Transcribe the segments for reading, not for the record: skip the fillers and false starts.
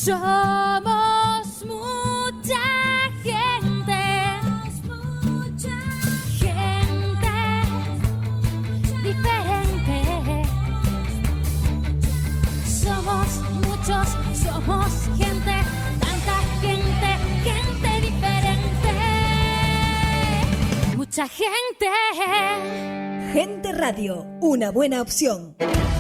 Somos mucha gente, gente diferente. Somos muchos, somos gente, tanta gente, gente diferente. Mucha gente. Gente Radio, una buena opción.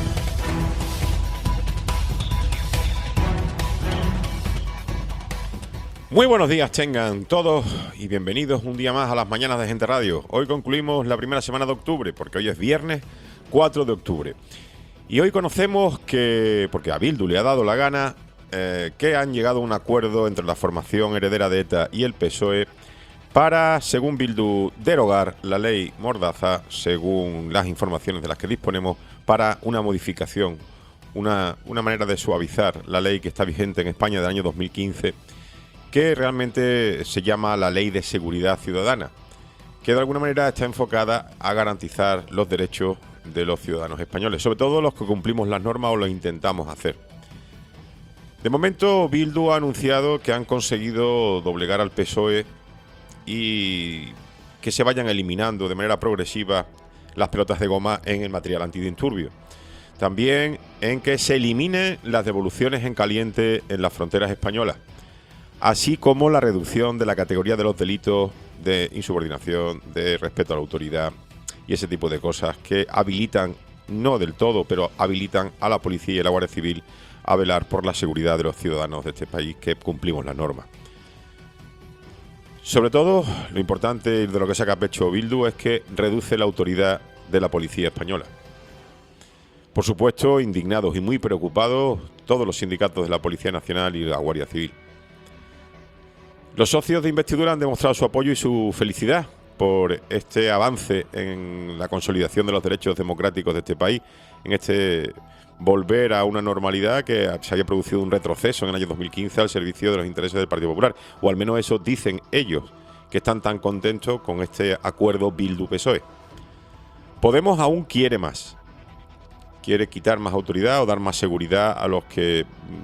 Muy buenos días tengan todos y bienvenidos un día más a las mañanas de Gente Radio. Hoy concluimos la primera semana de octubre, porque hoy es viernes 4 de octubre. Y hoy conocemos que, porque a Bildu le ha dado la gana, que han llegado a un acuerdo entre la formación heredera de ETA y el PSOE para, según Bildu, derogar la ley Mordaza, según las informaciones de las que disponemos, para una modificación, una manera de suavizar la ley que está vigente en España del año 2015, que realmente se llama la Ley de Seguridad Ciudadana, que de alguna manera está enfocada a garantizar los derechos de los ciudadanos españoles, sobre todo los que cumplimos las normas o lo intentamos hacer. De momento, Bildu ha anunciado que han conseguido doblegar al PSOE y que se vayan eliminando de manera progresiva las pelotas de goma en el material antidisturbios. También en que se eliminen las devoluciones en caliente en las fronteras españolas, así como la reducción de la categoría de los delitos de insubordinación, de respeto a la autoridad y ese tipo de cosas que habilitan, no del todo, pero habilitan a la policía y a la Guardia Civil a velar por la seguridad de los ciudadanos de este país que cumplimos las normas. Sobre todo, lo importante de lo que saca pecho Bildu es que reduce la autoridad de la policía española. Por supuesto, indignados y muy preocupados todos los sindicatos de la Policía Nacional y la Guardia Civil. Los socios de investidura han demostrado su apoyo y su felicidad por este avance en la consolidación de los derechos democráticos de este país, en este volver a una normalidad que se había producido un retroceso en el año 2015 al servicio de los intereses del Partido Popular, o al menos eso dicen ellos, que están tan contentos con este acuerdo Bildu-PSOE. Podemos aún quiere más, quiere quitar más autoridad o dar más seguridad a los que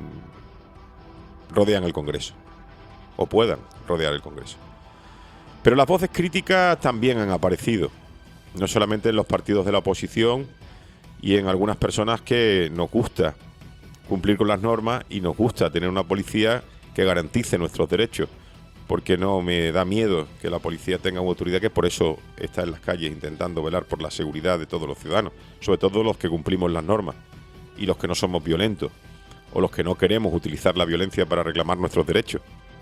rodean el Congreso, o puedan rodear el Congreso. Pero las voces críticas también han aparecido, no solamente en los partidos de la oposición y en algunas personas que nos gusta cumplir con las normas y nos gusta tener una policía que garantice nuestros derechos, porque no me da miedo que la policía tenga una autoridad que por eso está en las calles intentando velar por la seguridad de todos los ciudadanos, sobre todo los que cumplimos las normas y los que no somos violentos o los que no queremos utilizar la violencia para reclamar nuestros derechos.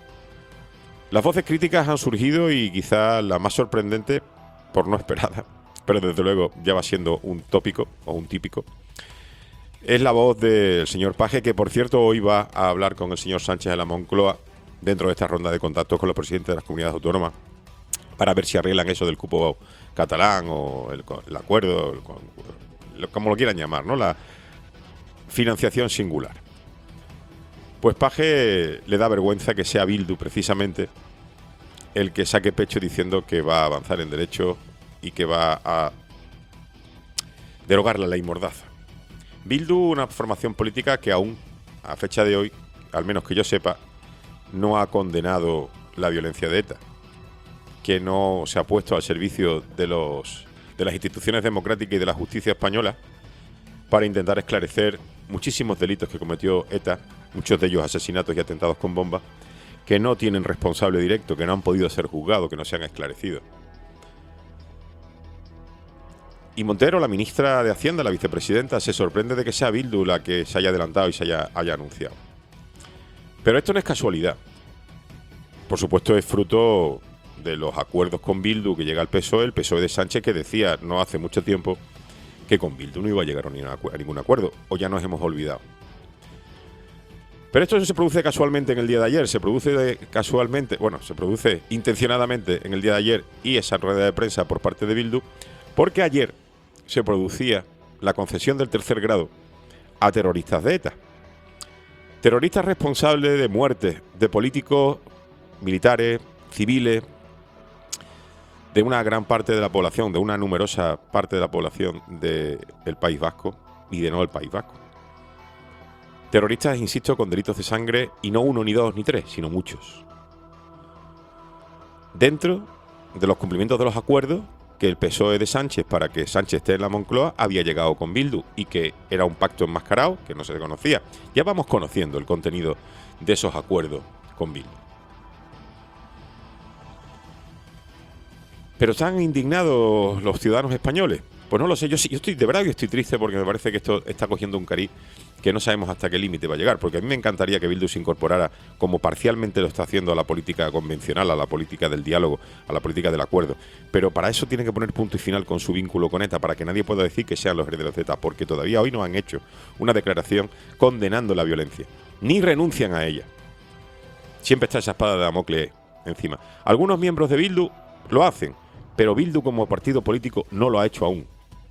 Las voces críticas han surgido y quizá la más sorprendente, por no esperada, pero desde luego ya va siendo un tópico o un típico, es la voz del señor Paje, que por cierto hoy va a hablar con el señor Sánchez de la Moncloa dentro de esta ronda de contactos con los presidentes de las comunidades autónomas para ver si arreglan eso del cupo catalán o el acuerdo, como lo quieran llamar, ¿no? La financiación singular. Pues Paje le da vergüenza que sea Bildu precisamente el que saque pecho diciendo que va a avanzar en derecho y que va a derogar la ley Mordaza. Bildu, una formación política que aún, a fecha de hoy, al menos que yo sepa, no ha condenado la violencia de ETA, que no se ha puesto al servicio de las instituciones democráticas y de la justicia española para intentar esclarecer muchísimos delitos que cometió ETA, muchos de ellos asesinatos y atentados con bombas, que no tienen responsable directo, que no han podido ser juzgados, que no se han esclarecido. Y Montero, la ministra de Hacienda, la vicepresidenta, se sorprende de que sea Bildu la que se haya adelantado y se haya anunciado. Pero esto no es casualidad. Por supuesto, es fruto de los acuerdos con Bildu que llega al PSOE, el PSOE de Sánchez, que decía no hace mucho tiempo que con Bildu no iba a llegar a ningún acuerdo, o ya nos hemos olvidado. Pero esto no se produce casualmente en el día de ayer, se produce intencionadamente en el día de ayer y esa rueda de prensa por parte de Bildu, porque ayer se producía la concesión del tercer grado a terroristas de ETA. Terroristas responsables de muertes de políticos, militares, civiles, de una gran parte de la población, de una numerosa parte de la población del País Vasco y de no el País Vasco. Terroristas, insisto, con delitos de sangre, y no uno, ni dos, ni tres, sino muchos. Dentro de los cumplimientos de los acuerdos que el PSOE de Sánchez, para que Sánchez esté en la Moncloa, había llegado con Bildu, y que era un pacto enmascarado que no se conocía. Ya vamos conociendo el contenido de esos acuerdos con Bildu. ¿Pero están indignados los ciudadanos españoles? Pues no lo sé, yo estoy de verdad que estoy triste, porque me parece que esto está cogiendo un cariz que no sabemos hasta qué límite va a llegar, porque a mí me encantaría que Bildu se incorporara, como parcialmente lo está haciendo, a la política convencional, a la política del diálogo, a la política del acuerdo. Pero para eso tiene que poner punto y final con su vínculo con ETA, para que nadie pueda decir que sean los herederos de ETA, porque todavía hoy no han hecho una declaración condenando la violencia, ni renuncian a ella. Siempre está esa espada de Damocles encima. Algunos miembros de Bildu lo hacen, pero Bildu como partido político no lo ha hecho aún.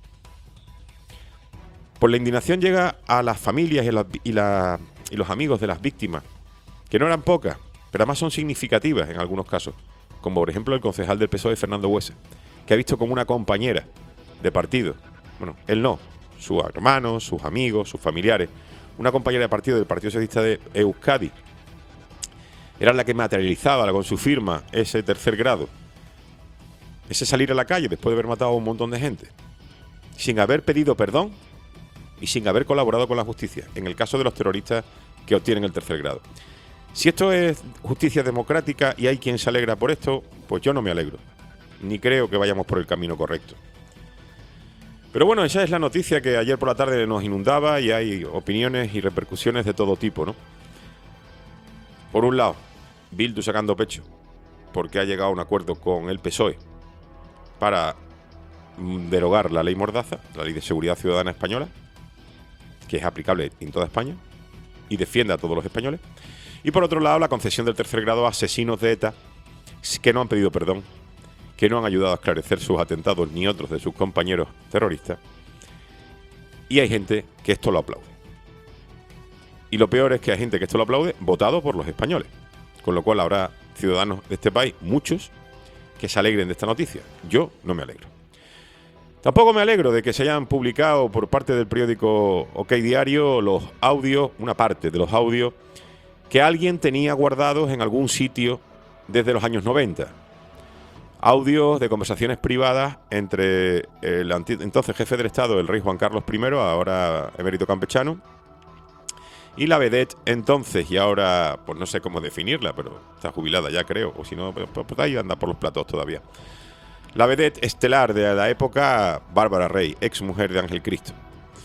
Pues la indignación llega a las familias y los amigos de las víctimas, que no eran pocas, pero además son significativas en algunos casos, como por ejemplo el concejal del PSOE, Fernando Buesa, que ha visto como una compañera de partido, bueno, él no, sus hermanos, sus amigos, sus familiares, una compañera de partido del Partido Socialista de Euskadi, era la que materializaba con su firma ese tercer grado, ese salir a la calle después de haber matado a un montón de gente, sin haber pedido perdón y sin haber colaborado con la justicia, en el caso de los terroristas que obtienen el tercer grado. Si esto es justicia democrática y hay quien se alegra por esto, pues yo no me alegro, ni creo que vayamos por el camino correcto. Pero bueno, esa es la noticia que ayer por la tarde nos inundaba, y hay opiniones y repercusiones de todo tipo, ¿no? Por un lado, Bildu sacando pecho porque ha llegado a un acuerdo con el PSOE para derogar la ley Mordaza, la ley de seguridad ciudadana española, que es aplicable en toda España y defiende a todos los españoles. Y por otro lado, la concesión del tercer grado a asesinos de ETA que no han pedido perdón, que no han ayudado a esclarecer sus atentados ni otros de sus compañeros terroristas. Y hay gente que esto lo aplaude. Y lo peor es que hay gente que esto lo aplaude votado por los españoles. Con lo cual habrá ciudadanos de este país, muchos, que se alegren de esta noticia. Yo no me alegro. Tampoco me alegro de que se hayan publicado por parte del periódico OK Diario los audios, una parte de los audios, que alguien tenía guardados en algún sitio desde los años 90. Audios de conversaciones privadas entre el entonces jefe del Estado, el rey Juan Carlos I, ahora emérito campechano, y la vedette entonces, y ahora pues no sé cómo definirla, pero está jubilada ya creo, o si no, pues ahí anda por los platos todavía. La vedette estelar de la época, Bárbara Rey, ex mujer de Ángel Cristo.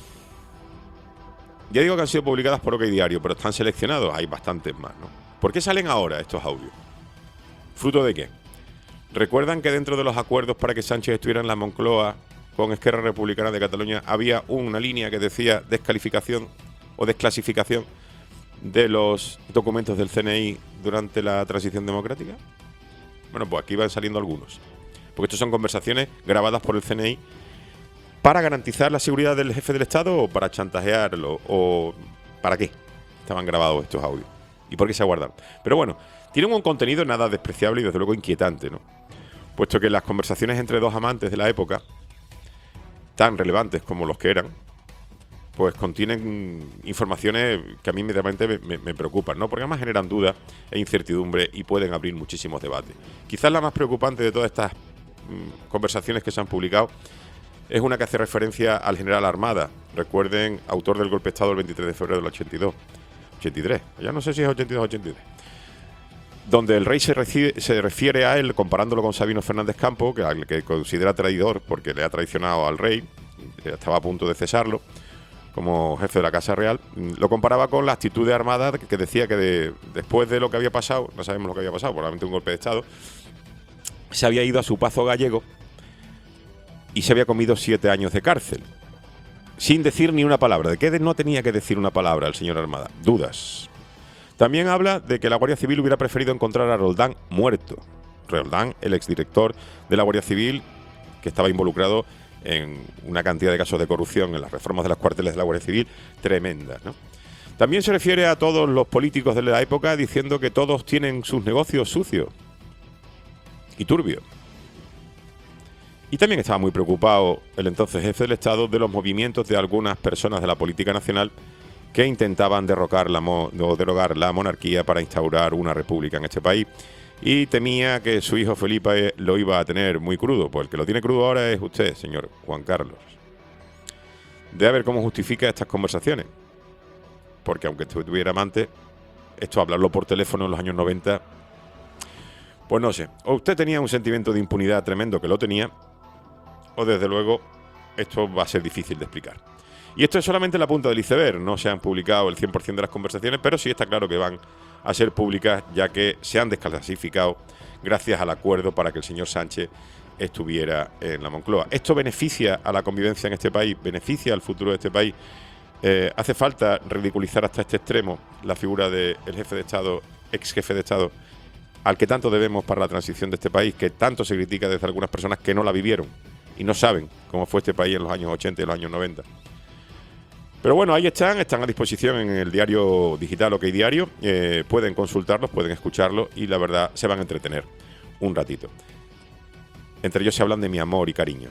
Ya digo que han sido publicadas por OK Diario, pero están seleccionados, hay bastantes más, ¿no? ¿Por qué salen ahora estos audios? ¿Fruto de qué? ¿Recuerdan que dentro de los acuerdos para que Sánchez estuviera en la Moncloa con Esquerra Republicana de Cataluña había una línea que decía descalificación o desclasificación de los documentos del CNI durante la transición democrática? Bueno, pues aquí van saliendo algunos. Porque estos son conversaciones grabadas por el CNI para garantizar la seguridad del jefe del Estado, o para chantajearlo, o ¿para qué estaban grabados estos audios? ¿Y por qué se guardan? Pero bueno, tienen un contenido nada despreciable y desde luego inquietante, ¿no? Puesto que las conversaciones entre dos amantes de la época, tan relevantes como los que eran, pues contienen informaciones que a mí inmediatamente me preocupan, ¿no? Porque además generan dudas e incertidumbre y pueden abrir muchísimos debates. Quizás la más preocupante de todas estas conversaciones que se han publicado es una que hace referencia al general Armada. Recuerden, autor del golpe de Estado el 23 de febrero del 83, ya no sé si es 82 o 83, donde el rey se refiere a él comparándolo con Sabino Fernández Campo, que considera traidor porque le ha traicionado al rey, estaba a punto de cesarlo como jefe de la Casa Real. Lo comparaba con la actitud de Armada, que decía que después de lo que había pasado, no sabemos lo que había pasado, probablemente un golpe de Estado, se había ido a su Pazo Gallego y se había comido 7 años de cárcel, sin decir ni una palabra. ¿De qué no tenía que decir una palabra el señor Armada? Dudas. También habla de que la Guardia Civil hubiera preferido encontrar a Roldán muerto. Roldán, el exdirector de la Guardia Civil, que estaba involucrado en una cantidad de casos de corrupción en las reformas de los cuarteles de la Guardia Civil tremendas, ¿no? También se refiere a todos los políticos de la época diciendo que todos tienen sus negocios sucios y turbios. Y también estaba muy preocupado el entonces jefe del Estado de los movimientos de algunas personas de la política nacional que intentaban derogar la monarquía para instaurar una república en este país, y temía que su hijo Felipe lo iba a tener muy crudo. Pues el que lo tiene crudo ahora es usted, señor Juan Carlos. Debe ver cómo justifica estas conversaciones, porque aunque tuviera amante, esto hablarlo por teléfono en los años 90, pues no sé, o usted tenía un sentimiento de impunidad tremendo, que lo tenía, o desde luego esto va a ser difícil de explicar. Y esto es solamente la punta del iceberg. No se han publicado el 100% de las conversaciones, pero sí está claro que van a ser públicas, ya que se han desclasificado gracias al acuerdo para que el señor Sánchez estuviera en la Moncloa. ¿Esto beneficia a la convivencia en este país? ¿Beneficia al futuro de este país? ¿Hace falta ridiculizar hasta este extremo la figura del jefe de Estado, ex jefe de Estado, al que tanto debemos para la transición de este país, que tanto se critica desde algunas personas que no la vivieron y no saben cómo fue este país en los años 80 y los años 90? Pero bueno, ahí están a disposición en el diario digital OK Diario. Pueden consultarlos, pueden escucharlos y la verdad se van a entretener un ratito. Entre ellos se hablan de mi amor y cariño.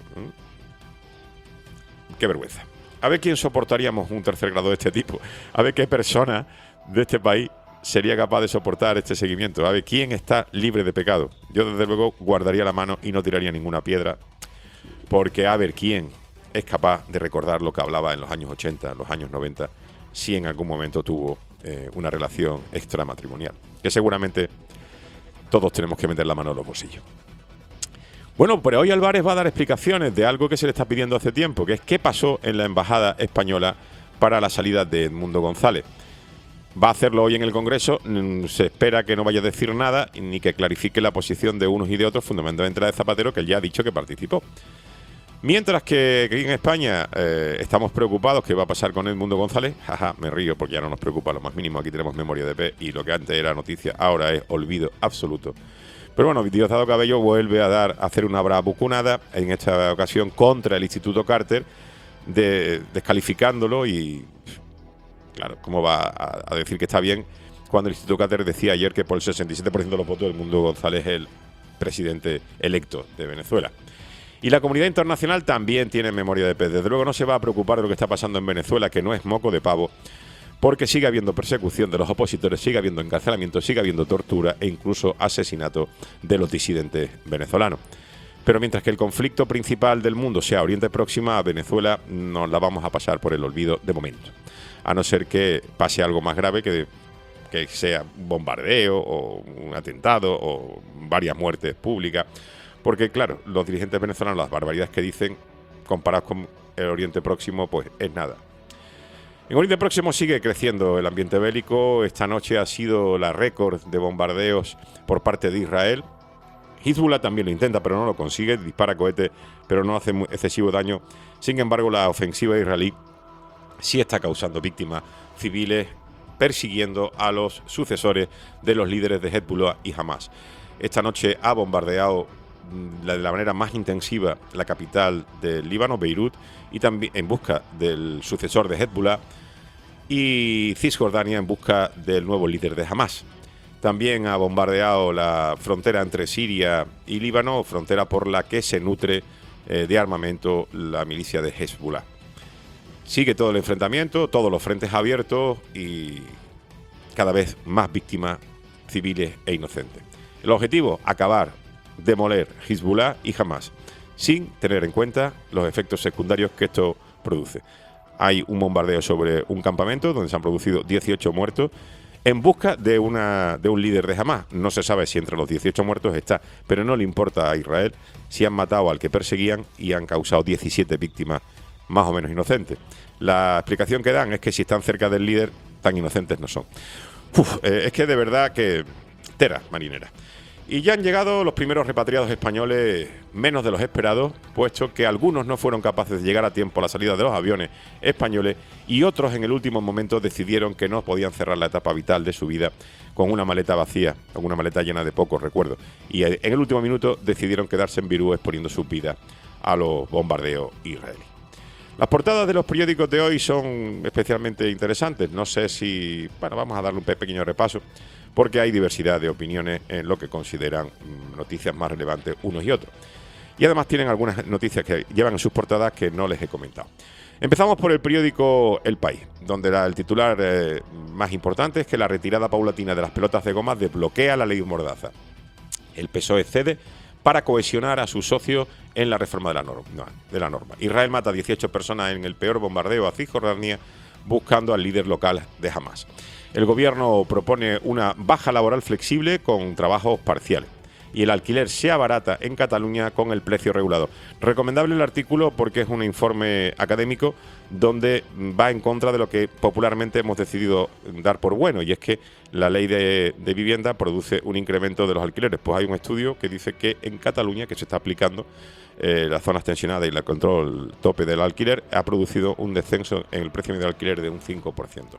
Qué vergüenza. A ver quién soportaríamos un tercer grado de este tipo. A ver qué persona de este país sería capaz de soportar este seguimiento. A ver quién está libre de pecado. Yo desde luego guardaría la mano y no tiraría ninguna piedra, porque a ver quién es capaz de recordar lo que hablaba en los años 80, los años 90, si en algún momento tuvo una relación extramatrimonial, que seguramente todos tenemos que meter la mano en los bolsillos. Bueno, pero hoy Álvarez va a dar explicaciones de algo que se le está pidiendo hace tiempo, que es qué pasó en la embajada española para la salida de Edmundo González. Va a hacerlo hoy en el Congreso. Se espera que no vaya a decir nada ni que clarifique la posición de unos y de otros, fundamentalmente la de Zapatero, que él ya ha dicho que participó. Mientras que aquí en España estamos preocupados qué va a pasar con Edmundo González. Jaja, me río porque ya no nos preocupa lo más mínimo. Aquí tenemos memoria de P y lo que antes era noticia ahora es olvido absoluto. Pero bueno, Diosdado Cabello vuelve a hacer una bravuconada, en esta ocasión contra el Instituto Carter, descalificándolo. Y claro, ¿cómo va a decir que está bien cuando el Instituto Carter decía ayer que por el 67% de los votos Edmundo González es el presidente electo de Venezuela? Y la comunidad internacional también tiene memoria de pez. Desde luego no se va a preocupar de lo que está pasando en Venezuela, que no es moco de pavo, porque sigue habiendo persecución de los opositores, sigue habiendo encarcelamiento, sigue habiendo tortura e incluso asesinato de los disidentes venezolanos. Pero mientras que el conflicto principal del mundo sea Oriente Próximo, a Venezuela nos la vamos a pasar por el olvido de momento. A no ser que pase algo más grave, que sea un bombardeo o un atentado o varias muertes públicas. Porque, claro, los dirigentes venezolanos, las barbaridades que dicen, comparados con el Oriente Próximo, pues es nada. En Oriente Próximo sigue creciendo el ambiente bélico. Esta noche ha sido la récord de bombardeos por parte de Israel. Hezbollah también lo intenta, pero no lo consigue. Dispara cohetes, pero no hace excesivo daño. Sin embargo, la ofensiva israelí sí está causando víctimas civiles, persiguiendo a los sucesores de los líderes de Hezbollah y Hamas. Esta noche ha bombardeado de la manera más intensiva la capital del Líbano, Beirut, y también en busca del sucesor de Hezbollah, y Cisjordania en busca del nuevo líder de Hamas. También ha bombardeado la frontera entre Siria y Líbano, frontera por la que se nutre de armamento la milicia de Hezbollah. Sigue todo el enfrentamiento, todos los frentes abiertos y cada vez más víctimas civiles e inocentes. El objetivo, acabar, demoler Hezbollah y Hamas, sin tener en cuenta los efectos secundarios que esto produce. Hay un bombardeo sobre un campamento donde se han producido 18 muertos en busca de un líder de Hamas. No se sabe si entre los 18 muertos está, pero no le importa a Israel si han matado al que perseguían y han causado 17 víctimas más o menos inocentes. La explicación que dan es que si están cerca del líder, tan inocentes no son. Es que de verdad que tela marinera. Y ya han llegado los primeros repatriados españoles, menos de los esperados, puesto que algunos no fueron capaces de llegar a tiempo a la salida de los aviones españoles y otros en el último momento decidieron que no podían cerrar la etapa vital de su vida con una maleta vacía, con una maleta llena de pocos recuerdos. Y en el último minuto decidieron quedarse en Virú exponiendo sus vidas a los bombardeos israelíes. Las portadas de los periódicos de hoy son especialmente interesantes. No sé si... Bueno, vamos a darle un pequeño repaso, porque hay diversidad de opiniones en lo que consideran noticias más relevantes unos y otros. Y además tienen algunas noticias que llevan en sus portadas que no les he comentado. Empezamos por el periódico El País, donde el titular más importante es que la retirada paulatina de las pelotas de goma desbloquea la ley Mordaza. El PSOE cede para cohesionar a sus socios en la reforma de la norma. Israel mata a 18 personas en el peor bombardeo a Cisjordania buscando al líder local de Hamas. El gobierno propone una baja laboral flexible con trabajos parciales. Y el alquiler se abarata en Cataluña con el precio regulado. Recomendable el artículo porque es un informe académico donde va en contra de lo que popularmente hemos decidido dar por bueno, y es que la ley de vivienda produce un incremento de los alquileres. Pues hay un estudio que dice que en Cataluña, que se está aplicando las zonas tensionadas y el control tope del alquiler, ha producido un descenso en el precio medio del alquiler de un 5%.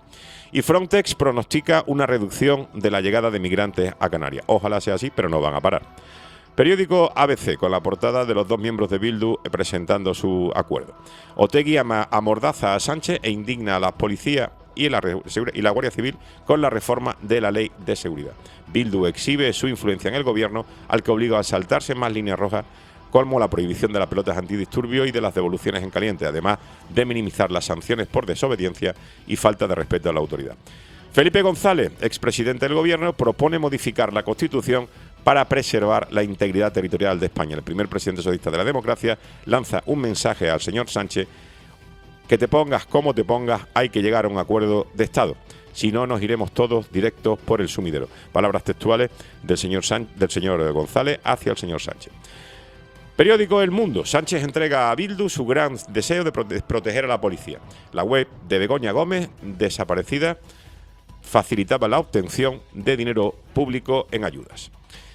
Y Frontex pronostica una reducción de la llegada de migrantes a Canarias. Ojalá sea así, pero no van a parar. Periódico ABC, con la portada de los dos miembros de Bildu presentando su acuerdo. Otegi amordaza a Sánchez e indigna a la policía y la Guardia Civil con la reforma de la ley de seguridad. Bildu exhibe su influencia en el gobierno, al que obliga a saltarse más líneas rojas, como la prohibición de las pelotas antidisturbios y de las devoluciones en caliente, además de minimizar las sanciones por desobediencia y falta de respeto a la autoridad. Felipe González, expresidente del gobierno, propone modificar la Constitución para preservar la integridad territorial de España. El primer presidente socialista de la democracia lanza un mensaje al señor Sánchez: que te pongas como te pongas, hay que llegar a un acuerdo de Estado. Si no, nos iremos todos directos por el sumidero. Palabras textuales del señor González hacia el señor Sánchez. Periódico El Mundo. Sánchez entrega a Bildu su gran deseo de proteger a la policía. La web de Begoña Gómez, desaparecida, facilitaba la obtención de dinero público en ayudas.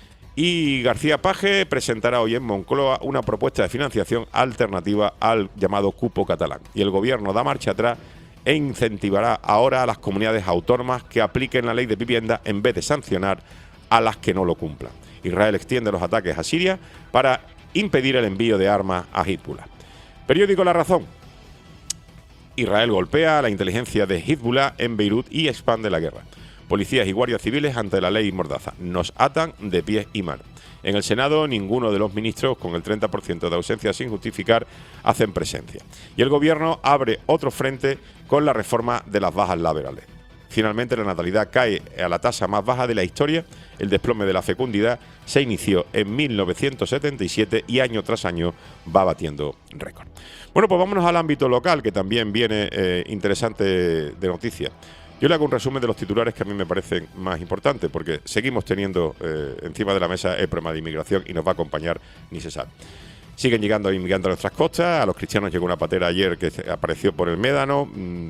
Y García Page presentará hoy en Moncloa una propuesta de financiación alternativa al llamado cupo catalán. Y el gobierno da marcha atrás e incentivará ahora a las comunidades autónomas que apliquen la ley de vivienda en vez de sancionar a las que no lo cumplan. Israel extiende los ataques a Siria para impedir el envío de armas a Hezbollah. Periódico La Razón. Israel golpea a la inteligencia de Hezbollah en Beirut y expande la guerra. Policías y guardias civiles ante la ley Mordaza. Nos atan de pies y manos. En el Senado, ninguno de los ministros, con el 30% de ausencia sin justificar, hacen presencia. Y el gobierno abre otro frente con la reforma de las bajas laborales. Finalmente, la natalidad cae a la tasa más baja de la historia. El desplome de la fecundidad se inició en 1977 y año tras año va batiendo récord. Bueno, pues vámonos al ámbito local, que también viene interesante de noticias. Yo le hago un resumen de los titulares que a mí me parecen más importantes, porque seguimos teniendo encima de la mesa el problema de inmigración y nos va a acompañar ni se sabe. Siguen llegando inmigrantes a nuestras costas. A los cristianos llegó una patera ayer que apareció por el Médano.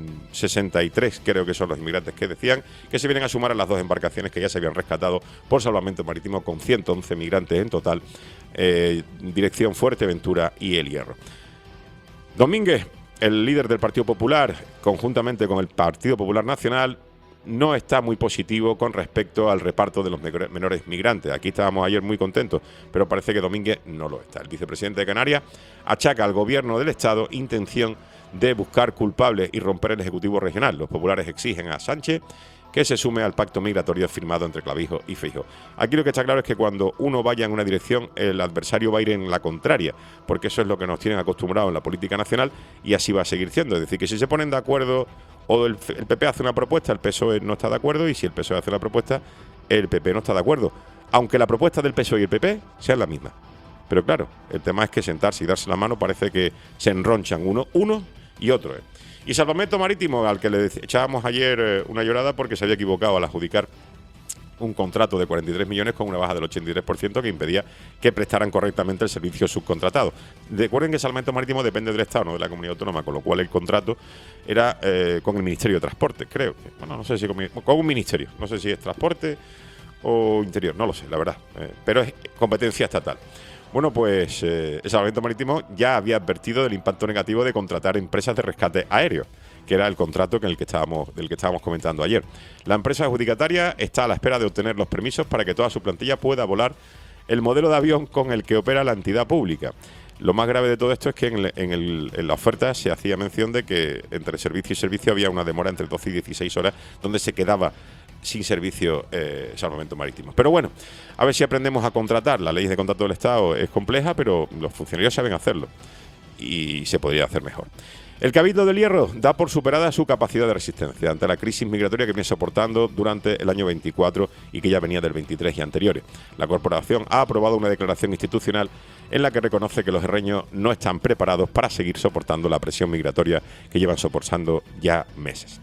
63 creo que son los inmigrantes que decían, que se vienen a sumar a las dos embarcaciones que ya se habían rescatado por salvamento marítimo, con 111 migrantes en total, dirección Fuerteventura y El Hierro. Domínguez, el líder del Partido Popular, conjuntamente con el Partido Popular Nacional, no está muy positivo con respecto al reparto de los menores migrantes. Aquí estábamos ayer muy contentos, pero parece que Domínguez no lo está. El vicepresidente de Canarias achaca al gobierno del Estado intención de buscar culpables y romper el Ejecutivo regional. Los populares exigen a Sánchez que se sume al pacto migratorio firmado entre Clavijo y Feijóo. Aquí lo que está claro es que cuando uno vaya en una dirección, el adversario va a ir en la contraria, porque eso es lo que nos tienen acostumbrados en la política nacional y así va a seguir siendo. Es decir, que si se ponen de acuerdo o el PP hace una propuesta, el PSOE no está de acuerdo, y si el PSOE hace una propuesta, el PP no está de acuerdo, aunque la propuesta del PSOE y el PP sean la misma. Pero claro, el tema es que sentarse y darse la mano parece que se enronchan uno y otro. Y Salvamento Marítimo, al que le echábamos ayer una llorada porque se había equivocado al adjudicar un contrato de 43 millones con una baja del 83% que impedía que prestaran correctamente el servicio subcontratado. Recuerden que Salvamento Marítimo depende del Estado, no de la comunidad autónoma, con lo cual el contrato era con el Ministerio de Transporte, creo. Bueno, no sé si con un ministerio, no sé si es Transporte o Interior, no lo sé, la verdad, pero es competencia estatal. Bueno, pues el Salvamento Marítimo ya había advertido del impacto negativo de contratar empresas de rescate aéreo, que era el contrato del que estábamos comentando ayer. La empresa adjudicataria está a la espera de obtener los permisos para que toda su plantilla pueda volar el modelo de avión con el que opera la entidad pública. Lo más grave de todo esto es que en la oferta se hacía mención de que entre servicio y servicio había una demora entre 12 y 16 horas donde se quedaba sin servicio Salvamento Marítimo. Pero bueno, a ver si aprendemos a contratar. La ley de contrato del Estado es compleja, pero los funcionarios saben hacerlo y se podría hacer mejor. El Cabildo del Hierro da por superada su capacidad de resistencia ante la crisis migratoria que viene soportando durante el año 24 y que ya venía del 23 y anteriores. La corporación ha aprobado una declaración institucional en la que reconoce que los herreños no están preparados para seguir soportando la presión migratoria que llevan soportando ya meses.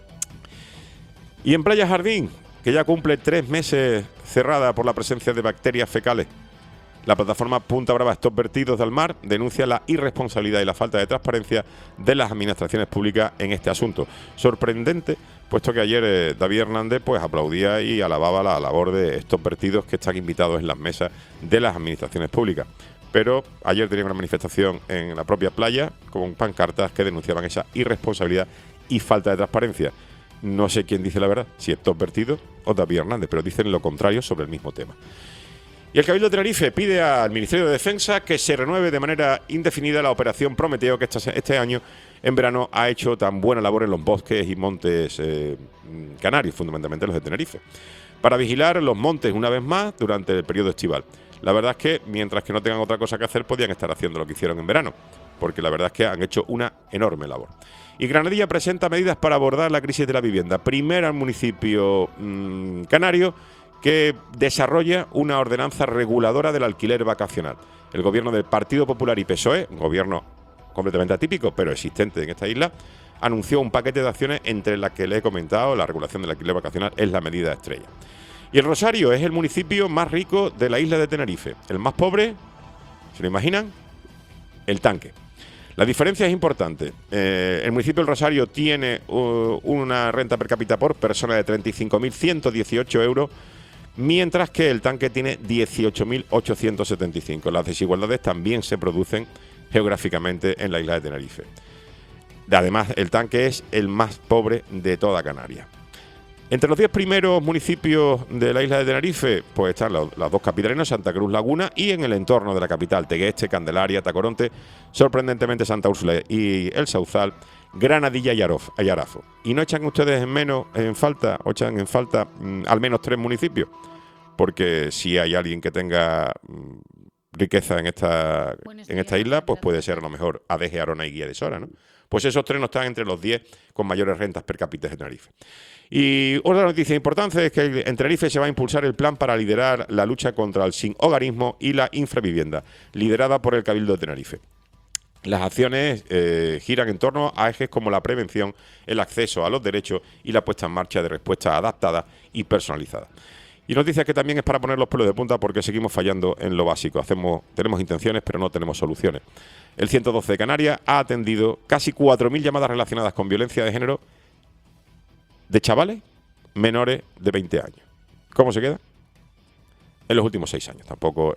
Y en Playa Jardín, que ya cumple 3 meses cerrada por la presencia de bacterias fecales, la plataforma Punta Brava Stop Vertidos del Mar denuncia la irresponsabilidad y la falta de transparencia de las administraciones públicas en este asunto. Sorprendente, puesto que ayer David Hernández pues aplaudía y alababa la labor de Stop Vertidos que están invitados en las mesas de las administraciones públicas. Pero ayer tenían una manifestación en la propia playa con pancartas que denunciaban esa irresponsabilidad y falta de transparencia. No sé quién dice la verdad, si es Stop Vertidos o David Hernández, pero dicen lo contrario sobre el mismo tema. Y el Cabildo de Tenerife pide al Ministerio de Defensa que se renueve de manera indefinida la operación Prometeo, que este año, en verano, ha hecho tan buena labor en los bosques y montes canarios, fundamentalmente los de Tenerife, para vigilar los montes una vez más durante el periodo estival. La verdad es que, mientras que no tengan otra cosa que hacer, podían estar haciendo lo que hicieron en verano, porque la verdad es que han hecho una enorme labor. Y Granadilla presenta medidas para abordar la crisis de la vivienda. Primero, al municipio canario que desarrolla una ordenanza reguladora del alquiler vacacional. El gobierno del Partido Popular y PSOE, un gobierno completamente atípico, pero existente en esta isla, anunció un paquete de acciones entre las que le he comentado, la regulación del alquiler vacacional es la medida estrella. Y el Rosario es el municipio más rico de la isla de Tenerife. El más pobre, ¿se lo imaginan? El Tanque. La diferencia es importante. El municipio del Rosario tiene una renta per cápita por persona de 35.118 euros, mientras que el Tanque tiene 18.875. Las desigualdades también se producen geográficamente en la isla de Tenerife. Además, el Tanque es el más pobre de toda Canarias. Entre los 10 primeros municipios de la isla de Tenerife, pues están las dos capitalinas, Santa Cruz, Laguna, y en el entorno de la capital, Tegueste, Candelaria, Tacoronte, sorprendentemente Santa Úrsula y El Sauzal, Granadilla y Arazo. ¿Y no echan ustedes en falta al menos 3 municipios? Porque si hay alguien que tenga riqueza en esta isla, pues puede ser a lo mejor Adeje, Arona y Guía de Sora, ¿no? Pues esos 3 no están entre los 10 con mayores rentas per cápita de Tenerife. Y otra noticia importante es que en Tenerife se va a impulsar el plan para liderar la lucha contra el sinhogarismo y la infravivienda, liderada por el Cabildo de Tenerife. Las acciones giran en torno a ejes como la prevención, el acceso a los derechos y la puesta en marcha de respuestas adaptadas y personalizadas. Y noticias que también es para poner los pelos de punta porque seguimos fallando en lo básico. Tenemos intenciones pero no tenemos soluciones. El 112 de Canarias ha atendido casi 4.000 llamadas relacionadas con violencia de género de chavales menores de 20 años. ¿Cómo se queda? En los últimos 6 años. Tampoco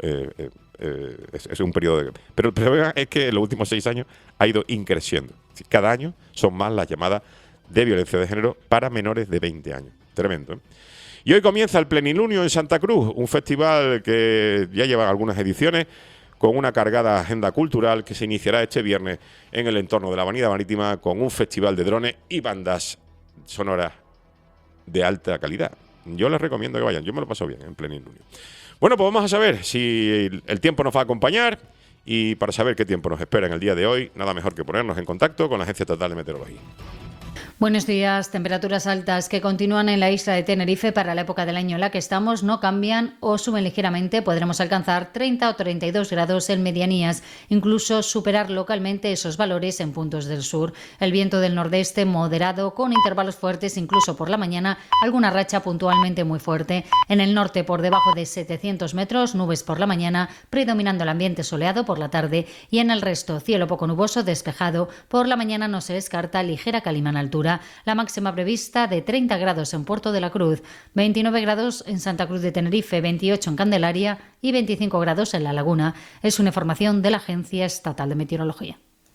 es un periodo de... Pero el problema es que en los últimos 6 años ha ido increciendo. Cada año son más las llamadas de violencia de género para menores de 20 años. Tremendo, ¿eh? Y hoy comienza el Plenilunio en Santa Cruz, un festival que ya lleva algunas ediciones, con una cargada agenda cultural que se iniciará este viernes en el entorno de la Avenida Marítima con un festival de drones y bandas sonoras de alta calidad. Yo les recomiendo que vayan, yo me lo paso bien en Plenilunio. Bueno, pues vamos a saber si el tiempo nos va a acompañar y para saber qué tiempo nos espera en el día de hoy, nada mejor que ponernos en contacto con la Agencia Estatal de Meteorología. Buenos días. Temperaturas altas que continúan en la isla de Tenerife para la época del año en la que estamos no cambian o suben ligeramente. Podremos alcanzar 30 o 32 grados en medianías, incluso superar localmente esos valores en puntos del sur. El viento del nordeste moderado con intervalos fuertes, incluso por la mañana, alguna racha puntualmente muy fuerte. En el norte por debajo de 700 metros, nubes por la mañana, predominando el ambiente soleado por la tarde y en el resto cielo poco nuboso, despejado. Por la mañana no se descarta ligera calima en altura. La máxima prevista de 30 grados en Puerto de la Cruz, 29 grados en Santa Cruz de Tenerife, 28 en Candelaria y 25 grados en La Laguna. Es una información de la Agencia Estatal de Meteorología.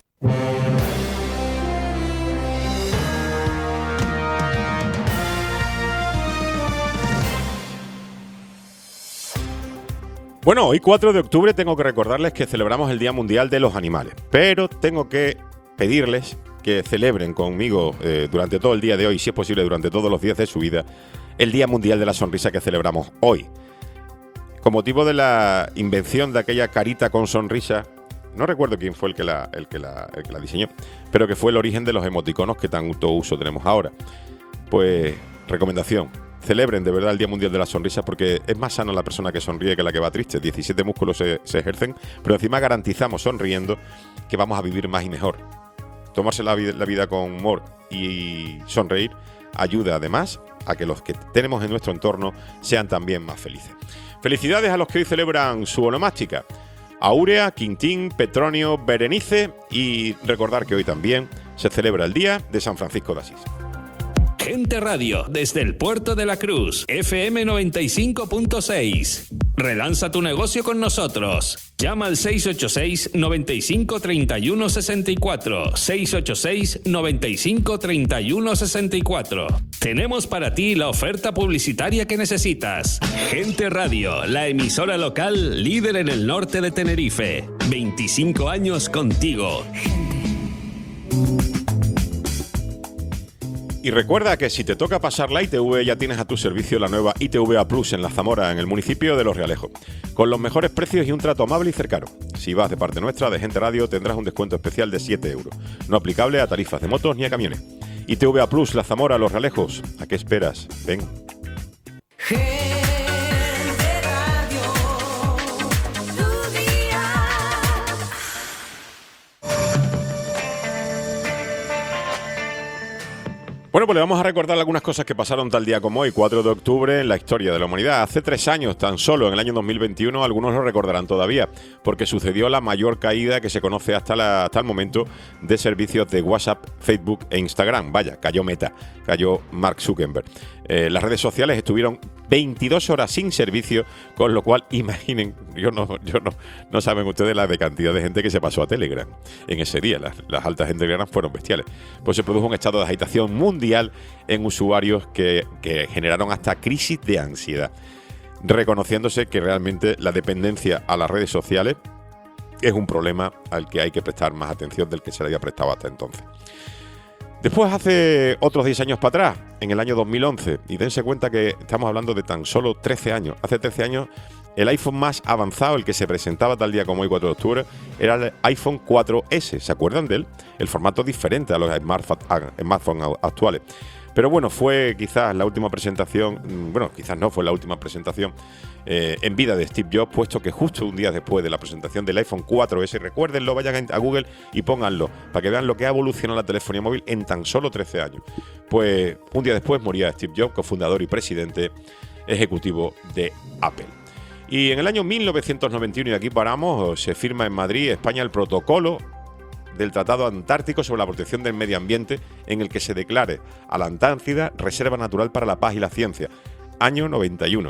Bueno, hoy 4 de octubre tengo que recordarles que celebramos el Día Mundial de los Animales, pero tengo que pedirles que celebren conmigo durante todo el día de hoy, si es posible durante todos los días de su vida, el Día Mundial de la Sonrisa que celebramos hoy. Con motivo de la invención de aquella carita con sonrisa no recuerdo quién fue el que la diseñó, pero que fue el origen de los emoticonos que tanto uso tenemos ahora. Pues, recomendación, celebren de verdad el Día Mundial de la Sonrisa, porque es más sano la persona que sonríe que la que va triste. 17 músculos se ejercen, pero encima garantizamos sonriendo que vamos a vivir más y mejor. Tomarse la vida con humor y sonreír ayuda además a que los que tenemos en nuestro entorno sean también más felices. Felicidades a los que hoy celebran su onomástica: Aurea, Quintín, Petronio, Berenice, y recordar que hoy también se celebra el Día de San Francisco de Asís. Gente Radio, desde el Puerto de la Cruz, FM 95.6. Relanza tu negocio con nosotros. Llama al 686 95 31 64. 686 95 31 64. Tenemos para ti la oferta publicitaria que necesitas. Gente Radio, la emisora local líder en el norte de Tenerife. 25 años contigo. Y recuerda que si te toca pasar la ITV, ya tienes a tu servicio la nueva ITV Plus en La Zamora, en el municipio de Los Realejos, con los mejores precios y un trato amable y cercano. Si vas de parte nuestra, de Gente Radio, tendrás un descuento especial de 7 euros, no aplicable a tarifas de motos ni a camiones. ITV Plus, La Zamora, Los Realejos. ¿A qué esperas? Ven. Bueno, pues le vamos a recordar algunas cosas que pasaron tal día como hoy, 4 de octubre, en la historia de la humanidad. Hace 3 años, tan solo, en el año 2021, algunos lo recordarán todavía, porque sucedió la mayor caída que se conoce hasta el momento de servicios de WhatsApp, Facebook e Instagram. Vaya, cayó Meta, cayó Mark Zuckerberg. Las redes sociales estuvieron 22 horas sin servicio, con lo cual, imaginen, no saben ustedes la de cantidad de gente que se pasó a Telegram en ese día. Las altas en Telegram fueron bestiales. Pues se produjo un estado de agitación mundial en usuarios que generaron hasta crisis de ansiedad, reconociéndose que realmente la dependencia a las redes sociales es un problema al que hay que prestar más atención del que se le había prestado hasta entonces. Después, hace otros 10 años para atrás, en el año 2011, y dense cuenta que estamos hablando de tan solo 13 años. Hace 13 años, el iPhone más avanzado, el que se presentaba tal día como hoy, 4 de octubre, era el iPhone 4S. ¿Se acuerdan de él? El formato diferente a los smartphones actuales. Pero bueno, fue quizás la última presentación, bueno, quizás no fue la última presentación en vida de Steve Jobs, puesto que justo un día después de la presentación del iPhone 4S, recuérdenlo, vayan a Google y pónganlo, para que vean lo que ha evolucionado la telefonía móvil en tan solo 13 años. Pues un día después moría Steve Jobs, cofundador y presidente ejecutivo de Apple. Y en el año 1991, y aquí paramos, se firma en Madrid, España, el protocolo del Tratado Antártico sobre la protección del medio ambiente, en el que se declare a la Antártida reserva natural para la paz y la ciencia. Año 91.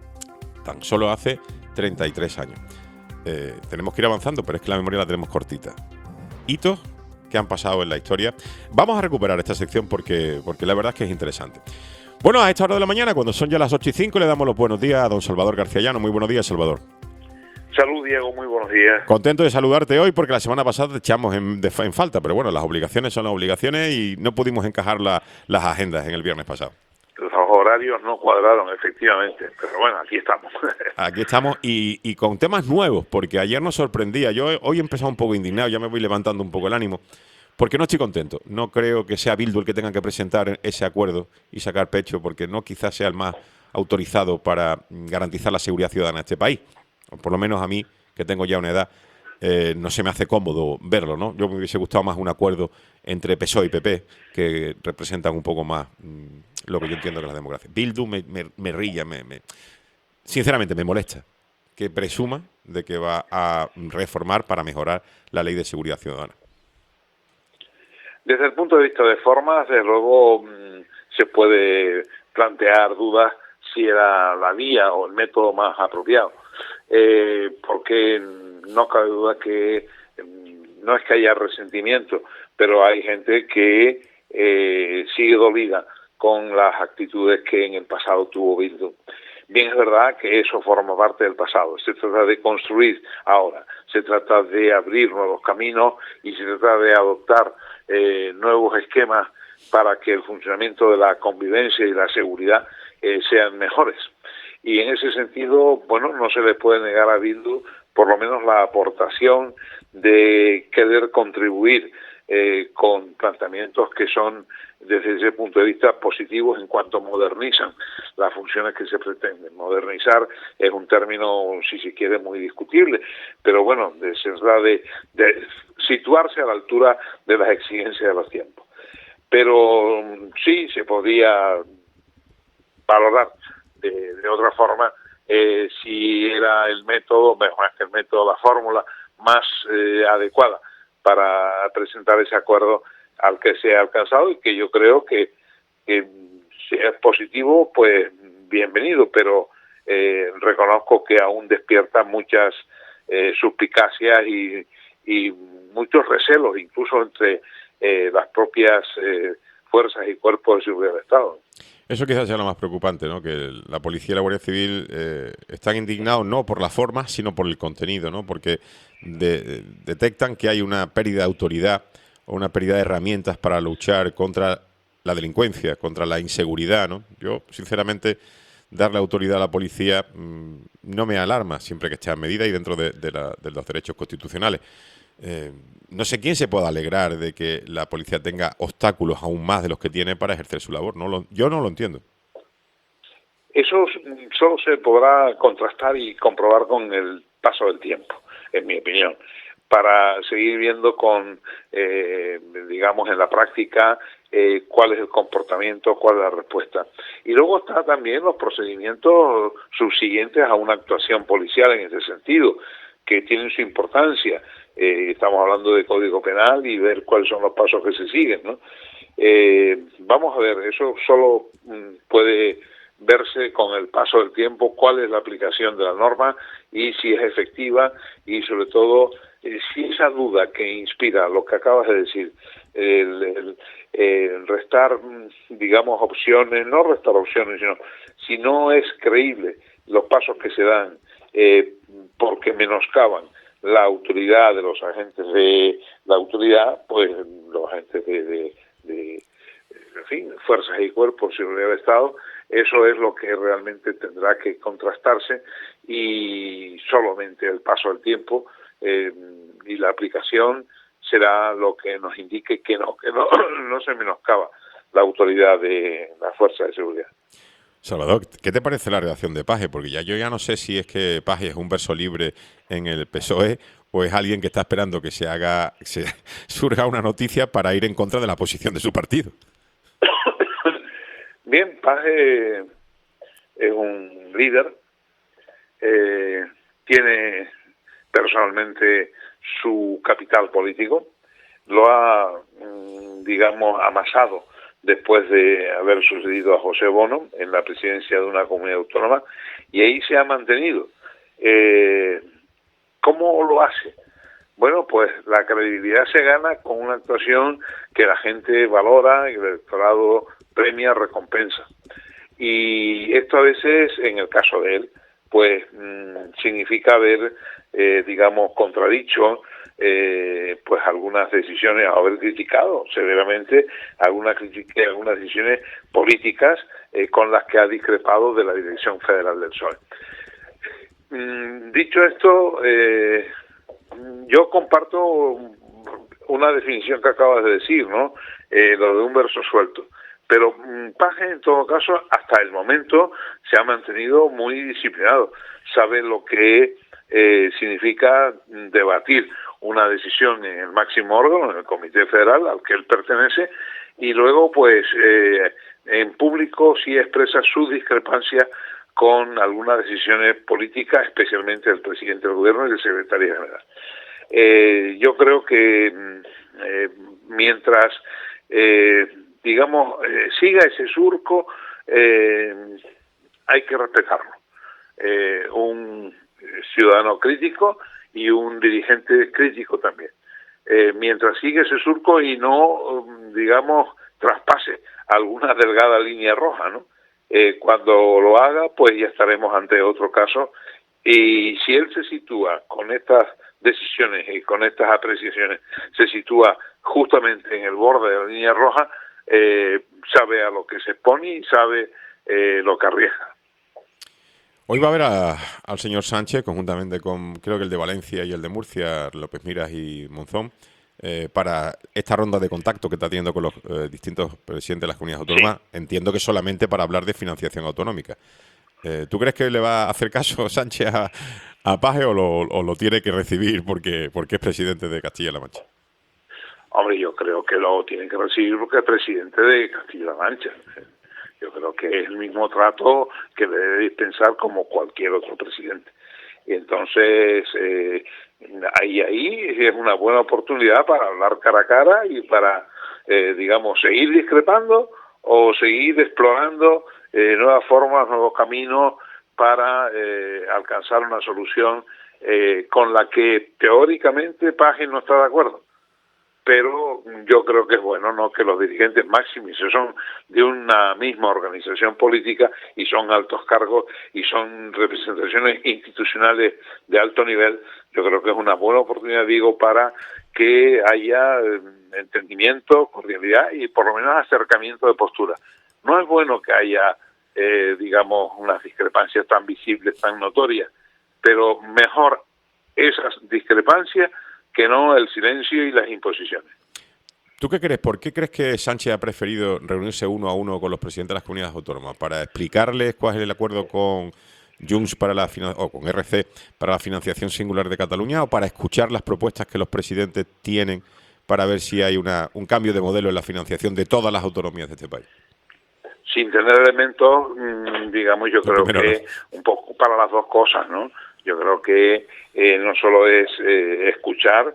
Tan solo hace 33 años. Tenemos que ir avanzando, pero es que la memoria la tenemos cortita. Hitos que han pasado en la historia. Vamos a recuperar esta sección porque la verdad es que es interesante. Bueno, a esta hora de la mañana, cuando son ya las 8:05, le damos los buenos días a don Salvador García Llano. Muy buenos días, Salvador. Salud, Diego, muy buenos días. Contento de saludarte hoy porque la semana pasada te echamos en falta, pero bueno, las obligaciones son las obligaciones y no pudimos encajar las agendas en el viernes pasado. Los horarios no cuadraron, efectivamente, pero bueno, aquí estamos. Aquí estamos y con temas nuevos, porque ayer nos sorprendía. Yo hoy he empezado un poco indignado, ya me voy levantando un poco el ánimo, porque no estoy contento. No creo que sea Bildu el que tenga que presentar ese acuerdo y sacar pecho, porque no quizás sea el más autorizado para garantizar la seguridad ciudadana de este país. Por lo menos a mí, que tengo ya una edad, no se me hace cómodo verlo, ¿no? Yo me hubiese gustado más un acuerdo entre PSOE y PP, que representan un poco más lo que yo entiendo que es la democracia. Bildu me rilla, sinceramente me molesta que presuma de que va a reformar para mejorar la ley de seguridad ciudadana. Desde el punto de vista de formas, desde luego se puede plantear dudas si era la vía o el método más apropiado. Porque no cabe duda que no es que haya resentimiento, pero hay gente que sigue dolida con las actitudes que en el pasado tuvo Bildu. Bien, es verdad que eso forma parte del pasado. Se trata de construir ahora, se trata de abrir nuevos caminos y se trata de adoptar nuevos esquemas para que el funcionamiento de la convivencia y la seguridad sean mejores. y en ese sentido, bueno, no se le puede negar a Bildu por lo menos la aportación de querer contribuir con planteamientos que son, desde ese punto de vista, positivos en cuanto modernizan las funciones que se pretenden. Modernizar es un término, si se quiere, muy discutible, pero bueno, se trata de situarse a la altura de las exigencias de los tiempos. Pero sí se podría valorar de otra forma si era el método, mejor que el método, la fórmula más adecuada para presentar ese acuerdo al que se ha alcanzado, y que yo creo que si es positivo, pues bienvenido, pero reconozco que aún despierta muchas suspicacias y muchos recelos, incluso entre las propias fuerzas y cuerpos de seguridad del Estado. Eso quizás sea lo más preocupante, ¿no? Que la policía y la Guardia Civil están indignados no por la forma, sino por el contenido, ¿no? Porque detectan que hay una pérdida de autoridad o una pérdida de herramientas para luchar contra la delincuencia, contra la inseguridad, ¿no? Yo, sinceramente, darle autoridad a la policía no me alarma, siempre que esté a medida y dentro de los derechos constitucionales. No sé quién se puede alegrar de que la policía tenga obstáculos aún más de los que tiene para ejercer su labor. Yo no lo entiendo. Eso solo se podrá contrastar y comprobar con el paso del tiempo, en mi opinión, para seguir viendo con, digamos, en la práctica cuál es el comportamiento, cuál es la respuesta. Y luego está también los procedimientos subsiguientes a una actuación policial en ese sentido, que tienen su importancia. Estamos hablando de Código Penal y ver cuáles son los pasos que se siguen, ¿no? Vamos a ver, eso solo puede verse con el paso del tiempo, cuál es la aplicación de la norma y si es efectiva, y sobre todo si esa duda que inspira lo que acabas de decir, el restar, digamos, opciones, no restar opciones, sino si no es creíble los pasos que se dan porque menoscaban la autoridad de los agentes de la autoridad, pues los agentes de en fin, fuerzas y cuerpos de seguridad del Estado, eso es lo que realmente tendrá que contrastarse, y solamente el paso del tiempo y la aplicación será lo que nos indique que no se menoscaba la autoridad de las fuerzas de seguridad. Salvador, ¿qué te parece la redacción de Paje? Porque yo ya no sé si es que Paje es un verso libre en el PSOE o es alguien que está esperando que surja una noticia para ir en contra de la posición de su partido. Bien, Paje es un líder, tiene personalmente su capital político, lo ha, digamos, amasado después de haber sucedido a José Bono en la presidencia de una comunidad autónoma, y ahí se ha mantenido. ¿Cómo lo hace? Bueno, pues la credibilidad se gana con una actuación que la gente valora, y el electorado premia, recompensa. Y esto a veces, en el caso de él, pues significa haber, digamos, contradicho pues algunas decisiones, haber criticado severamente algunas decisiones políticas con las que ha discrepado de la Dirección Federal del PSOE. Dicho esto, yo comparto una definición que acabas de decir, ¿no? Lo de un verso suelto. Pero Paje, en todo caso, hasta el momento se ha mantenido muy disciplinado. Sabe lo que significa debatir una decisión en el máximo órgano, en el Comité Federal al que él pertenece, y luego, pues, en público sí expresa su discrepancia con algunas decisiones políticas, especialmente del presidente del gobierno y del secretario general. Yo creo que mientras digamos, siga ese surco, hay que respetarlo. Un ciudadano crítico y un dirigente crítico también. Mientras siga ese surco y no, digamos, traspase alguna delgada línea roja, ¿no? Cuando lo haga, pues ya estaremos ante otro caso. Y si él se sitúa con estas decisiones y con estas apreciaciones, se sitúa justamente en el borde de la línea roja, sabe a lo que se expone y sabe lo que arriesga. Hoy va a ver al señor Sánchez, conjuntamente con, creo que el de Valencia y el de Murcia, López Miras y Monzón, para esta ronda de contacto que está teniendo con los distintos presidentes de las comunidades autónomas. Sí. Entiendo que solamente para hablar de financiación autonómica. ¿Tú crees que le va a hacer caso Sánchez a Paje o lo tiene que recibir porque es presidente de Castilla-La Mancha? Hombre, yo creo que lo tiene que recibir porque es presidente de Castilla-La Mancha. Yo creo que es el mismo trato que le debe dispensar como cualquier otro presidente. Y entonces, ahí es una buena oportunidad para hablar cara a cara y para, digamos, seguir discrepando o seguir explorando nuevas formas, nuevos caminos para alcanzar una solución con la que teóricamente Paje no está de acuerdo. Pero yo creo que es bueno, ¿no?, que los dirigentes máximos son de una misma organización política y son altos cargos y son representaciones institucionales de alto nivel. Yo creo que es una buena oportunidad, digo, para que haya entendimiento, cordialidad y por lo menos acercamiento de postura. No es bueno que haya, digamos, unas discrepancias tan visibles, tan notorias, pero mejor esas discrepancias que no el silencio y las imposiciones. ¿Tú qué crees? ¿Por qué crees que Sánchez ha preferido reunirse uno a uno con los presidentes de las comunidades autónomas? ¿Para explicarles cuál es el acuerdo con Junts para o con RC para la financiación singular de Cataluña, o para escuchar las propuestas que los presidentes tienen para ver si hay un cambio de modelo en la financiación de todas las autonomías de este país? Sin tener elementos, digamos, yo creo que un poco para las dos cosas, ¿no? Yo creo que no solo es escuchar,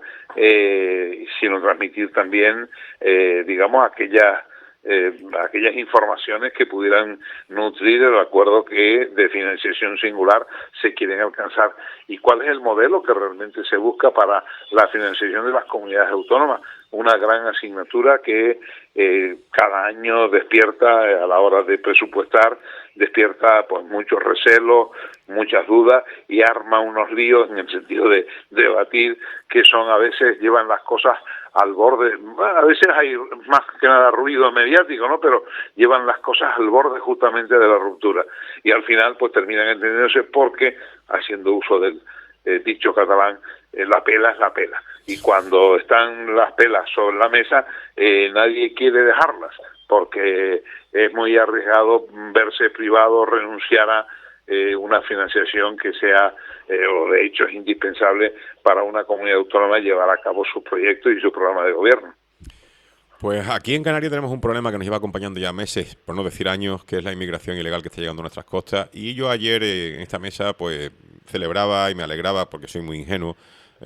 sino transmitir también, digamos, aquellas informaciones que pudieran nutrir el acuerdo que de financiación singular se quieren alcanzar y cuál es el modelo que realmente se busca para la financiación de las comunidades autónomas. Una gran asignatura que cada año despierta a la hora de presupuestar, despierta pues muchos recelos, muchas dudas y arma unos líos en el sentido de debatir que son a veces llevan las cosas al borde, bueno, a veces hay más que nada ruido mediático, ¿no? Pero llevan las cosas al borde justamente de la ruptura y al final pues terminan entendiéndose porque, haciendo uso del dicho catalán, la pela es la pela. Y cuando están las pelas sobre la mesa, nadie quiere dejarlas, porque es muy arriesgado verse privado, renunciar a una financiación que sea, o de hecho es indispensable para una comunidad autónoma llevar a cabo sus proyectos y su programa de gobierno. Pues aquí en Canarias tenemos un problema que nos lleva acompañando ya meses, por no decir años, que es la inmigración ilegal que está llegando a nuestras costas. Y yo ayer en esta mesa pues celebraba y me alegraba, porque soy muy ingenuo,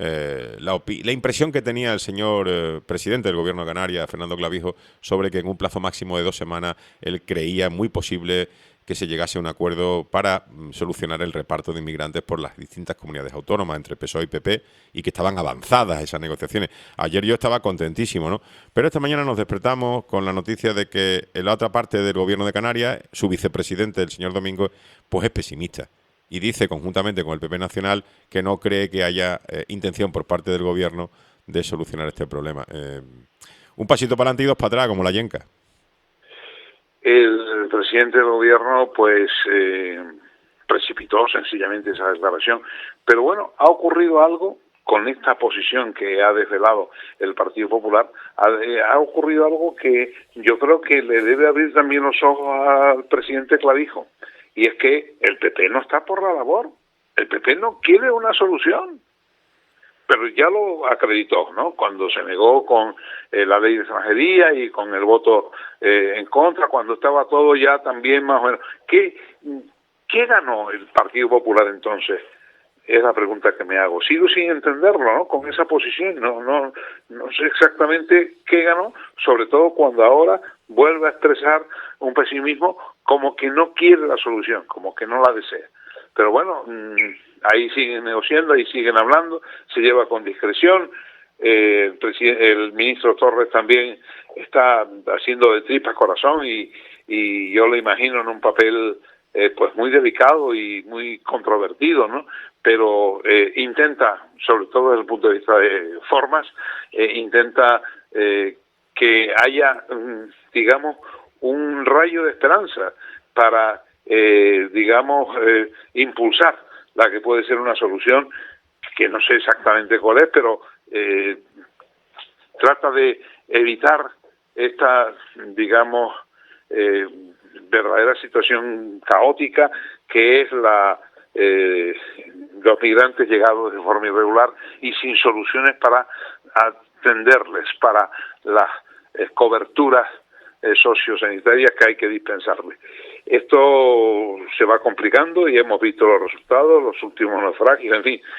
la impresión que tenía el señor presidente del Gobierno de Canarias, Fernando Clavijo, sobre que en un plazo máximo de 2 semanas él creía muy posible que se llegase a un acuerdo para solucionar el reparto de inmigrantes por las distintas comunidades autónomas entre PSOE y PP, y que estaban avanzadas esas negociaciones. Ayer yo estaba contentísimo, ¿no? Pero esta mañana nos despertamos con la noticia de que en la otra parte del Gobierno de Canarias, su vicepresidente, el señor Domingo, pues es pesimista. Y dice, conjuntamente con el PP Nacional, que no cree que haya intención por parte del Gobierno de solucionar este problema. Un pasito para adelante y 2 para atrás, como la yenca. El presidente del Gobierno, pues, precipitó sencillamente esa declaración. Pero bueno, ha ocurrido algo con esta posición que ha desvelado el Partido Popular. Ha ocurrido algo que yo creo que le debe abrir también los ojos al presidente Clavijo. Y es que el PP no está por la labor, el PP no quiere una solución, pero ya lo acreditó, ¿no? Cuando se negó con la ley de extranjería y con el voto en contra, cuando estaba todo ya también más o menos. ¿Qué ganó el Partido Popular entonces? Es la pregunta que me hago. Sigo sin entenderlo, ¿no? Con esa posición, no sé exactamente qué ganó, sobre todo cuando ahora vuelve a expresar un pesimismo como que no quiere la solución, como que no la desea. Pero bueno, ahí siguen negociando, ahí siguen hablando, se lleva con discreción. El ministro Torres también está haciendo de tripas corazón y yo lo imagino en un papel pues muy delicado y muy controvertido, ¿no? Pero intenta, sobre todo desde el punto de vista de formas, intenta que haya, digamos, un rayo de esperanza para impulsar la que puede ser una solución, que no sé exactamente cuál es, pero trata de evitar esta, verdadera situación caótica que es los migrantes llegados de forma irregular y sin soluciones para atenderles, para las coberturas sociosanitarias que hay que dispensarles. Esto se va complicando y hemos visto los resultados, los últimos naufragios, en fin.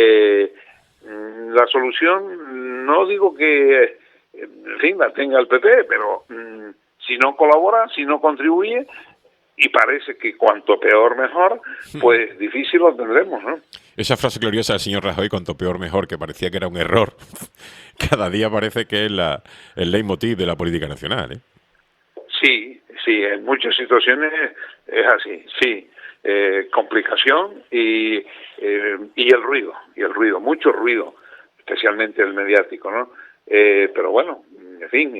La solución, no digo que, en fin, la tenga el PP, pero si no colabora, si no contribuye, y parece que cuanto peor mejor, pues difícil lo tendremos, ¿no? Esa frase gloriosa del señor Rajoy, cuanto peor mejor, que parecía que era un error, cada día parece que es el leitmotiv de la política nacional, ¿eh? Sí, en muchas situaciones es así, sí. Complicación y el ruido, mucho ruido, especialmente el mediático, ¿no? Pero bueno, en fin,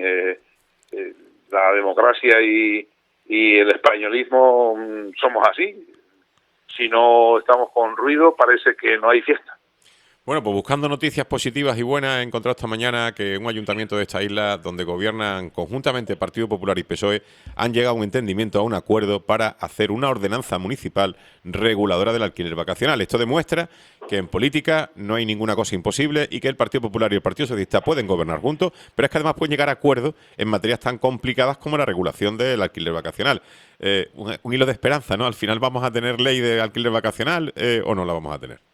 la democracia y el españolismo somos así. Si no estamos con ruido, parece que no hay fiesta. Bueno, pues buscando noticias positivas y buenas, he encontrado esta mañana que un ayuntamiento de esta isla, donde gobiernan conjuntamente Partido Popular y PSOE, han llegado a un entendimiento, a un acuerdo para hacer una ordenanza municipal reguladora del alquiler vacacional. Esto demuestra que en política no hay ninguna cosa imposible y que el Partido Popular y el Partido Socialista pueden gobernar juntos, pero es que además pueden llegar a acuerdos en materias tan complicadas como la regulación del alquiler vacacional. Un hilo de esperanza, ¿no? Al final vamos a tener ley de alquiler vacacional o no la vamos a tener.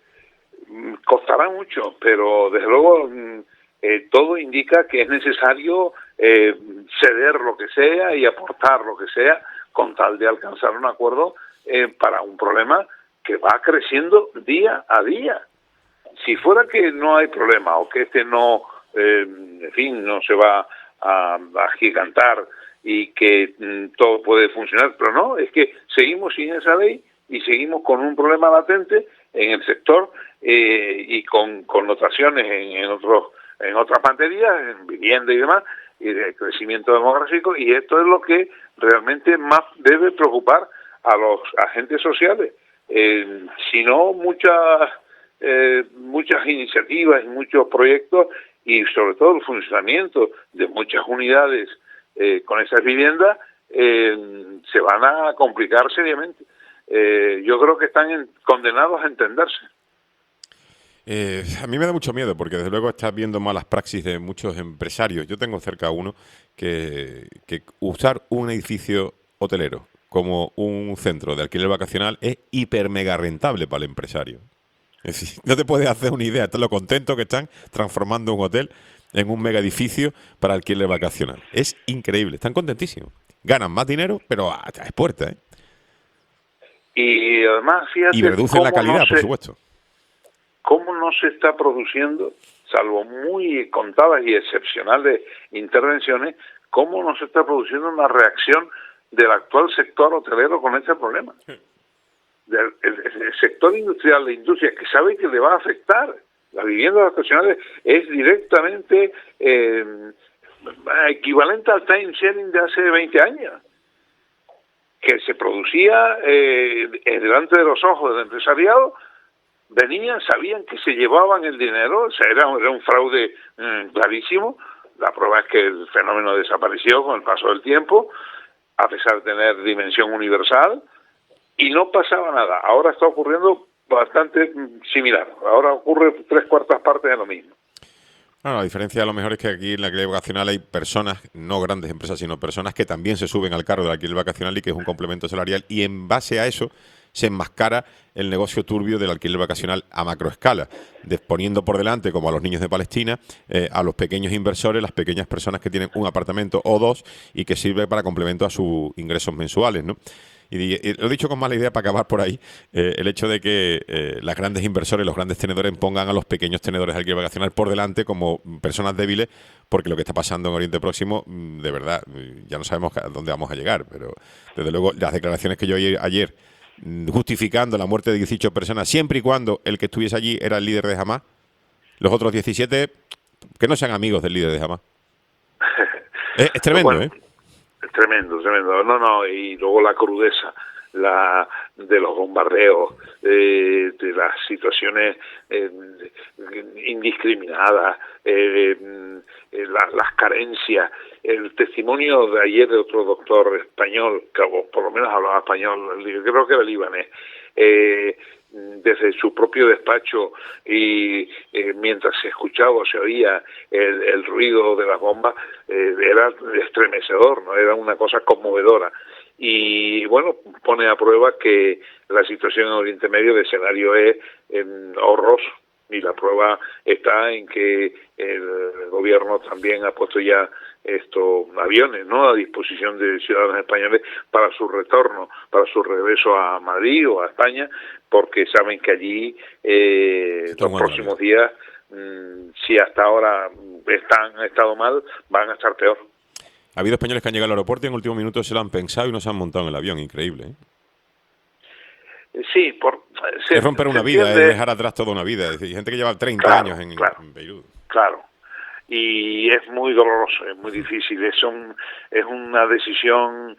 Costará mucho, pero desde luego todo indica que es necesario ceder lo que sea y aportar lo que sea con tal de alcanzar un acuerdo para un problema que va creciendo día a día. Si fuera que no hay problema o que no, en fin, no se va a gigantar y que todo puede funcionar, pero no, es que seguimos sin esa ley y seguimos con un problema latente en el sector y con connotaciones en otras materias, en vivienda y demás, y de crecimiento demográfico, y esto es lo que realmente más debe preocupar a los agentes sociales. Si no, muchas iniciativas y muchos proyectos, y sobre todo el funcionamiento de muchas unidades con esas viviendas, se van a complicar seriamente. Yo creo que están condenados a entenderse. A mí me da mucho miedo porque desde luego estás viendo malas praxis de muchos empresarios. Yo tengo cerca a uno que usar un edificio hotelero como un centro de alquiler vacacional es hiper mega rentable para el empresario. Es decir, no te puedes hacer una idea de lo contento que están transformando un hotel en un mega edificio para alquiler vacacional. Es increíble, están contentísimos. Ganan más dinero, pero es puerta, ¿eh? Y además, fíjate, y reducen la calidad, por supuesto. ¿Cómo no se está produciendo, salvo muy contadas y excepcionales intervenciones, cómo no se está produciendo una reacción del actual sector hotelero con este problema? El sector industrial, la industria, que sabe que le va a afectar. Las viviendas vacacionales es directamente equivalente al time sharing de hace 20 años, que se producía delante de los ojos del empresariado. Venían, sabían que se llevaban el dinero, o sea, era un fraude clarísimo. La prueba es que el fenómeno desapareció con el paso del tiempo, a pesar de tener dimensión universal, y no pasaba nada. Ahora está ocurriendo bastante similar. Ahora ocurre 3/4 partes de lo mismo. Bueno, la diferencia a lo mejor es que aquí en la alquiler vacacional hay personas, no grandes empresas, sino personas que también se suben al carro del alquiler vacacional y que es un complemento salarial, y en base a eso se enmascara el negocio turbio del alquiler vacacional a macroescala, poniendo por delante, como a los niños de Palestina, a los pequeños inversores, las pequeñas personas que tienen un apartamento o dos y que sirve para complemento a sus ingresos mensuales, ¿no? Y lo he dicho con mala idea para acabar por ahí, el hecho de que las grandes inversores, los grandes tenedores pongan a los pequeños tenedores de alquiler vacacional por delante como personas débiles, porque lo que está pasando en Oriente Próximo, de verdad, ya no sabemos a dónde vamos a llegar, pero desde luego las declaraciones que yo oí ayer justificando la muerte de 18 personas, siempre y cuando el que estuviese allí era el líder de Hamás, los otros 17 que no sean amigos del líder de Hamás. Es tremendo, bueno, es tremendo. No, y luego la crudeza. de los bombardeos, de las situaciones indiscriminadas, las carencias. El testimonio de ayer de otro doctor español, que por lo menos hablaba español, yo creo que era libanés, desde su propio despacho y mientras se escuchaba o se oía el ruido de las bombas, era estremecedor, ¿no? Era una cosa conmovedora. Y bueno, pone a prueba que la situación en Oriente Medio de escenario es horroroso, y la prueba está en que el gobierno también ha puesto ya estos aviones, ¿no?, a disposición de ciudadanos españoles para su retorno, para su regreso a Madrid o a España, porque saben que allí los próximos días, si hasta ahora han estado mal, van a estar peor. Ha habido españoles que han llegado al aeropuerto y en último minuto se lo han pensado y no se han montado en el avión. Increíble, ¿eh? Sí, es romper una vida, es dejar atrás toda una vida. Es decir, hay gente que lleva 30 años en Beirut. Claro. Y es muy doloroso, es muy difícil. Es una decisión,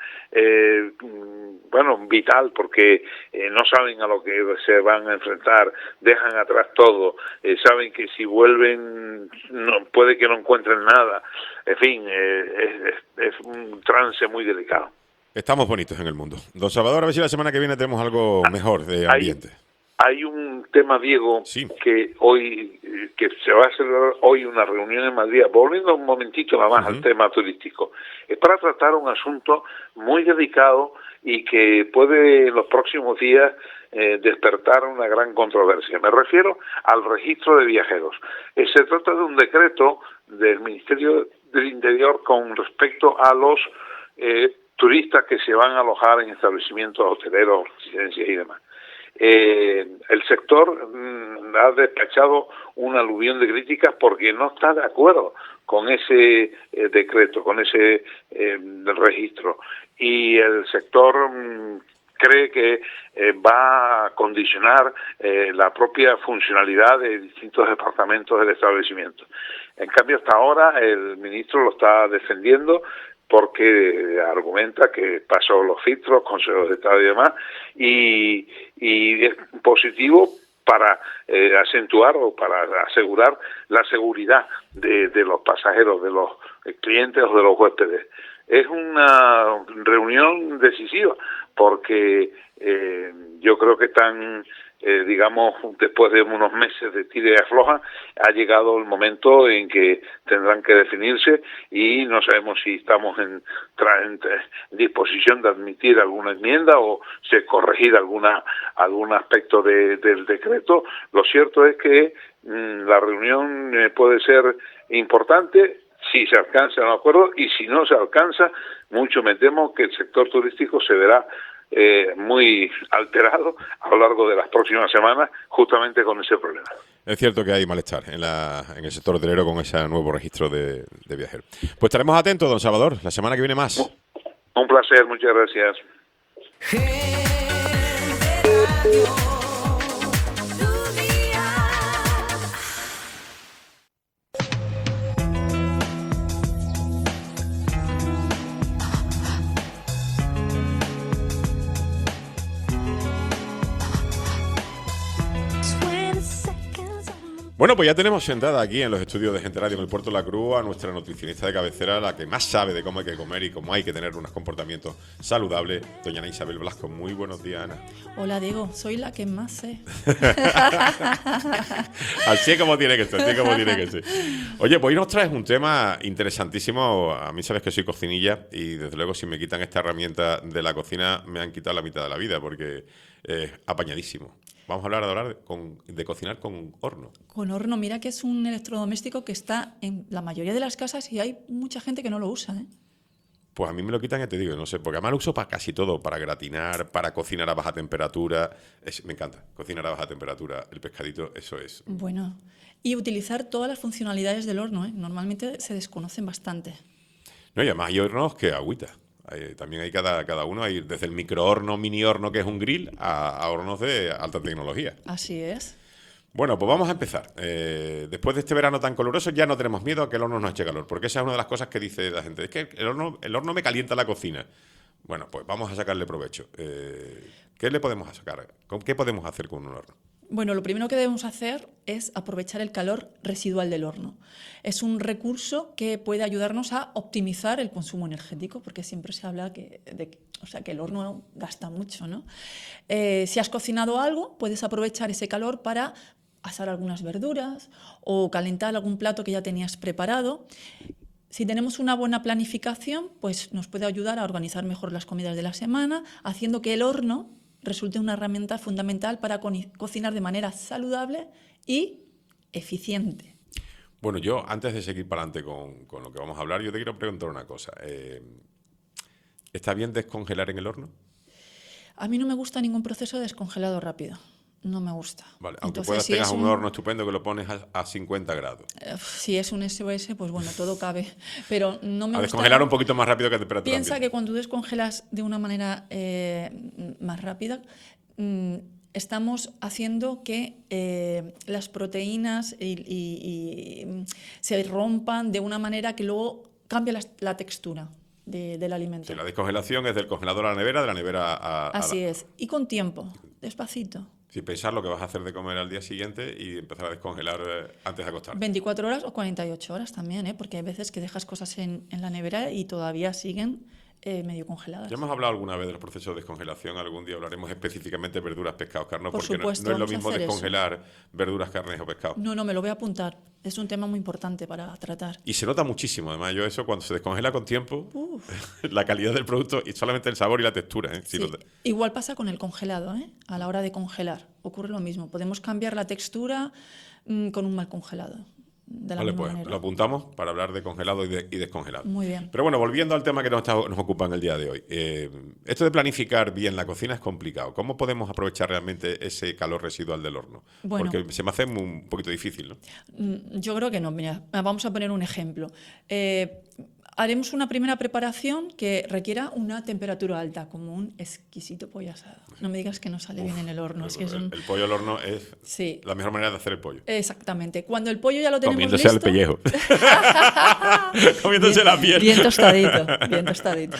vital, porque no saben a lo que se van a enfrentar, dejan atrás todo, saben que si vuelven puede que no encuentren nada. En fin, es un trance muy delicado. Estamos bonitos en el mundo. Don Salvador, a ver si la semana que viene tenemos algo mejor de ambiente. Hay un tema, Diego, que se va a celebrar hoy una reunión en Madrid, volviendo un momentito nada más al tema turístico. Es para tratar un asunto muy delicado y que puede en los próximos días despertar una gran controversia. Me refiero al registro de viajeros. Se trata de un decreto del Ministerio del Interior con respecto a los turistas que se van a alojar en establecimientos hoteleros, residencias y demás. El sector ha despachado un aluvión de críticas porque no está de acuerdo con ese decreto, con ese registro, y el sector cree que va a condicionar la propia funcionalidad de distintos departamentos del establecimiento. En cambio, hasta ahora el ministro lo está defendiendo porque argumenta que pasó los filtros, consejos de Estado y demás, y es positivo para acentuar o para asegurar la seguridad de los pasajeros, de los clientes o de los huéspedes. Es una reunión decisiva porque yo creo que están, después de unos meses de tira y afloja, ha llegado el momento en que tendrán que definirse y no sabemos si estamos en disposición de admitir alguna enmienda o se corregir algún aspecto del decreto. Lo cierto es que la reunión puede ser importante si se alcanza un acuerdo, y si no se alcanza, mucho me temo que el sector turístico se verá muy alterado a lo largo de las próximas semanas, justamente con ese problema. Es cierto que hay malestar en el sector hotelero con ese nuevo registro de viajeros. Pues estaremos atentos, don Salvador, la semana que viene más. Un placer, muchas gracias. Bueno, pues ya tenemos sentada aquí en los estudios de Gente Radio en el Puerto de la Cruz a nuestra nutricionista de cabecera, la que más sabe de cómo hay que comer y cómo hay que tener unos comportamientos saludables, doña Ana Isabel Blasco. Muy buenos días, Ana. Hola, Diego, soy la que más sé. Así es como tiene que ser, así es como tiene que ser. Oye, pues hoy nos traes un tema interesantísimo. A mí sabes que soy cocinilla y desde luego si me quitan esta herramienta de la cocina me han quitado la mitad de la vida porque es apañadísimo. Vamos a hablar de cocinar con horno. Con horno, mira que es un electrodoméstico que está en la mayoría de las casas y hay mucha gente que no lo usa, ¿eh? Pues a mí me lo quitan, ya te digo, no sé, porque además lo uso para casi todo, para gratinar, para cocinar a baja temperatura. Me encanta, cocinar a baja temperatura, el pescadito, eso es. Bueno, y utilizar todas las funcionalidades del horno, ¿eh? Normalmente se desconocen bastante. No, y además hay hornos que agüita. También hay cada uno, hay desde el microhorno, mini horno que es un grill, a hornos de alta tecnología. Así es. Bueno, pues vamos a empezar. Después de este verano tan caluroso ya no tenemos miedo a que el horno nos eche calor, porque esa es una de las cosas que dice la gente. Es que el horno me calienta la cocina. Bueno, pues vamos a sacarle provecho. ¿Qué le podemos sacar? ¿Qué podemos hacer con un horno? Bueno, lo primero que debemos hacer es aprovechar el calor residual del horno. Es un recurso que puede ayudarnos a optimizar el consumo energético, porque siempre se habla que el horno gasta mucho, ¿no? Si has cocinado algo, puedes aprovechar ese calor para asar algunas verduras o calentar algún plato que ya tenías preparado. Si tenemos una buena planificación, pues nos puede ayudar a organizar mejor las comidas de la semana, haciendo que el horno resulte una herramienta fundamental para cocinar de manera saludable y eficiente. Bueno, yo antes de seguir para adelante con lo que vamos a hablar, yo te quiero preguntar una cosa. ¿Está bien descongelar en el horno? A mí no me gusta ningún proceso de descongelado rápido. No me gusta. Vale, aunque Entonces, tengas un horno estupendo que lo pones a 50 grados. Si es un SOS, pues bueno, todo cabe. Pero no me A gusta. descongelar un poquito más rápido que a temperatura Piensa ambiente. que cuando tú descongelas de una manera más rápida, estamos haciendo que las proteínas se rompan de una manera que luego cambia la textura del alimento. Sí, la descongelación es del congelador a la nevera, de la nevera a Así es. Y con tiempo, despacito. Sí, pensar lo que vas a hacer de comer al día siguiente y empezar a descongelar antes de acostarte. 24 horas o 48 horas también, porque hay veces que dejas cosas en la nevera y todavía siguen medio congeladas. Ya hemos hablado alguna vez de los procesos de descongelación. Algún día hablaremos específicamente de verduras, pescados, carnes, Por porque supuesto, no es lo vamos a mismo hacer descongelar verduras, carnes o pescado. No, me lo voy a apuntar. Es un tema muy importante para tratar. Y se nota muchísimo, además, yo eso cuando se descongela con tiempo, la calidad del producto y solamente el sabor y la textura. ¿eh? Sí. Igual pasa con el congelado, ¿eh? A la hora de congelar ocurre lo mismo. Podemos cambiar la textura con un mal congelado. De la Vale, misma pues manera. lo apuntamos para hablar de congelado y descongelado. Muy bien. Pero bueno, volviendo al tema que nos ocupa en el día de hoy. Esto de planificar bien la cocina es complicado. ¿Cómo podemos aprovechar realmente ese calor residual del horno? Bueno. Porque se me hace un poquito difícil, ¿no? Yo creo que no. Mira, vamos a poner un ejemplo. Haremos una primera preparación que requiera una temperatura alta, como un exquisito pollo asado. No me digas que no sale bien en el horno. Es que es El pollo al horno es Sí. la mejor manera de hacer el pollo. Exactamente. Cuando el pollo ya lo tenemos Comiéndose listo... al pellejo. Comiéndose la piel. Bien tostadito, bien tostadito.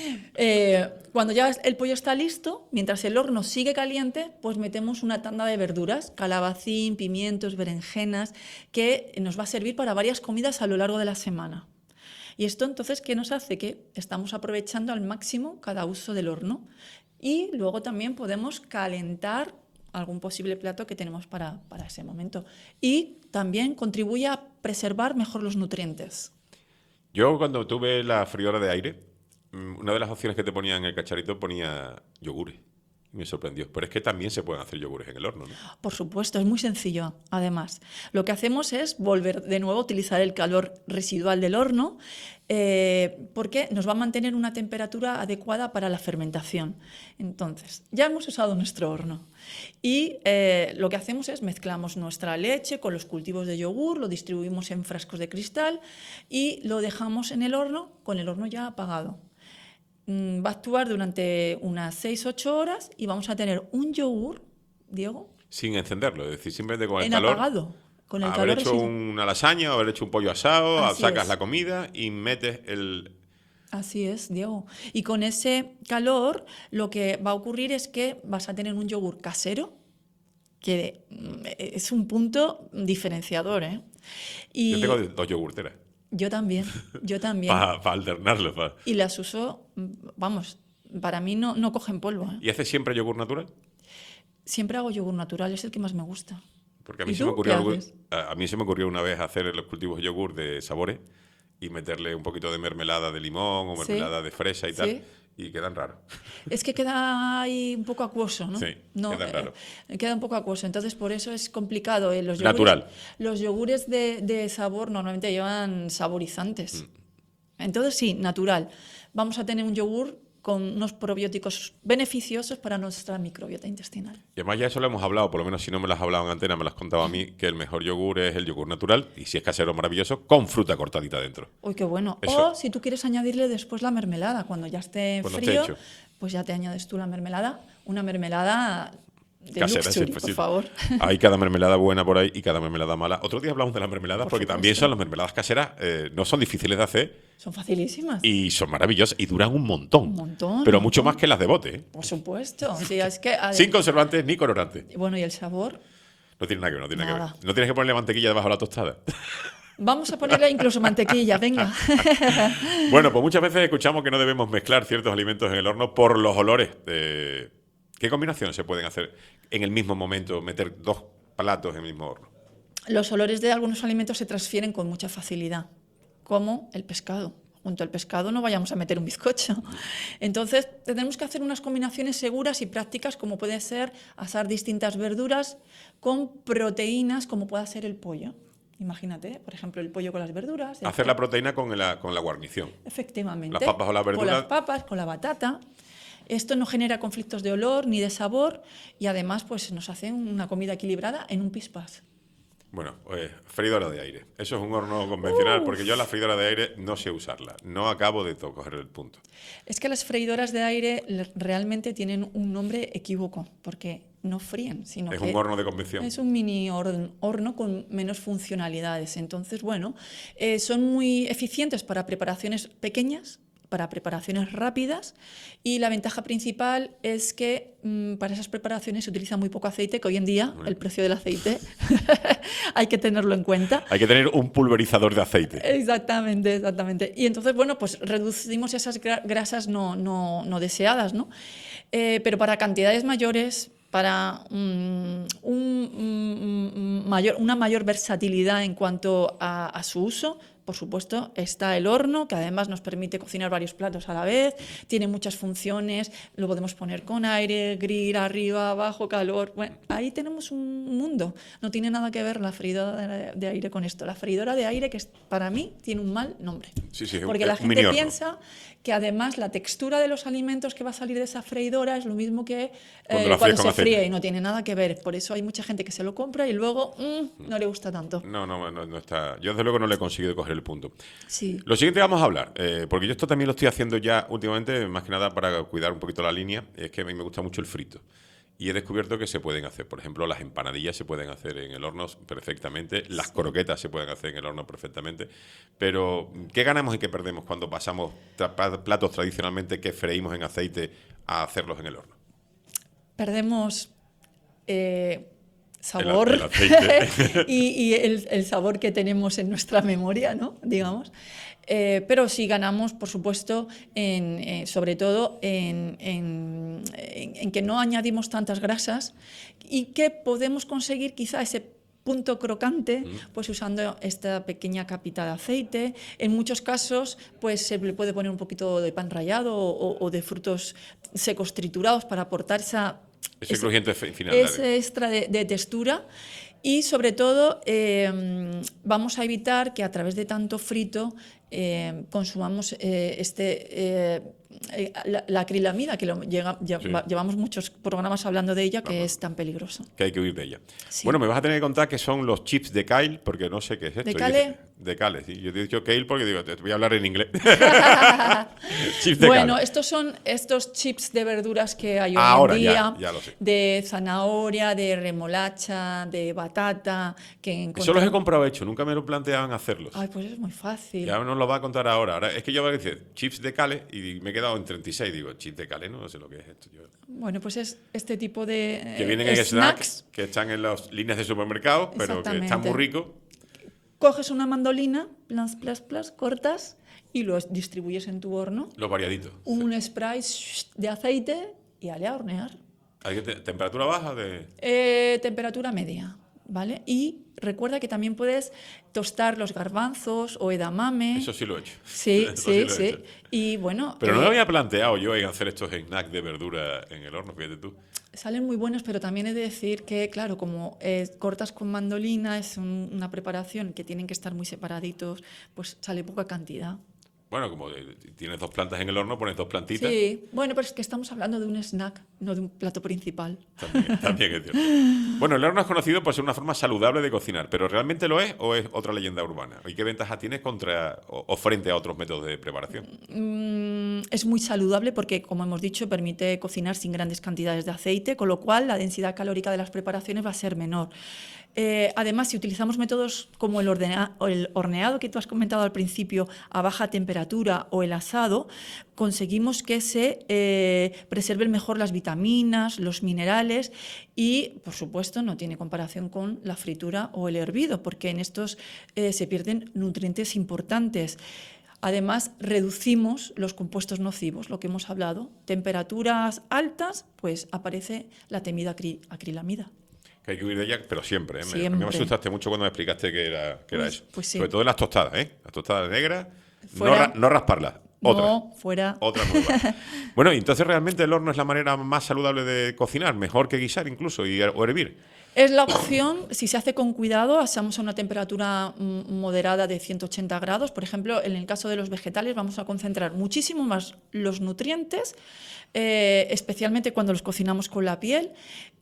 Cuando ya el pollo está listo, mientras el horno sigue caliente, pues metemos una tanda de verduras, calabacín, pimientos, berenjenas, que nos va a servir para varias comidas a lo largo de la semana. Y esto entonces, ¿qué nos hace? Que estamos aprovechando al máximo cada uso del horno. Y luego también podemos calentar algún posible plato que tenemos para ese momento. Y también contribuye a preservar mejor los nutrientes. Yo cuando tuve la freidora de aire, una de las opciones que te ponía en el cacharrito ponía yogures. Me sorprendió. Pero es que también se pueden hacer yogures en el horno, ¿no? Por supuesto, es muy sencillo, además. Lo que hacemos es volver de nuevo a utilizar el calor residual del horno porque nos va a mantener una temperatura adecuada para la fermentación. Entonces, ya hemos usado nuestro horno y lo que hacemos es mezclamos nuestra leche con los cultivos de yogur, lo distribuimos en frascos de cristal y lo dejamos en el horno con el horno ya apagado. Va a actuar durante unas 6-8 horas y vamos a tener un yogur, Diego, Sin encenderlo, es decir, simplemente con el en calor. apagado. Con el Haber calor hecho residual. una lasaña o haber hecho un pollo asado, Así sacas es. la comida y metes el... Así es, Diego. Y con ese calor lo que va a ocurrir es que vas a tener un yogur casero, que es un punto diferenciador, ¿eh? Y Yo tengo 2 yogurteras yo también. para alternarlo. Y las uso, vamos, para mí no cogen polvo, ¿eh? ¿Y haces siempre yogur natural? Siempre hago yogur natural, es el que más me gusta. Porque a mí, ¿Y se me tú ocurrió qué haces? a mí se me ocurrió una vez hacer los cultivos de yogur de sabores y meterle un poquito de mermelada de limón o Sí. mermelada de fresa y tal, Sí. y quedan raros. Es que queda ahí un poco acuoso, ¿no? Sí, no, queda raro. Queda un poco acuoso, entonces por eso es complicado. Los yogures, Natural. Los yogures de sabor normalmente llevan saborizantes. Mm. Entonces sí, natural. Vamos a tener un yogur con unos probióticos beneficiosos para nuestra microbiota intestinal. Y además ya eso lo hemos hablado, por lo menos si no me lo has hablado en antena, me lo has contado a mí, que el mejor yogur es el yogur natural, y si es casero maravilloso, con fruta cortadita dentro. Uy, qué bueno. Eso. O si tú quieres añadirle después la mermelada, cuando ya esté Cuando esté frío, hecho. pues ya te añades tú la mermelada. Una mermelada de Casera, luxury, sí, por sí. favor. Hay cada mermelada buena por ahí y cada mermelada mala. Otro día hablamos de las mermeladas Por porque supuesto. también son las mermeladas caseras, no son difíciles de hacer Son facilísimas. y son maravillosas y duran un montón. Un montón, Pero un mucho montón. más que las de bote, ¿eh? Por supuesto. Sí, es que, Sin conservantes ni colorantes. bueno, y el sabor. No tiene nada que ver, no tiene nada que Nada. ver. No tienes que ponerle mantequilla debajo de la tostada. Vamos a ponerle incluso mantequilla, venga. Bueno, pues muchas veces escuchamos que no debemos mezclar ciertos alimentos en el horno por los olores. ¿Qué combinaciones se pueden hacer en el mismo momento, meter dos platos en el mismo horno? Los olores de algunos alimentos se transfieren con mucha facilidad, como el pescado. Junto al pescado no vayamos a meter un bizcocho. Entonces, tenemos que hacer unas combinaciones seguras y prácticas, como puede ser asar distintas verduras con proteínas, como pueda ser el pollo. Imagínate, por ejemplo, el pollo con las verduras. Hacer la proteína con la guarnición. Efectivamente. Las papas o las verduras. Con las papas, con la batata. Esto no genera conflictos de olor ni de sabor y además pues, nos hace una comida equilibrada en un pispás. Bueno, freidora de aire. Eso es un horno convencional, porque yo la freidora de aire no sé usarla. No acabo de coger el punto. Es que las freidoras de aire realmente tienen un nombre equívoco, porque no fríen, sino Es que un horno de convección. es un mini horno con menos funcionalidades. Entonces, bueno, son muy eficientes para preparaciones pequeñas, para preparaciones rápidas, y la ventaja principal es que para esas preparaciones se utiliza muy poco aceite, que hoy en día el precio del aceite hay que tenerlo en cuenta. Hay que tener un pulverizador de aceite. Exactamente, exactamente. Y entonces, bueno, pues reducimos esas grasas no deseadas, ¿no? Pero para cantidades mayores, para una mayor versatilidad en cuanto a su uso, por supuesto, está el horno, que además nos permite cocinar varios platos a la vez, tiene muchas funciones, lo podemos poner con aire, grill, arriba, abajo, calor. Bueno, ahí tenemos un mundo. No tiene nada que ver la freidora de aire con esto. La freidora de aire, que para mí tiene un mal nombre. Sí, sí, porque la un gente mini horno. piensa que además la textura de los alimentos que va a salir de esa freidora es lo mismo que Cuando la fríes cuando con se aceite. fríe, y no tiene nada que ver. Por eso hay mucha gente que se lo compra y luego no le gusta tanto. No está. Yo desde luego no le he conseguido coger el punto. Sí. Lo siguiente que vamos a hablar, porque yo esto también lo estoy haciendo ya últimamente, más que nada para cuidar un poquito la línea, es que a mí me gusta mucho el frito. Y he descubierto que se pueden hacer, por ejemplo, las empanadillas se pueden hacer en el horno perfectamente, las croquetas se pueden hacer en el horno perfectamente, pero ¿qué ganamos y qué perdemos cuando pasamos platos tradicionalmente que freímos en aceite a hacerlos en el horno? Perdemos sabor El aceite. y el sabor que tenemos en nuestra memoria, ¿no? Digamos. Pero sí ganamos, por supuesto, sobre todo en que no añadimos tantas grasas y que podemos conseguir quizá ese punto crocante, pues usando esta pequeña capita de aceite. En muchos casos, pues se le puede poner un poquito de pan rallado o de frutos secos triturados para aportar Ese crujiente final. ese extra de textura. Y sobre todo vamos a evitar que a través de tanto frito consumamos la acrilamida, que llevamos muchos programas hablando de ella, que es tan peligroso. Que hay que huir de ella. Sí. Bueno, me vas a tener que contar qué son los chips de kale, porque no sé qué es esto. ¿De kale? De kale, sí. Yo te he dicho kale porque digo, te voy a hablar en inglés. Chips de Bueno, kale. estos son estos chips de verduras que hay hoy Ahora, en día, ya lo sé. de zanahoria, de remolacha, de batata, que Eso los he encontramos. comprado hecho, nunca me lo planteaban hacerlos. Ay, pues es muy fácil. Ya nos lo va a contar ahora. Ahora es que yo voy a decir chips de kale y me he quedado en 36. Digo, chips de kale, no sé lo que es esto. Bueno, pues es este tipo de Que vienen en snacks que están en las líneas de supermercado, pero que están Exactamente. muy ricos. Coges una mandolina, plas, cortas y los distribuyes en tu horno. Los variaditos. Un spray de aceite y ale a hornear. Hay que temperatura baja de... Temperatura media, ¿vale? Y recuerda que también puedes tostar los garbanzos o edamame. Eso sí lo he hecho. Sí, Eso sí lo he sí. hecho. Y bueno, Pero no me había planteado yo en hacer estos snacks de verdura en el horno, fíjate tú. salen muy buenos, pero también he de decir que, claro, como cortas con mandolina, es una preparación que tienen que estar muy separaditos, pues sale poca cantidad. Bueno, como tienes 2 plantas en el horno, pones 2 plantitas. Sí, bueno, pero es que estamos hablando de un snack, no de un plato principal. También es cierto. Bueno, el horno es conocido por ser una forma saludable de cocinar, pero ¿realmente lo es o es otra leyenda urbana? ¿Y qué ventaja tienes contra o frente a otros métodos de preparación? Es muy saludable porque, como hemos dicho, permite cocinar sin grandes cantidades de aceite, con lo cual la densidad calórica de las preparaciones va a ser menor. Además, si utilizamos métodos como el horneado que tú has comentado al principio a baja temperatura o el asado, conseguimos que se preserven mejor las vitaminas, los minerales y, por supuesto, no tiene comparación con la fritura o el hervido, porque en estos se pierden nutrientes importantes. Además, reducimos los compuestos nocivos, lo que hemos hablado. Temperaturas altas, pues aparece la temida acrilamida. Que hay que huir de ella, pero siempre. Siempre. Me asustaste mucho cuando me explicaste que era eso. Pues sí. Sobre todo en las tostadas, ¿eh? Las tostadas negras, Fuera. no rasparlas. Otra. No, fuera. Otra nueva. Bueno, y entonces realmente el horno es la manera más saludable de cocinar, mejor que guisar incluso o hervir. Es la opción, si se hace con cuidado, hacemos a una temperatura moderada de 180 grados. Por ejemplo, en el caso de los vegetales vamos a concentrar muchísimo más los nutrientes, especialmente cuando los cocinamos con la piel.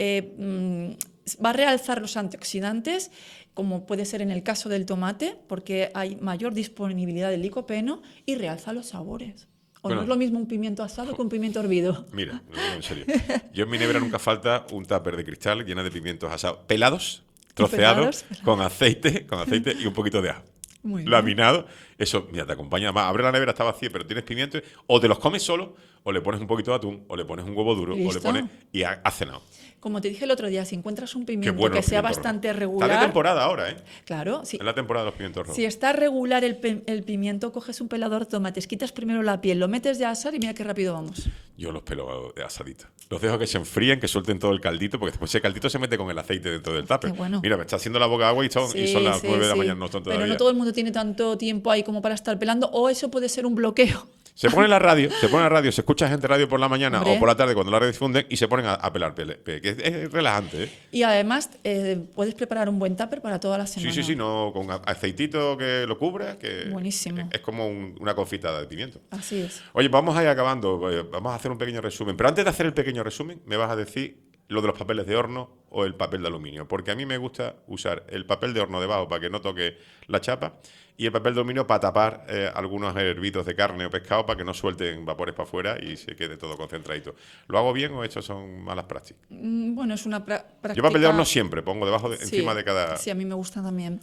Va a realzar los antioxidantes, como puede ser en el caso del tomate, porque hay mayor disponibilidad del licopeno, y realza los sabores. ¿O no es lo mismo un pimiento asado que un pimiento hervido? Mira, en serio. Yo en mi nevera nunca falta un tupper de cristal lleno de pimientos asados, pelados, troceados, con aceite y un poquito de ajo. Muy bien. Laminado. Eso, mira, te acompaña más. Abre la nevera, está vacía, pero tienes pimientos. O te los comes solo, o le pones un poquito de atún, o le pones un huevo duro, ¿Listo? o le pones... Y has cenado. Como te dije el otro día, si encuentras un pimiento Qué bueno que los sea pimientos bastante rojos. regular... Está de temporada ahora, ¿eh? Claro, sí. Es la temporada de los pimientos rojos. Si está regular el pimiento, coges un pelador de tomates, quitas primero la piel, lo metes de asar y mira qué rápido vamos. Yo los pelo de asadito. Los dejo que se enfríen, que suelten todo el caldito, porque después ese caldito se mete con el aceite dentro del tupper. Qué bueno. Mira, me está haciendo la boca agua y son las 9 de la mañana, no son todavía. Pero no todo el mundo tiene tanto tiempo ahí como para estar pelando, o eso puede ser un bloqueo. Se pone la radio, se escucha gente radio por la mañana Hombre. o por la tarde cuando la redifunden y se ponen a pelar que es relajante, ¿eh? Y además puedes preparar un buen tupper para toda la semana. Sí, no, con aceitito que lo cubra, que Buenísimo. es como una confitada de pimiento. Así es. Oye, vamos a ir acabando, vamos a hacer un pequeño resumen. Pero antes de hacer el pequeño resumen, me vas a decir lo de los papeles de horno o el papel de aluminio, porque a mí me gusta usar el papel de horno debajo para que no toque la chapa y el papel de aluminio para tapar algunos hervidos de carne o pescado para que no suelten vapores para afuera y se quede todo concentradito. ¿Lo hago bien o estos son malas prácticas? Bueno, es una práctica... Yo papel de horno siempre pongo debajo, encima de cada... Sí, a mí me gusta también.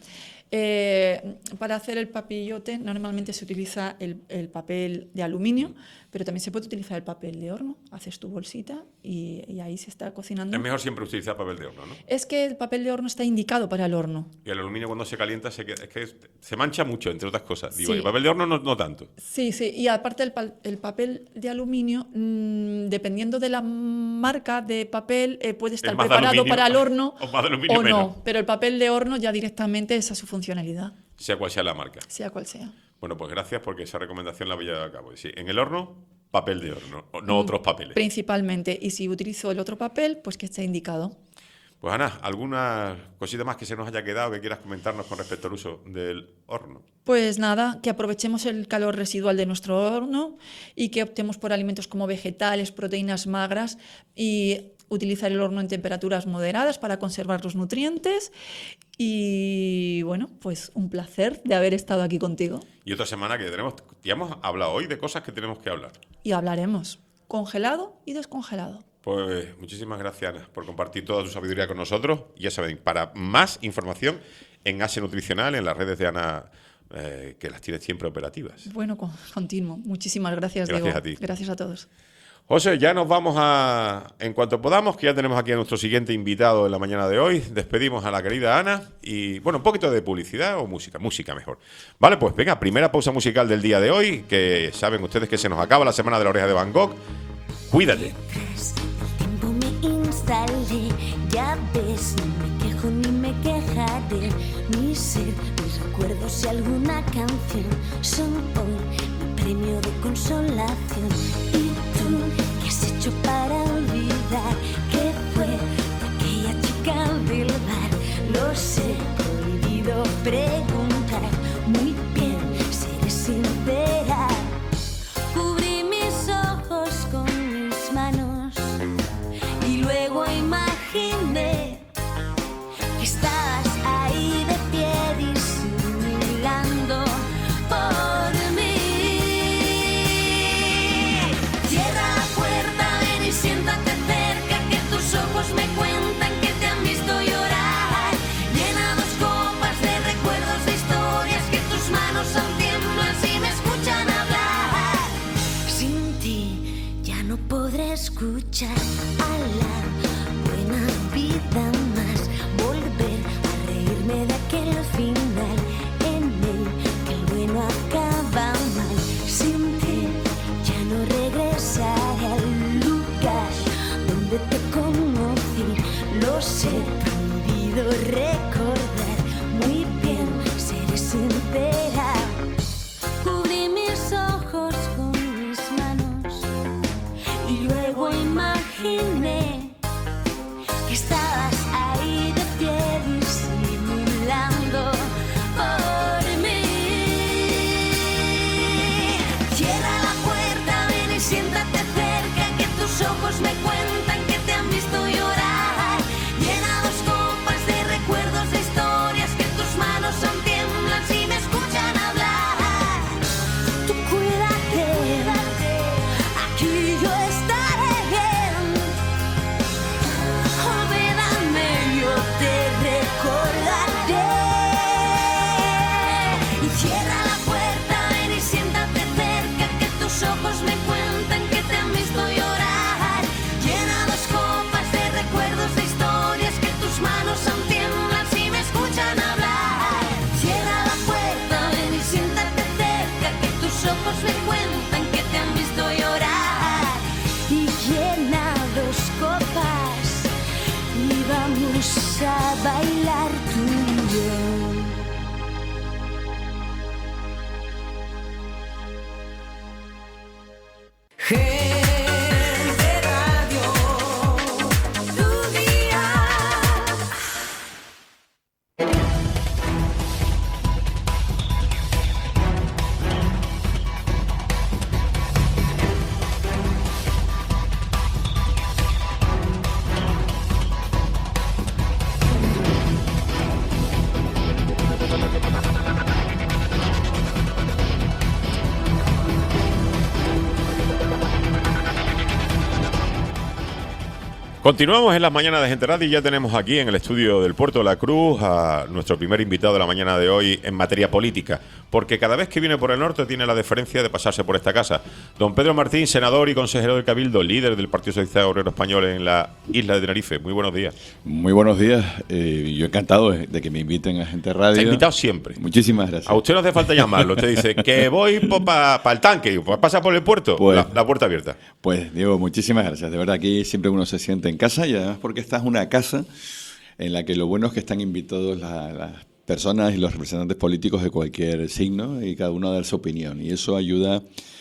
Para hacer el papillote normalmente se utiliza el papel de aluminio, pero también se puede utilizar el papel de horno. Haces tu bolsita y ahí se está cocinando. Es mejor siempre utilizar papel de horno, ¿no? Es que el papel de horno está indicado para el horno. Y el aluminio cuando se calienta es que se mancha mucho, entre otras cosas. Digo, Sí. el papel de horno no tanto. Sí, y aparte el papel de aluminio, dependiendo de la marca de papel, puede estar Es más de preparado aluminio, para el horno o más de aluminio o menos. no, pero el papel de horno ya directamente es a su funcionalidad, Sea cual sea la marca. sea cual sea. Bueno, pues gracias porque esa recomendación la voy a llevar a cabo. Sí, en el horno, papel de horno, no otros papeles. Principalmente, y si utilizo el otro papel, pues que esté indicado. Pues Ana, ¿alguna cosita más que se nos haya quedado que quieras comentarnos con respecto al uso del horno? Pues nada, que aprovechemos el calor residual de nuestro horno y que optemos por alimentos como vegetales, proteínas magras y utilizar el horno en temperaturas moderadas para conservar los nutrientes. Y bueno, pues un placer de haber estado aquí contigo. Y otra semana que ya hemos hablado hoy de cosas que tenemos que hablar. Y hablaremos congelado y descongelado. Pues muchísimas gracias, Ana, por compartir toda tu sabiduría con nosotros. Y ya saben, para más información en Asia Nutricional, en las redes de Ana, que las tiene siempre operativas. Bueno, continuo. Muchísimas gracias, Gracias Diego. a ti. Gracias a todos. José, ya nos vamos en cuanto podamos, que ya tenemos aquí a nuestro siguiente invitado en la mañana de hoy. Despedimos a la querida Ana y, bueno, un poquito de publicidad o música mejor. Vale, pues venga, primera pausa musical del día de hoy, que saben ustedes que se nos acaba la semana de la oreja de Van Gogh. Cuídate. El tiempo me instalé, ya ves, no me quejo ni me quejaré. Mi ser, mis recuerdos y alguna canción son hoy mi premio de consolación. ¿Y tú qué has hecho para olvidar que fue aquella chica del bar? Lo sé, prohibido preguntar. Muy bien, seré sincera. vamos a bailar tú y yo. Gente Radio, tu día. Continuamos en las mañanas de Gente Radio y ya tenemos aquí en el estudio del Puerto de la Cruz a nuestro primer invitado de la mañana de hoy en materia política, porque cada vez que viene por el norte tiene la deferencia de pasarse por esta casa. Don Pedro Martín, senador y consejero del Cabildo, líder del Partido Socialista Obrero Español en la isla de Tenerife. Muy buenos días. Muy buenos días. Yo encantado de que me inviten a Gente Radio. Está invitado siempre. Muchísimas gracias. A usted no hace falta llamarlo. Usted dice que voy para el tanque, pues pasa por el puerto, Pues, la puerta abierta. Pues, Diego, muchísimas gracias. De verdad, aquí siempre uno se siente en casa y además porque esta es una casa en la que lo bueno es que están invitados las personas y los representantes políticos de cualquier signo y cada uno a dar su opinión. Y eso ayuda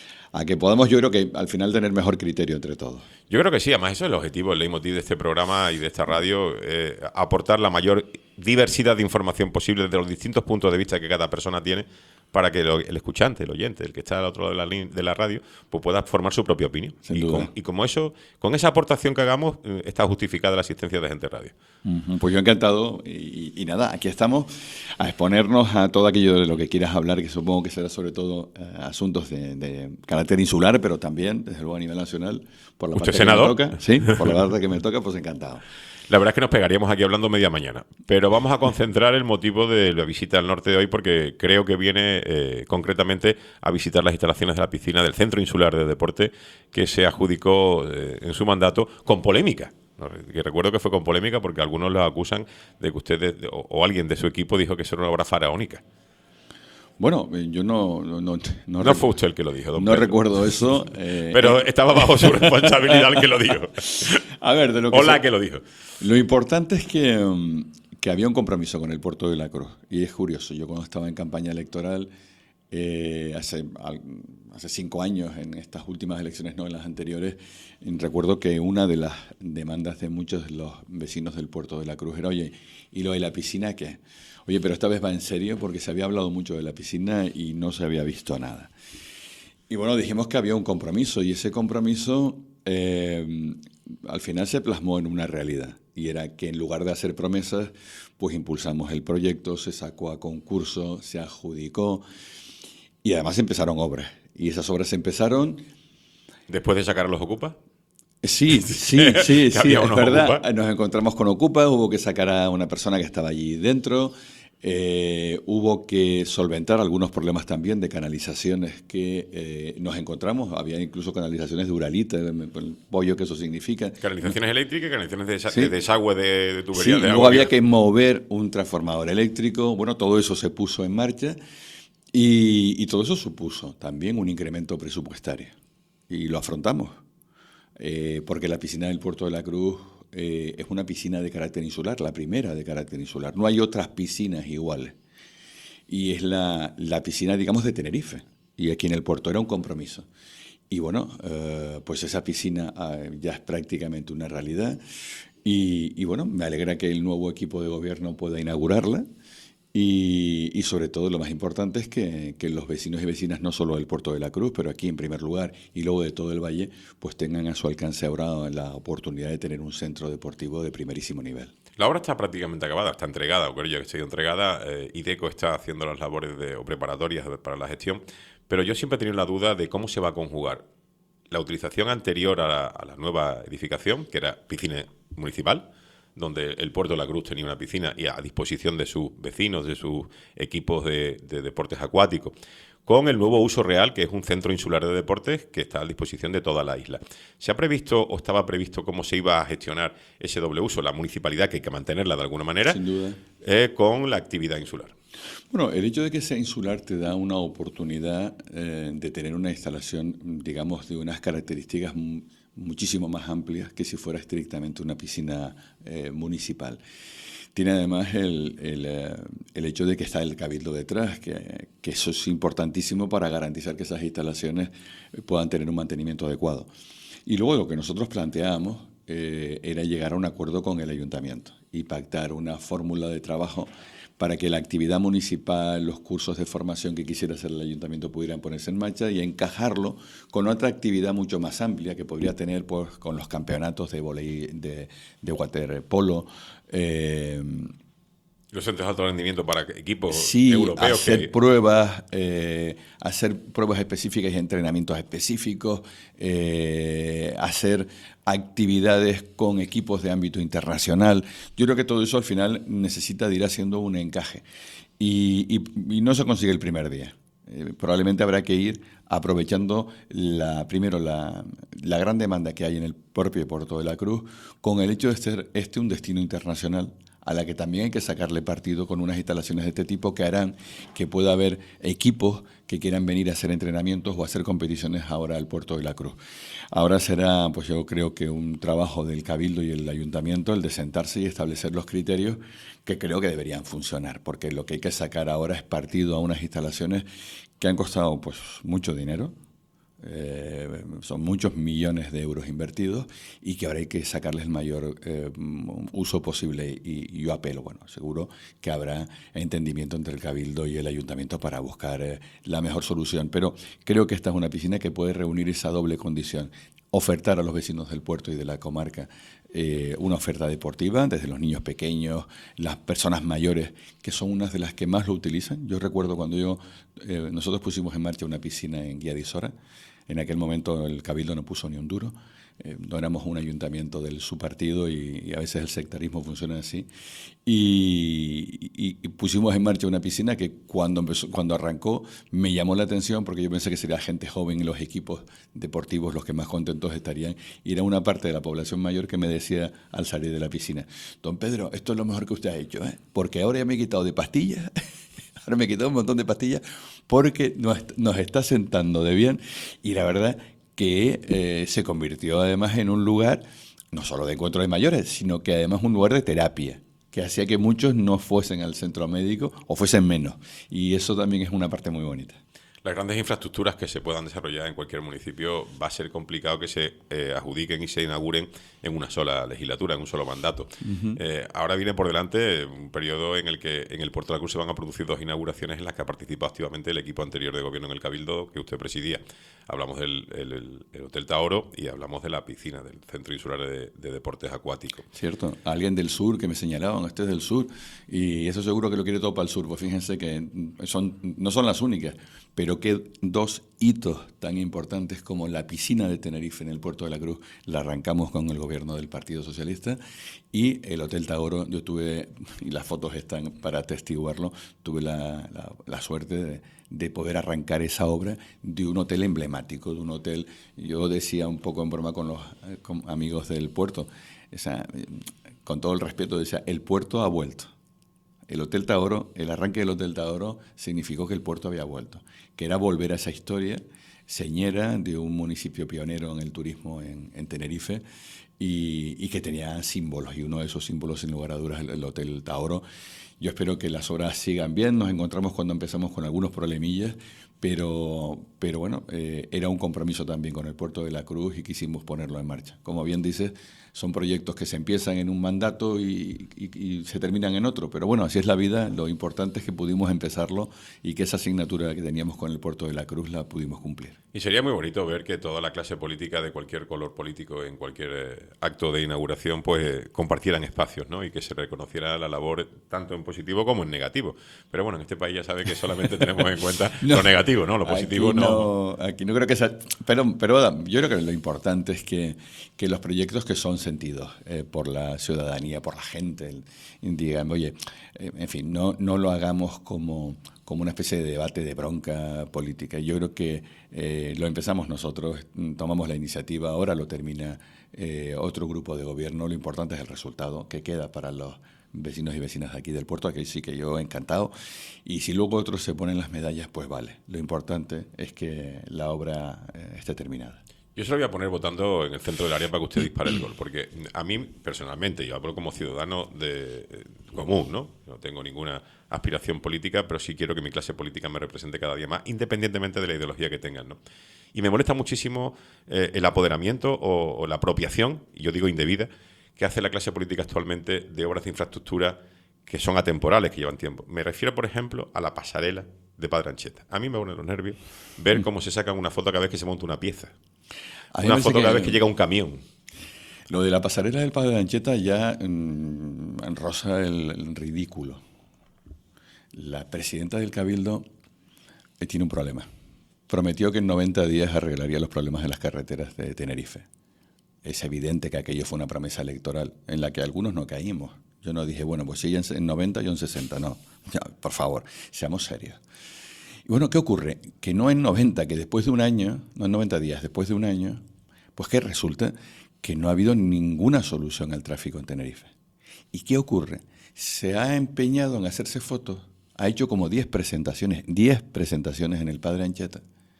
a que podamos, yo creo que al final tener mejor criterio entre todos. Yo creo que sí, además eso es el objetivo, el leitmotiv de este programa y de esta radio, aportar la mayor diversidad de información posible desde los distintos puntos de vista que cada persona tiene para que el escuchante, el oyente, el que está al otro lado de la radio, pues pueda formar su propia opinión. Sin duda. Y como eso, con esa aportación que hagamos, está justificada la asistencia de Gente Radio. Pues yo encantado y nada, aquí estamos a exponernos a todo aquello de lo que quieras hablar, que supongo que será sobre todo asuntos de carácter insular, pero también, desde luego, a nivel nacional, por la ¿Usted parte senador? que me toca. Sí, por la parte que me toca, pues encantado. La verdad es que nos pegaríamos aquí hablando media mañana, pero vamos a concentrar el motivo de la visita al norte de hoy porque creo que viene concretamente a visitar las instalaciones de la piscina del Centro Insular de Deporte que se adjudicó en su mandato con polémica. Que recuerdo que fue con polémica porque algunos lo acusan de que usted o alguien de su equipo dijo que eso era una obra faraónica. Bueno, yo no fue usted el que lo dijo, don No Pedro. recuerdo eso. Pero estaba bajo su responsabilidad el que lo dijo. A ver, de lo que Hola, que lo dijo. Lo importante es que había un compromiso con el Puerto de la Cruz. Y es curioso, yo cuando estaba en campaña electoral, hace 5 años, en estas últimas elecciones, no en las anteriores, recuerdo que una de las demandas de muchos de los vecinos del Puerto de la Cruz era, oye, ¿y lo de la piscina qué? Oye, pero esta vez va en serio porque se había hablado mucho de la piscina y no se había visto nada. Y bueno, dijimos que había un compromiso y ese compromiso al final se plasmó en una realidad. Y era que en lugar de hacer promesas, pues impulsamos el proyecto, se sacó a concurso, se adjudicó y además empezaron obras. Y esas obras empezaron... ¿Después de sacar a los Ocupa? Sí, es verdad. Ocupa. Nos encontramos con Ocupa, hubo que sacar a una persona que estaba allí dentro, hubo que solventar algunos problemas también de canalizaciones que nos encontramos. Había incluso canalizaciones de Uralita, el pollo que eso significa. Canalizaciones eléctricas, canalizaciones Sí. de desagüe de tubería Sí, de luego agua. había que mover un transformador eléctrico. Bueno, todo eso se puso en marcha y todo eso supuso también un incremento presupuestario. Y lo afrontamos. Porque la piscina del Puerto de la Cruz es una piscina de carácter insular, la primera de carácter insular. No hay otras piscinas iguales. Y es la piscina, digamos, de Tenerife. Y aquí en el puerto era un compromiso. Y bueno, pues esa piscina ya es prácticamente una realidad. Y bueno, me alegra que el nuevo equipo de gobierno pueda inaugurarla. Y sobre todo lo más importante es que los vecinos y vecinas, no solo del Puerto de la Cruz, pero aquí en primer lugar y luego de todo el valle, pues tengan a su alcance ahora la oportunidad de tener un centro deportivo de primerísimo nivel. La obra está prácticamente acabada, está entregada, o creo yo que está entregada. IDECO está haciendo las labores o preparatorias para la gestión, pero yo siempre he tenido la duda de cómo se va a conjugar la utilización anterior a la nueva edificación, que era piscina municipal, donde el Puerto de la Cruz tenía una piscina y a disposición de sus vecinos, de sus equipos de deportes acuáticos, con el nuevo uso real, que es un centro insular de deportes que está a disposición de toda la isla. ¿Se ha previsto o estaba previsto cómo se iba a gestionar ese doble uso? La municipalidad, que hay que mantenerla de alguna manera, Sin duda. Con la actividad insular. Bueno, el hecho de que sea insular te da una oportunidad de tener una instalación, digamos, de unas características muchísimo más amplias que si fuera estrictamente una piscina municipal. Tiene además el hecho de que está el cabildo detrás, que eso es importantísimo para garantizar que esas instalaciones puedan tener un mantenimiento adecuado. Y luego lo que nosotros planteábamos era llegar a un acuerdo con el ayuntamiento y pactar una fórmula de trabajo para que la actividad municipal, los cursos de formación que quisiera hacer el ayuntamiento pudieran ponerse en marcha y encajarlo con otra actividad mucho más amplia que podría tener pues, con los campeonatos de vóley, de waterpolo. Los centros de alto rendimiento para equipos sí, europeos. Hacer pruebas específicas y entrenamientos específicos, hacer actividades con equipos de ámbito internacional. Yo creo que todo eso al final necesita de ir haciendo un encaje. Y no se consigue el primer día. Probablemente habrá que ir aprovechando primero la gran demanda que hay en el propio Puerto de la Cruz, con el hecho de ser un destino internacional, a la que también hay que sacarle partido con unas instalaciones de este tipo que harán que pueda haber equipos que quieran venir a hacer entrenamientos o hacer competiciones ahora al Puerto de la Cruz. Ahora será, pues yo creo que un trabajo del Cabildo y el Ayuntamiento el de sentarse y establecer los criterios que creo que deberían funcionar, porque lo que hay que sacar ahora es partido a unas instalaciones que han costado pues mucho dinero. Son muchos millones de euros invertidos y que ahora hay que sacarles el mayor uso posible y yo apelo, bueno, seguro que habrá entendimiento entre el Cabildo y el Ayuntamiento para buscar la mejor solución, pero creo que esta es una piscina que puede reunir esa doble condición, ofertar a los vecinos del puerto y de la comarca una oferta deportiva, desde los niños pequeños, las personas mayores, que son unas de las que más lo utilizan. Yo recuerdo cuando nosotros pusimos en marcha una piscina en Guía de Isora. En aquel momento el Cabildo no puso ni un duro. No éramos un ayuntamiento del su partido y a veces el sectarismo funciona así. Y pusimos en marcha una piscina que cuando arrancó me llamó la atención porque yo pensé que sería gente joven y los equipos deportivos los que más contentos estarían. Y era una parte de la población mayor que me decía al salir de la piscina: don Pedro, esto es lo mejor que usted ha hecho, porque ahora ya me he quitado de pastillas. Ahora me he quitado un montón de pastillas porque nos está sentando de bien y la verdad que se convirtió además en un lugar no solo de encuentro de mayores, sino que además un lugar de terapia, que hacía que muchos no fuesen al centro médico o fuesen menos. Y eso también es una parte muy bonita. Las grandes infraestructuras que se puedan desarrollar en cualquier municipio va a ser complicado que se adjudiquen y se inauguren en una sola legislatura, en un solo mandato. Uh-huh. Ahora viene por delante un periodo en el que en el Puerto de la Cruz se van a producir 2 inauguraciones en las que ha participado activamente el equipo anterior de gobierno en el Cabildo que usted presidía. Hablamos del el Hotel Taoro y hablamos de la piscina del Centro Insular de Deportes Acuáticos. Cierto. Alguien del sur que me señalaban, este es del sur, y eso seguro que lo quiere todo para el sur. Pues fíjense que no son las únicas, pero que 2 hitos tan importantes como la piscina de Tenerife en el Puerto de la Cruz la arrancamos con el gobierno del Partido Socialista, y el Hotel Taoro, yo tuve, y las fotos están para atestiguarlo, tuve la suerte de poder arrancar esa obra de un hotel emblemático, de un hotel, yo decía un poco en broma con amigos del puerto, con todo el respeto, decía, el puerto ha vuelto. El Hotel Taoro, el arranque del Hotel Taoro significó que el puerto había vuelto, que era volver a esa historia señera de un municipio pionero en el turismo en Tenerife y que tenía símbolos, y uno de esos símbolos, sin lugar a dudas, el Hotel Taoro. Yo espero que las obras sigan bien, nos encontramos cuando empezamos con algunos problemillas, pero bueno, era un compromiso también con el Puerto de la Cruz y quisimos ponerlo en marcha. Como bien dices, son proyectos que se empiezan en un mandato y se terminan en otro, pero bueno, así es la vida. Lo importante es que pudimos empezarlo y que esa asignatura que teníamos con el Puerto de la Cruz la pudimos cumplir. Y sería muy bonito ver que toda la clase política de cualquier color político en cualquier acto de inauguración pues compartieran espacios, ¿no? Y que se reconociera la labor tanto en positivo como en negativo. Pero bueno, en este país ya sabe que solamente tenemos en cuenta lo negativo, ¿no? Lo positivo no. Aquí no creo que sea... Pero yo creo que lo importante es que los proyectos que son sentidos por la ciudadanía, por la gente, digan, oye, en fin, no lo hagamos como una especie de debate de bronca política. Yo creo que lo empezamos nosotros, tomamos la iniciativa, ahora lo termina otro grupo de gobierno. Lo importante es el resultado que queda para los vecinos y vecinas de aquí del puerto, aquí sí que yo encantado. Y si luego otros se ponen las medallas, pues vale. Lo importante es que la obra esté terminada. Yo se lo voy a poner votando en el centro del área para que usted dispare el gol, porque a mí, personalmente, yo hablo como ciudadano común, ¿no? No tengo ninguna aspiración política, pero sí quiero que mi clase política me represente cada día más, independientemente de la ideología que tengan, ¿no? Y me molesta muchísimo el apoderamiento o la apropiación, y yo digo indebida, que hace la clase política actualmente de obras de infraestructura que son atemporales, que llevan tiempo. Me refiero, por ejemplo, a la pasarela de Padre Ancheta. A mí me pone los nervios ver cómo se sacan una foto cada vez que se monta una pieza. Una foto cada vez que llega un camión. Lo de la pasarela del Padre Ancheta ya roza el ridículo. La presidenta del Cabildo tiene un problema. Prometió que en 90 días arreglaría los problemas de las carreteras de Tenerife. Es evidente que aquello fue una promesa electoral en la que algunos no caímos. Yo no dije, bueno, pues si ella en 90, yo en 60. No, ya, por favor, seamos serios. Y bueno, ¿qué ocurre? Que no en 90, que después de un año, no en 90 días, después de un año, pues que resulta que no ha habido ninguna solución al tráfico en Tenerife. ¿Y qué ocurre? Se ha empeñado en hacerse fotos, ha hecho como 10 presentaciones en el Padre Ancheta,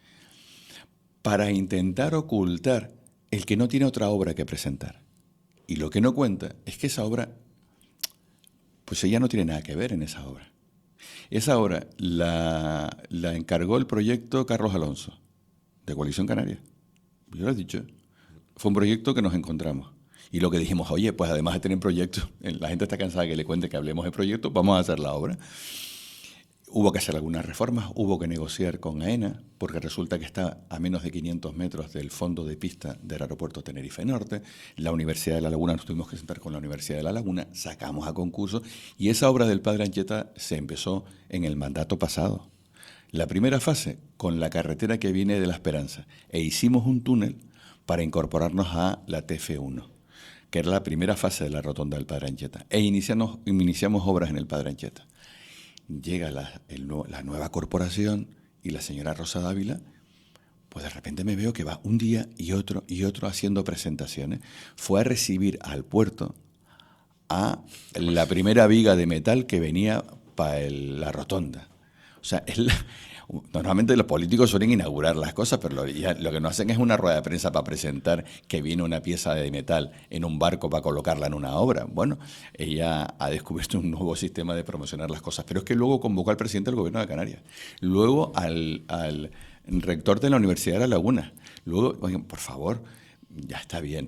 para intentar ocultar el que no tiene otra obra que presentar. Y lo que no cuenta es que esa obra, pues ella no tiene nada que ver en esa obra. Esa obra la encargó el proyecto Carlos Alonso, de Coalición Canaria. Yo lo he dicho. Fue un proyecto que nos encontramos. Y lo que dijimos, oye, pues además de tener proyectos, la gente está cansada de que le cuente que hablemos de proyectos, vamos a hacer la obra. Hubo que hacer algunas reformas, hubo que negociar con AENA, porque resulta que está a menos de 500 metros del fondo de pista del aeropuerto Tenerife Norte. La Universidad de La Laguna, nos tuvimos que sentar con la Universidad de La Laguna, sacamos a concurso, y esa obra del Padre Ancheta se empezó en el mandato pasado. La primera fase, con la carretera que viene de La Esperanza, e hicimos un túnel para incorporarnos a la TF1, que era la primera fase de la rotonda del Padre Ancheta, e iniciamos obras en el Padre Ancheta. Llega la nueva corporación y la señora Rosa Dávila, pues de repente me veo que va un día y otro haciendo presentaciones. Fue a recibir al puerto a la primera viga de metal que venía para la rotonda. O sea, normalmente los políticos suelen inaugurar las cosas, pero lo que no hacen es una rueda de prensa para presentar que viene una pieza de metal en un barco para colocarla en una obra. Bueno, ella ha descubierto un nuevo sistema de promocionar las cosas, pero es que luego convocó al presidente del Gobierno de Canarias, luego al rector de la Universidad de La Laguna, luego, oigan, por favor, ya está bien.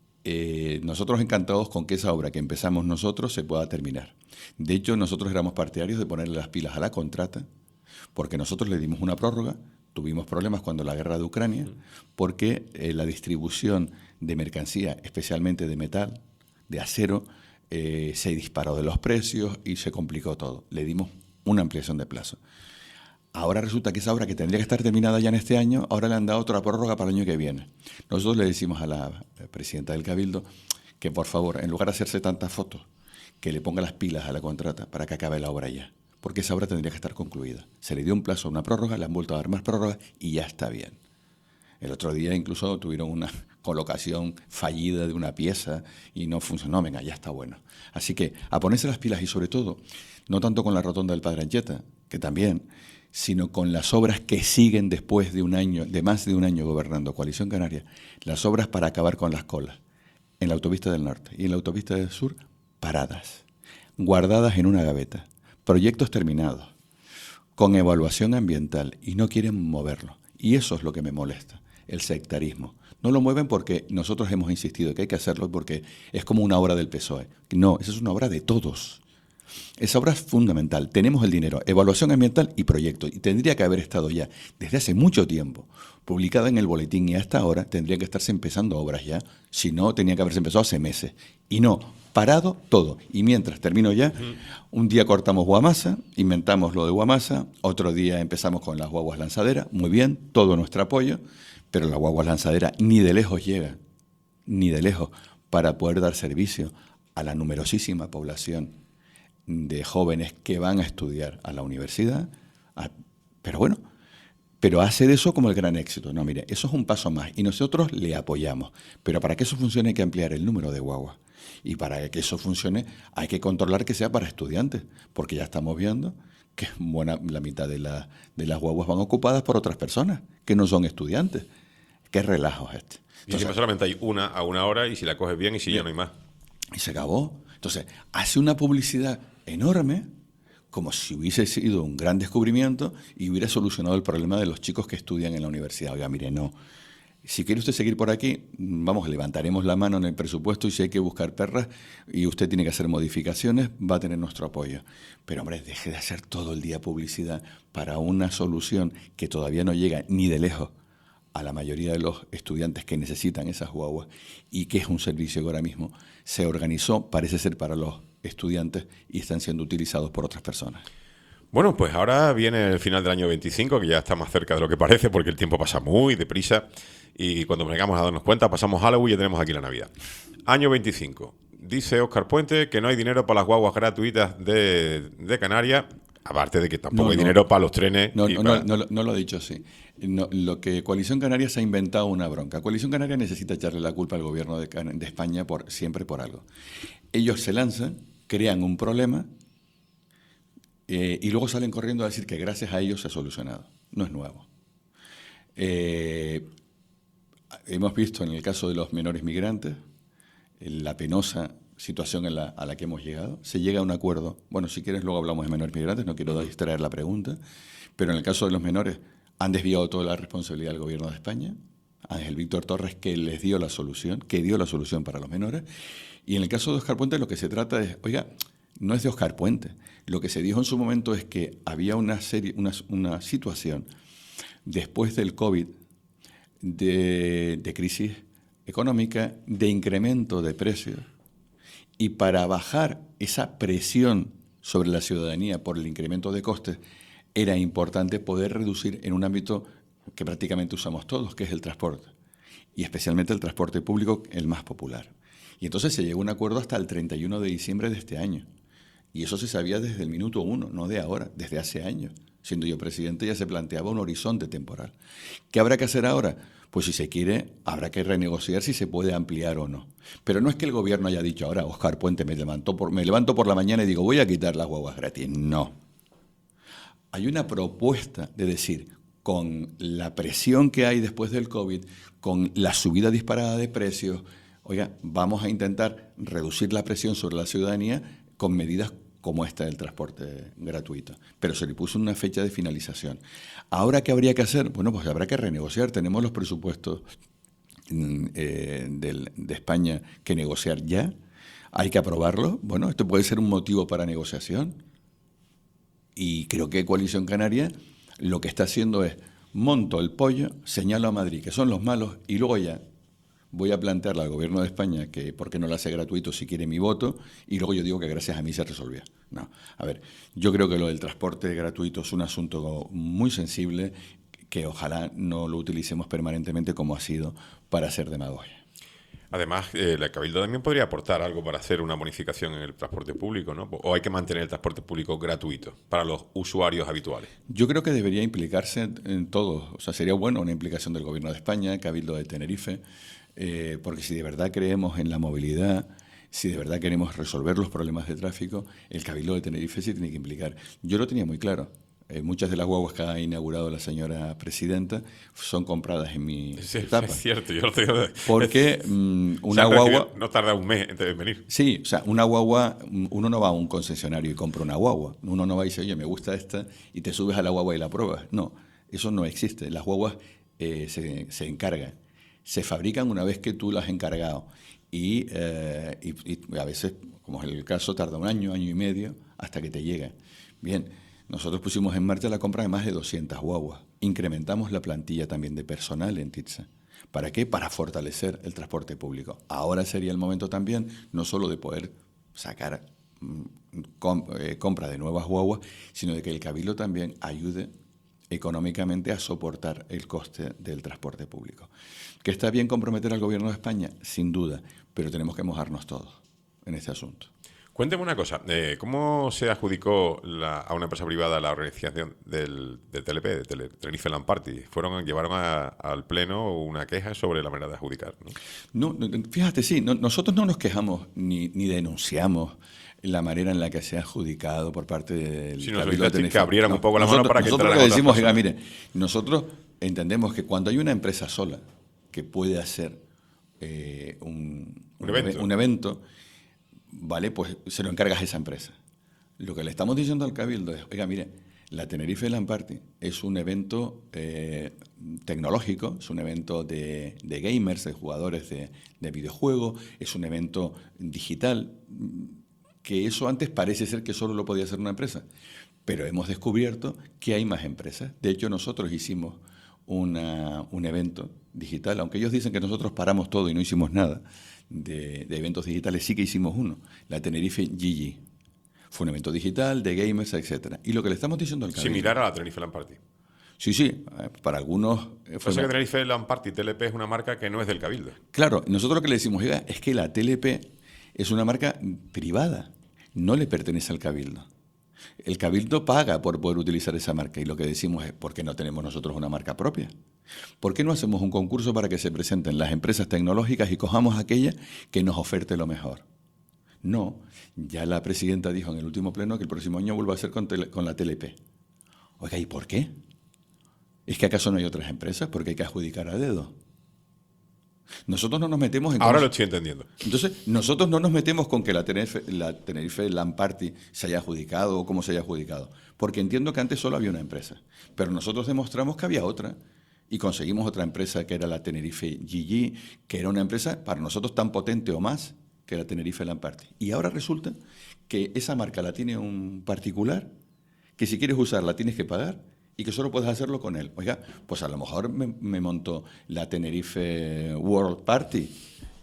Nosotros encantados con que esa obra que empezamos nosotros se pueda terminar. De hecho, nosotros éramos partidarios de ponerle las pilas a la contrata, porque nosotros le dimos una prórroga, tuvimos problemas cuando la guerra de Ucrania, porque la distribución de mercancía, especialmente de metal, de acero, se disparó de los precios y se complicó todo. Le dimos una ampliación de plazo. Ahora resulta que esa obra que tendría que estar terminada ya en este año, ahora le han dado otra prórroga para el año que viene. Nosotros le decimos a la presidenta del Cabildo que, por favor, en lugar de hacerse tantas fotos, que le ponga las pilas a la contrata para que acabe la obra ya. Porque esa obra tendría que estar concluida. Se le dio un plazo, una prórroga, le han vuelto a dar más prórrogas y ya está bien. El otro día incluso tuvieron una colocación fallida de una pieza y no funcionó. Venga, ya está bueno. Así que a ponerse las pilas y sobre todo, no tanto con la rotonda del Padre Ancheta, que también, sino con las obras que siguen después de un año, de más de un año gobernando Coalición Canaria, las obras para acabar con las colas en la autopista del norte y en la autopista del sur, paradas, guardadas en una gaveta. Proyectos terminados, con evaluación ambiental, y no quieren moverlo. Y eso es lo que me molesta, el sectarismo. No lo mueven porque nosotros hemos insistido que hay que hacerlo porque es como una obra del PSOE. No, esa es una obra de todos. Esa obra es fundamental. Tenemos el dinero, evaluación ambiental y proyecto. Y tendría que haber estado ya desde hace mucho tiempo publicada en el boletín y hasta ahora tendría que estarse empezando obras ya. Si no, tenía que haberse empezado hace meses. Y no, parado todo. Y mientras, termino ya, un día cortamos Guamasa, inventamos lo de Guamasa, otro día empezamos con las guaguas lanzaderas, muy bien, todo nuestro apoyo, pero las guaguas lanzaderas ni de lejos llegan, ni de lejos, para poder dar servicio a la numerosísima población de jóvenes que van a estudiar a la universidad. Pero hace de eso como el gran éxito. No, mire, eso es un paso más y nosotros le apoyamos. Pero para que eso funcione hay que ampliar el número de guaguas. Y para que eso funcione hay que controlar que sea para estudiantes, porque ya estamos viendo que la mitad de las guaguas van ocupadas por otras personas que no son estudiantes. ¿Qué relajo es este? Y encima solamente hay una a una hora y si la coges bien y si ya no hay más. Y se acabó. Entonces, hace una publicidad enorme como si hubiese sido un gran descubrimiento y hubiera solucionado el problema de los chicos que estudian en la universidad. Oiga, mire, no. Si quiere usted seguir por aquí, vamos, levantaremos la mano en el presupuesto y si hay que buscar perras y usted tiene que hacer modificaciones, va a tener nuestro apoyo. Pero, hombre, deje de hacer todo el día publicidad para una solución que todavía no llega ni de lejos a la mayoría de los estudiantes que necesitan esas guaguas y que es un servicio que ahora mismo se organizó, parece ser para los estudiantes y están siendo utilizados por otras personas. Bueno, pues ahora viene el final del año 25, que ya está más cerca de lo que parece, porque el tiempo pasa muy deprisa y cuando vengamos a darnos cuenta pasamos Halloween y ya tenemos aquí la Navidad. Año 25. Dice Óscar Puente que no hay dinero para las guaguas gratuitas de Canarias, aparte de que tampoco hay dinero para los trenes. No lo he dicho así. No, lo que Coalición Canaria se ha inventado una bronca. Coalición Canaria necesita echarle la culpa al gobierno de España siempre por algo. Ellos se lanzan, crean un problema y luego salen corriendo a decir que gracias a ellos se ha solucionado. No es nuevo. Hemos visto en el caso de los menores migrantes la penosa situación a la que hemos llegado. Se llega a un acuerdo. Bueno, si quieres luego hablamos de menores migrantes, no quiero distraer la pregunta, pero en el caso de los menores han desviado toda la responsabilidad del gobierno de España. Ángel Víctor Torres, que les dio la solución, para los menores. Y en el caso de Óscar Puente lo que se trata es, oiga, no es de Óscar Puente. Lo que se dijo en su momento es que había una situación después del COVID de crisis económica, de incremento de precios, y para bajar esa presión sobre la ciudadanía por el incremento de costes, era importante poder reducir en un ámbito que prácticamente usamos todos, que es el transporte, y especialmente el transporte público, el más popular. Y entonces se llegó a un acuerdo hasta el 31 de diciembre de este año. Y eso se sabía desde el minuto 1, no de ahora, desde hace años. Siendo yo presidente ya se planteaba un horizonte temporal. ¿Qué habrá que hacer ahora? Pues si se quiere, habrá que renegociar si se puede ampliar o no. Pero no es que el gobierno haya dicho ahora, Óscar Puente, me levanto por la mañana y digo, voy a quitar las guaguas gratis. No. Hay una propuesta de decir, con la presión que hay después del COVID, con la subida disparada de precios, oiga, vamos a intentar reducir la presión sobre la ciudadanía con medidas como esta del transporte gratuito. Pero se le puso una fecha de finalización. ¿Ahora qué habría que hacer? Bueno, pues habrá que renegociar. Tenemos los presupuestos de España que negociar ya. Hay que aprobarlos. Bueno, esto puede ser un motivo para negociación. Y creo que Coalición Canaria lo que está haciendo es monto el pollo, señalo a Madrid que son los malos y luego ya voy a plantearle al gobierno de España que por qué no lo hace gratuito si quiere mi voto y luego yo digo que gracias a mí se resolvió. No, a ver, yo creo que lo del transporte gratuito es un asunto muy sensible que ojalá no lo utilicemos permanentemente como ha sido para hacer demagogia. Además, la Cabildo también podría aportar algo para hacer una bonificación en el transporte público, ¿no? ¿O hay que mantener el transporte público gratuito para los usuarios habituales? Yo creo que debería implicarse en todos. O sea, sería bueno una implicación del Gobierno de España, Cabildo de Tenerife, porque si de verdad creemos en la movilidad, si de verdad queremos resolver los problemas de tráfico, el Cabildo de Tenerife se tiene que implicar. Yo lo tenía muy claro. Muchas de las guaguas que ha inaugurado la señora presidenta son compradas en mi etapa. Es cierto, yo lo tengo. Porque una guagua... No tarda un mes en venir. Sí, o sea, una guagua, uno no va a un concesionario y compra una guagua. Uno no va y dice, oye, me gusta esta, y te subes a la guagua y la pruebas. No, eso no existe. Las guaguas se encargan. Se fabrican una vez que tú las has encargado. Y a veces, como es el caso, tarda un año, año y medio, hasta que te llega. Bien. Nosotros pusimos en marcha la compra de más de 200 guaguas. Incrementamos la plantilla también de personal en TITSA. ¿Para qué? Para fortalecer el transporte público. Ahora sería el momento también, no solo de poder sacar compra de nuevas guaguas, sino de que el Cabildo también ayude económicamente a soportar el coste del transporte público. ¿Que está bien comprometer al Gobierno de España? Sin duda, pero tenemos que mojarnos todos en este asunto. Cuénteme una cosa, ¿cómo se adjudicó a una empresa privada la organización del TLP, de Tenerife Land Party? Llevaron al Pleno una queja sobre la manera de adjudicar, ¿no? No, fíjate, sí, nosotros no nos quejamos ni denunciamos la manera en la que se ha adjudicado por parte del Cabildo de Tenerife. Que abrieran un poco la mano para que nosotros lo que decimos, mire, nosotros entendemos que cuando hay una empresa sola, que puede hacer un evento, ¿vale? Pues se lo encargas a esa empresa. Lo que le estamos diciendo al Cabildo es, oiga, mire, la Tenerife LAN Party es un evento tecnológico, es un evento de gamers, de jugadores de videojuegos, es un evento digital, que eso antes parece ser que solo lo podía hacer una empresa, pero hemos descubierto que hay más empresas. De hecho, nosotros hicimos un evento digital, aunque ellos dicen que nosotros paramos todo y no hicimos nada de eventos digitales, sí que hicimos uno, la Tenerife GG. Fue un evento digital, de gamers, etcétera. Y lo que le estamos diciendo al Cabildo... Similar a la Tenerife LAN Party. Sí, para algunos... Pasa que Tenerife LAN Party TLP es una marca que no es del Cabildo. Claro, nosotros lo que le decimos, oiga, es que la TLP es una marca privada, no le pertenece al Cabildo. El Cabildo paga por poder utilizar esa marca y lo que decimos es, ¿por qué no tenemos nosotros una marca propia? ¿Por qué no hacemos un concurso para que se presenten las empresas tecnológicas y cojamos aquella que nos oferte lo mejor? No, ya la presidenta dijo en el último pleno que el próximo año vuelva a ser con la TLP. Oiga, ¿y por qué? ¿Es que acaso no hay otras empresas? Porque hay que adjudicar a dedo. Nosotros no nos metemos en... Ahora lo estoy entendiendo. Entonces, nosotros no nos metemos con que la Tenerife LAN Party se haya adjudicado o cómo se haya adjudicado, porque entiendo que antes solo había una empresa, pero nosotros demostramos que había otra y conseguimos otra empresa que era la Tenerife GG, que era una empresa para nosotros tan potente o más que la Tenerife LAN Party. Y ahora resulta que esa marca la tiene un particular, que si quieres usarla tienes que pagar y que solo puedes hacerlo con él. Oiga, pues a lo mejor me monto la Tenerife World Party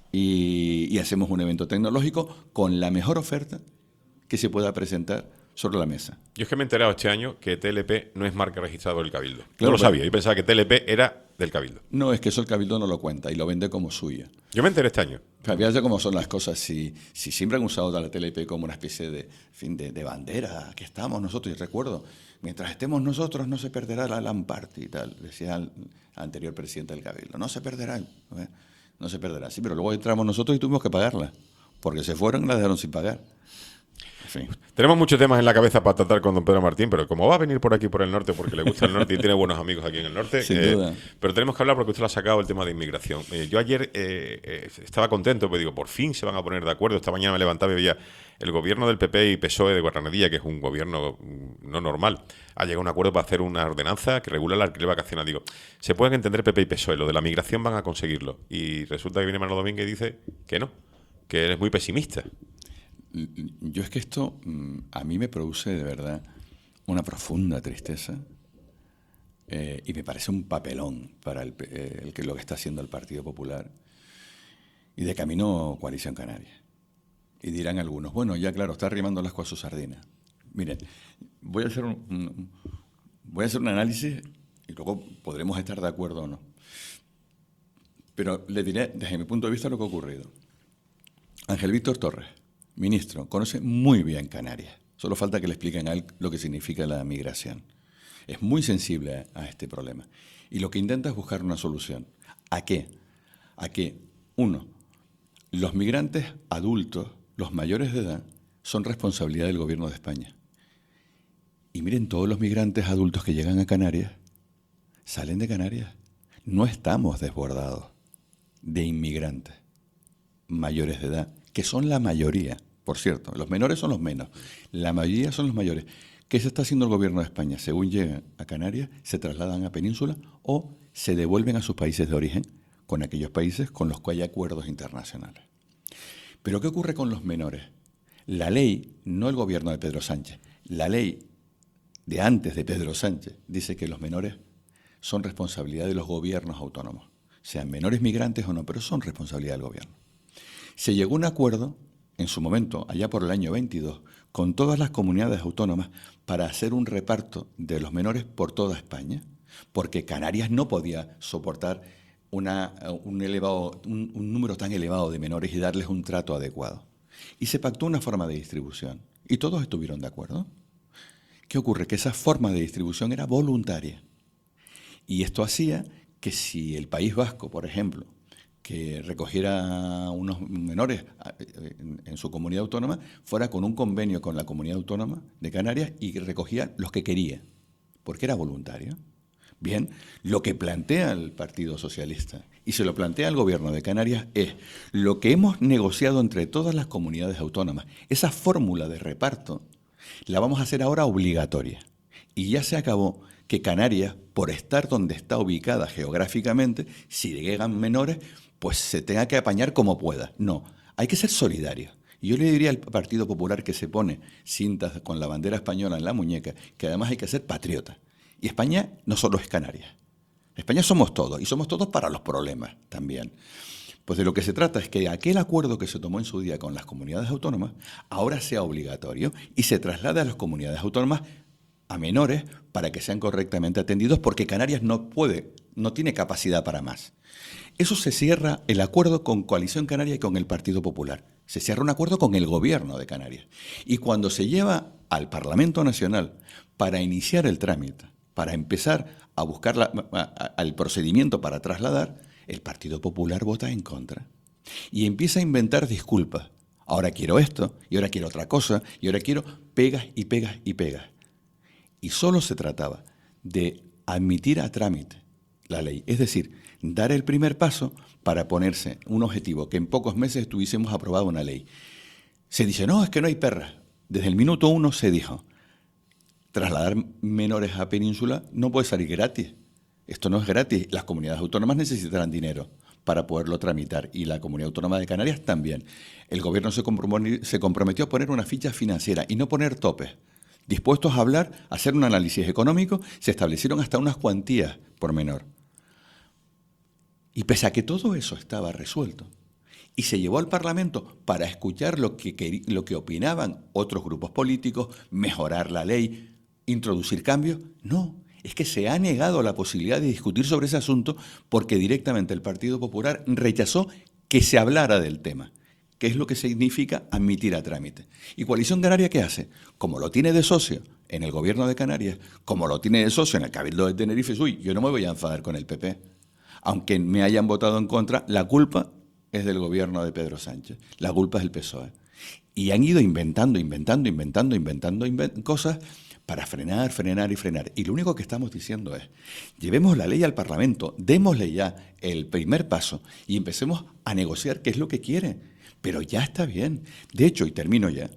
y hacemos un evento tecnológico con la mejor oferta que se pueda presentar sobre la mesa. Yo es que me he enterado este año que TLP no es marca registrada del Cabildo. Claro, no lo sabía. Yo pensaba que TLP era del Cabildo. No, es que eso el Cabildo no lo cuenta y lo vende como suya. Yo me enteré este año. Fíjate cómo son las cosas. Si siempre han usado la TLP como una especie de bandera, aquí estamos nosotros. Y recuerdo, mientras estemos nosotros no se perderá la LAN Party y tal, decía el anterior presidente del Cabildo. No se perderá, no se perderá. Sí, pero luego entramos nosotros y tuvimos que pagarla, porque se fueron y la dejaron sin pagar. En fin. Tenemos muchos temas en la cabeza para tratar con don Pedro Martín, pero como va a venir por aquí, por el norte, porque le gusta el norte y tiene buenos amigos aquí en el norte, Sin duda. Pero tenemos que hablar porque usted lo ha sacado el tema de inmigración. Yo ayer estaba contento, porque digo, por fin se van a poner de acuerdo. Esta mañana me levantaba y veía el gobierno del PP y PSOE de Guarranadilla, que es un gobierno no normal, ha llegado a un acuerdo para hacer una ordenanza que regula el alquiler vacacional. Digo, se pueden entender PP y PSOE, lo de la migración van a conseguirlo. Y resulta que viene Manolo Domínguez y dice que no, que eres muy pesimista. Yo es que esto a mí me produce de verdad una profunda tristeza y me parece un papelón para lo que está haciendo el Partido Popular y de camino Coalición Canaria. Y dirán algunos, bueno, ya claro, está arrimando las cosas a su sardina. Miren, voy a hacer un análisis y luego podremos estar de acuerdo o no. Pero le diré desde mi punto de vista lo que ha ocurrido. Ángel Víctor Torres, ministro, conoce muy bien Canarias. Solo falta que le expliquen a él lo que significa la migración. Es muy sensible a este problema. Y lo que intenta es buscar una solución. ¿A qué? A que, uno, los migrantes adultos, los mayores de edad, son responsabilidad del gobierno de España. Y miren, todos los migrantes adultos que llegan a Canarias salen de Canarias. No estamos desbordados de inmigrantes mayores de edad, que son la mayoría. Por cierto, los menores son los menos. La mayoría son los mayores. ¿Qué se está haciendo el gobierno de España? Según llegan a Canarias, se trasladan a Península o se devuelven a sus países de origen, con aquellos países con los que hay acuerdos internacionales. Pero ¿qué ocurre con los menores? La ley, no el gobierno de Pedro Sánchez, la ley de antes de Pedro Sánchez dice que los menores son responsabilidad de los gobiernos autónomos, sean menores migrantes o no, pero son responsabilidad del gobierno. Se llegó a un acuerdo en su momento, allá por el año 22, con todas las comunidades autónomas para hacer un reparto de los menores por toda España, porque Canarias no podía soportar un número tan elevado de menores y darles un trato adecuado. Y se pactó una forma de distribución, y todos estuvieron de acuerdo. ¿Qué ocurre? Que esa forma de distribución era voluntaria. Y esto hacía que si el País Vasco, por ejemplo, que recogiera unos menores en su comunidad autónoma, fuera con un convenio con la comunidad autónoma de Canarias y recogía los que quería, porque era voluntario. Bien, lo que plantea el Partido Socialista y se lo plantea el Gobierno de Canarias es lo que hemos negociado entre todas las comunidades autónomas. Esa fórmula de reparto la vamos a hacer ahora obligatoria. Y ya se acabó que Canarias, por estar donde está ubicada geográficamente, si llegan menores, pues se tenga que apañar como pueda. No, hay que ser solidario. Y yo le diría al Partido Popular que se pone cintas con la bandera española en la muñeca, que además hay que ser patriota. Y España no solo es Canarias. España somos todos, y somos todos para los problemas también. Pues de lo que se trata es que aquel acuerdo que se tomó en su día con las comunidades autónomas ahora sea obligatorio y se traslade a las comunidades autónomas a menores para que sean correctamente atendidos, porque Canarias no tiene capacidad para más. Eso se cierra el acuerdo con Coalición Canaria y con el Partido Popular. Se cierra un acuerdo con el Gobierno de Canarias. Y cuando se lleva al Parlamento Nacional para iniciar el trámite, para empezar a buscar al procedimiento para trasladar, el Partido Popular vota en contra. Y empieza a inventar disculpas. Ahora quiero esto, y ahora quiero otra cosa, y ahora quiero pegas y pegas y pegas. Y solo se trataba de admitir a trámite la ley, es decir, dar el primer paso para ponerse un objetivo, que en pocos meses tuviésemos aprobado una ley. Se dice, no, es que no hay perras. Desde el minuto 1 se dijo, trasladar menores a Península no puede salir gratis. Esto no es gratis. Las comunidades autónomas necesitarán dinero para poderlo tramitar y la Comunidad Autónoma de Canarias también. El Gobierno se comprometió a poner una ficha financiera y no poner topes. Dispuestos a hablar, a hacer un análisis económico, se establecieron hasta unas cuantías por menor. Y pese a que todo eso estaba resuelto, y se llevó al Parlamento para escuchar lo que opinaban otros grupos políticos, mejorar la ley, introducir cambios, no, es que se ha negado la posibilidad de discutir sobre ese asunto porque directamente el Partido Popular rechazó que se hablara del tema, que es lo que significa admitir a trámite. ¿Y Coalición Canaria qué hace? Como lo tiene de socio en el Gobierno de Canarias, como lo tiene de socio en el Cabildo de Tenerife, yo no me voy a enfadar con el PP. Aunque me hayan votado en contra, la culpa es del Gobierno de Pedro Sánchez, la culpa es del PSOE. Y han ido inventando cosas para frenar. Y lo único que estamos diciendo es, llevemos la ley al Parlamento, démosle ya el primer paso y empecemos a negociar qué es lo que quiere. Pero ya está bien. De hecho, y termino ya,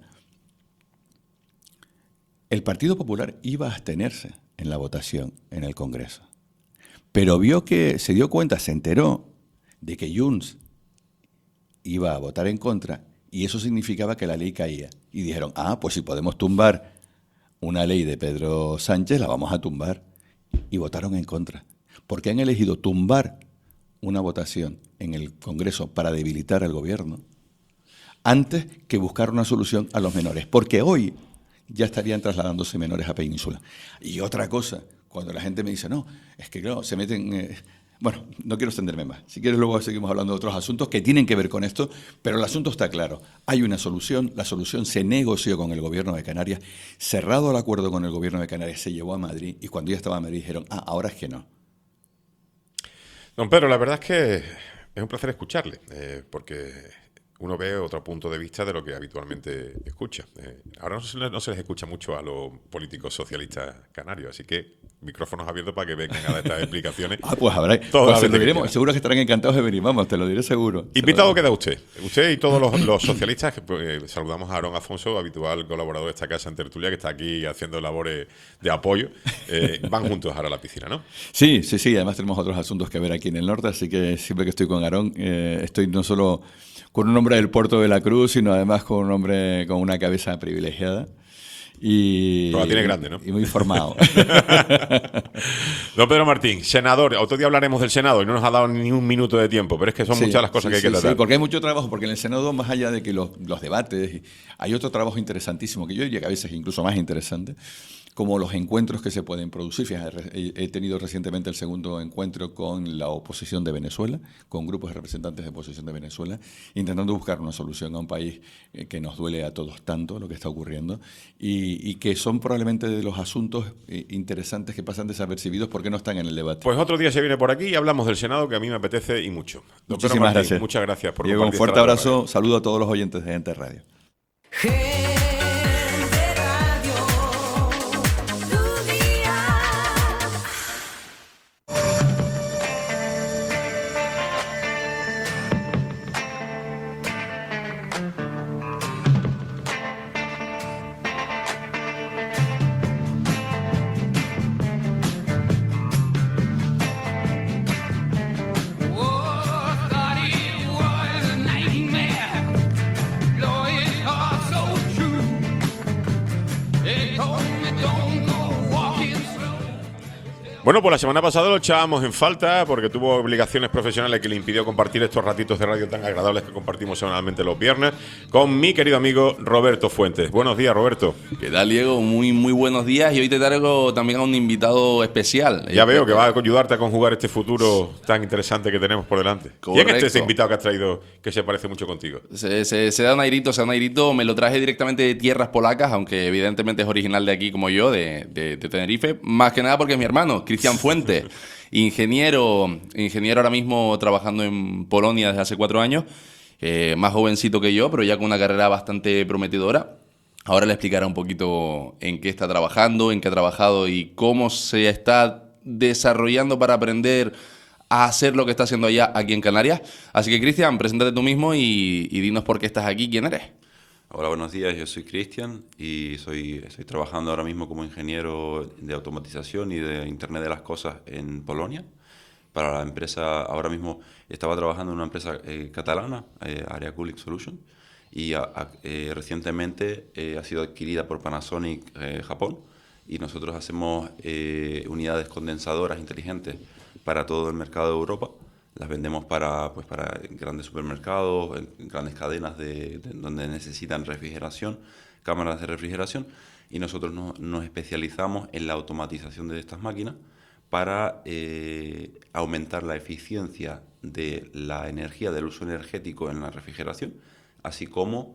el Partido Popular iba a abstenerse en la votación en el Congreso. Pero se dio cuenta, se enteró de que Junts iba a votar en contra y eso significaba que la ley caía. Y dijeron, pues si podemos tumbar una ley de Pedro Sánchez, la vamos a tumbar. Y votaron en contra. Porque han elegido tumbar una votación en el Congreso para debilitar al Gobierno antes que buscar una solución a los menores. Porque hoy ya estarían trasladándose menores a Península. Y otra cosa, cuando la gente me dice, no, es que claro, se meten... Bueno, no quiero extenderme más. Si quieres luego seguimos hablando de otros asuntos que tienen que ver con esto, pero el asunto está claro. Hay una solución, la solución se negoció con el Gobierno de Canarias, cerrado el acuerdo con el Gobierno de Canarias, se llevó a Madrid y cuando ya estaba en Madrid dijeron, ahora es que no. Don Pedro, la verdad es que es un placer escucharle, porque uno ve otro punto de vista de lo que habitualmente escucha. Ahora no se les escucha mucho a los políticos socialistas canarios, así que micrófonos abiertos para que vengan a dar estas explicaciones. Pues habrá. Seguro que estarán encantados de venir, vamos, te lo diré seguro. Invitado queda usted. Usted y todos los socialistas, saludamos a Aarón Afonso, habitual colaborador de esta casa en Tertulia, que está aquí haciendo labores de apoyo. Van juntos ahora a la piscina, ¿no? Sí. Además tenemos otros asuntos que ver aquí en el norte, así que siempre que estoy con Aarón, estoy no solo con un hombre del Puerto de la Cruz, sino además con un hombre con una cabeza privilegiada. Pero la tiene grande, ¿no? Y muy formado. Don Pedro Martín, senador. Otro día hablaremos del Senado y no nos ha dado ni un minuto de tiempo, pero es que son muchas las cosas que hay que tratar. Sí, porque hay mucho trabajo, porque en el Senado, más allá de que los debates, hay otro trabajo interesantísimo, que yo diría que a veces incluso más interesante, como los encuentros que se pueden producir. Fíjate, he tenido recientemente el segundo encuentro con la oposición de Venezuela, con grupos de representantes de oposición de Venezuela, intentando buscar una solución a un país que nos duele a todos tanto lo que está ocurriendo y que son probablemente de los asuntos interesantes que pasan desapercibidos porque no están en el debate. Pues otro día se viene por aquí y hablamos del Senado, que a mí me apetece y mucho. Muchísimas gracias. Muchas gracias por compartir. Un fuerte abrazo, saludo a todos los oyentes de Gente Radio. Bueno, pues la semana pasada lo echábamos en falta porque tuvo obligaciones profesionales que le impidió compartir estos ratitos de radio tan agradables que compartimos semanalmente los viernes con mi querido amigo Roberto Fuentes. Buenos días, Roberto. ¿Qué tal, Diego? Muy buenos días, y hoy te traigo también a un invitado especial. Ya veo que va a ayudarte a conjugar este futuro tan interesante que tenemos por delante. Correcto. ¿Quién es este invitado que has traído que se parece mucho contigo? Se da un airito, me lo traje directamente de tierras polacas, aunque evidentemente es original de aquí como yo, de Tenerife, más que nada porque es mi hermano, Cristian Fuentes, ingeniero ahora mismo trabajando en Polonia desde hace 4 años, más jovencito que yo, pero ya con una carrera bastante prometedora. Ahora le explicará un poquito en qué está trabajando, en qué ha trabajado y cómo se está desarrollando para aprender a hacer lo que está haciendo allá aquí en Canarias. Así que, Cristian, preséntate tú mismo y dinos por qué estás aquí, quién eres. Hola, buenos días, yo soy Cristian y estoy trabajando ahora mismo como ingeniero de automatización y de Internet de las Cosas en Polonia. Para la empresa, ahora mismo estaba trabajando en una empresa catalana, Area Kulik Solution, y recientemente ha sido adquirida por Panasonic Japón, y nosotros hacemos unidades condensadoras inteligentes para todo el mercado de Europa. Las vendemos para grandes supermercados, grandes cadenas donde necesitan refrigeración, cámaras de refrigeración, y nosotros nos especializamos en la automatización de estas máquinas para aumentar la eficiencia de la energía, del uso energético en la refrigeración, así como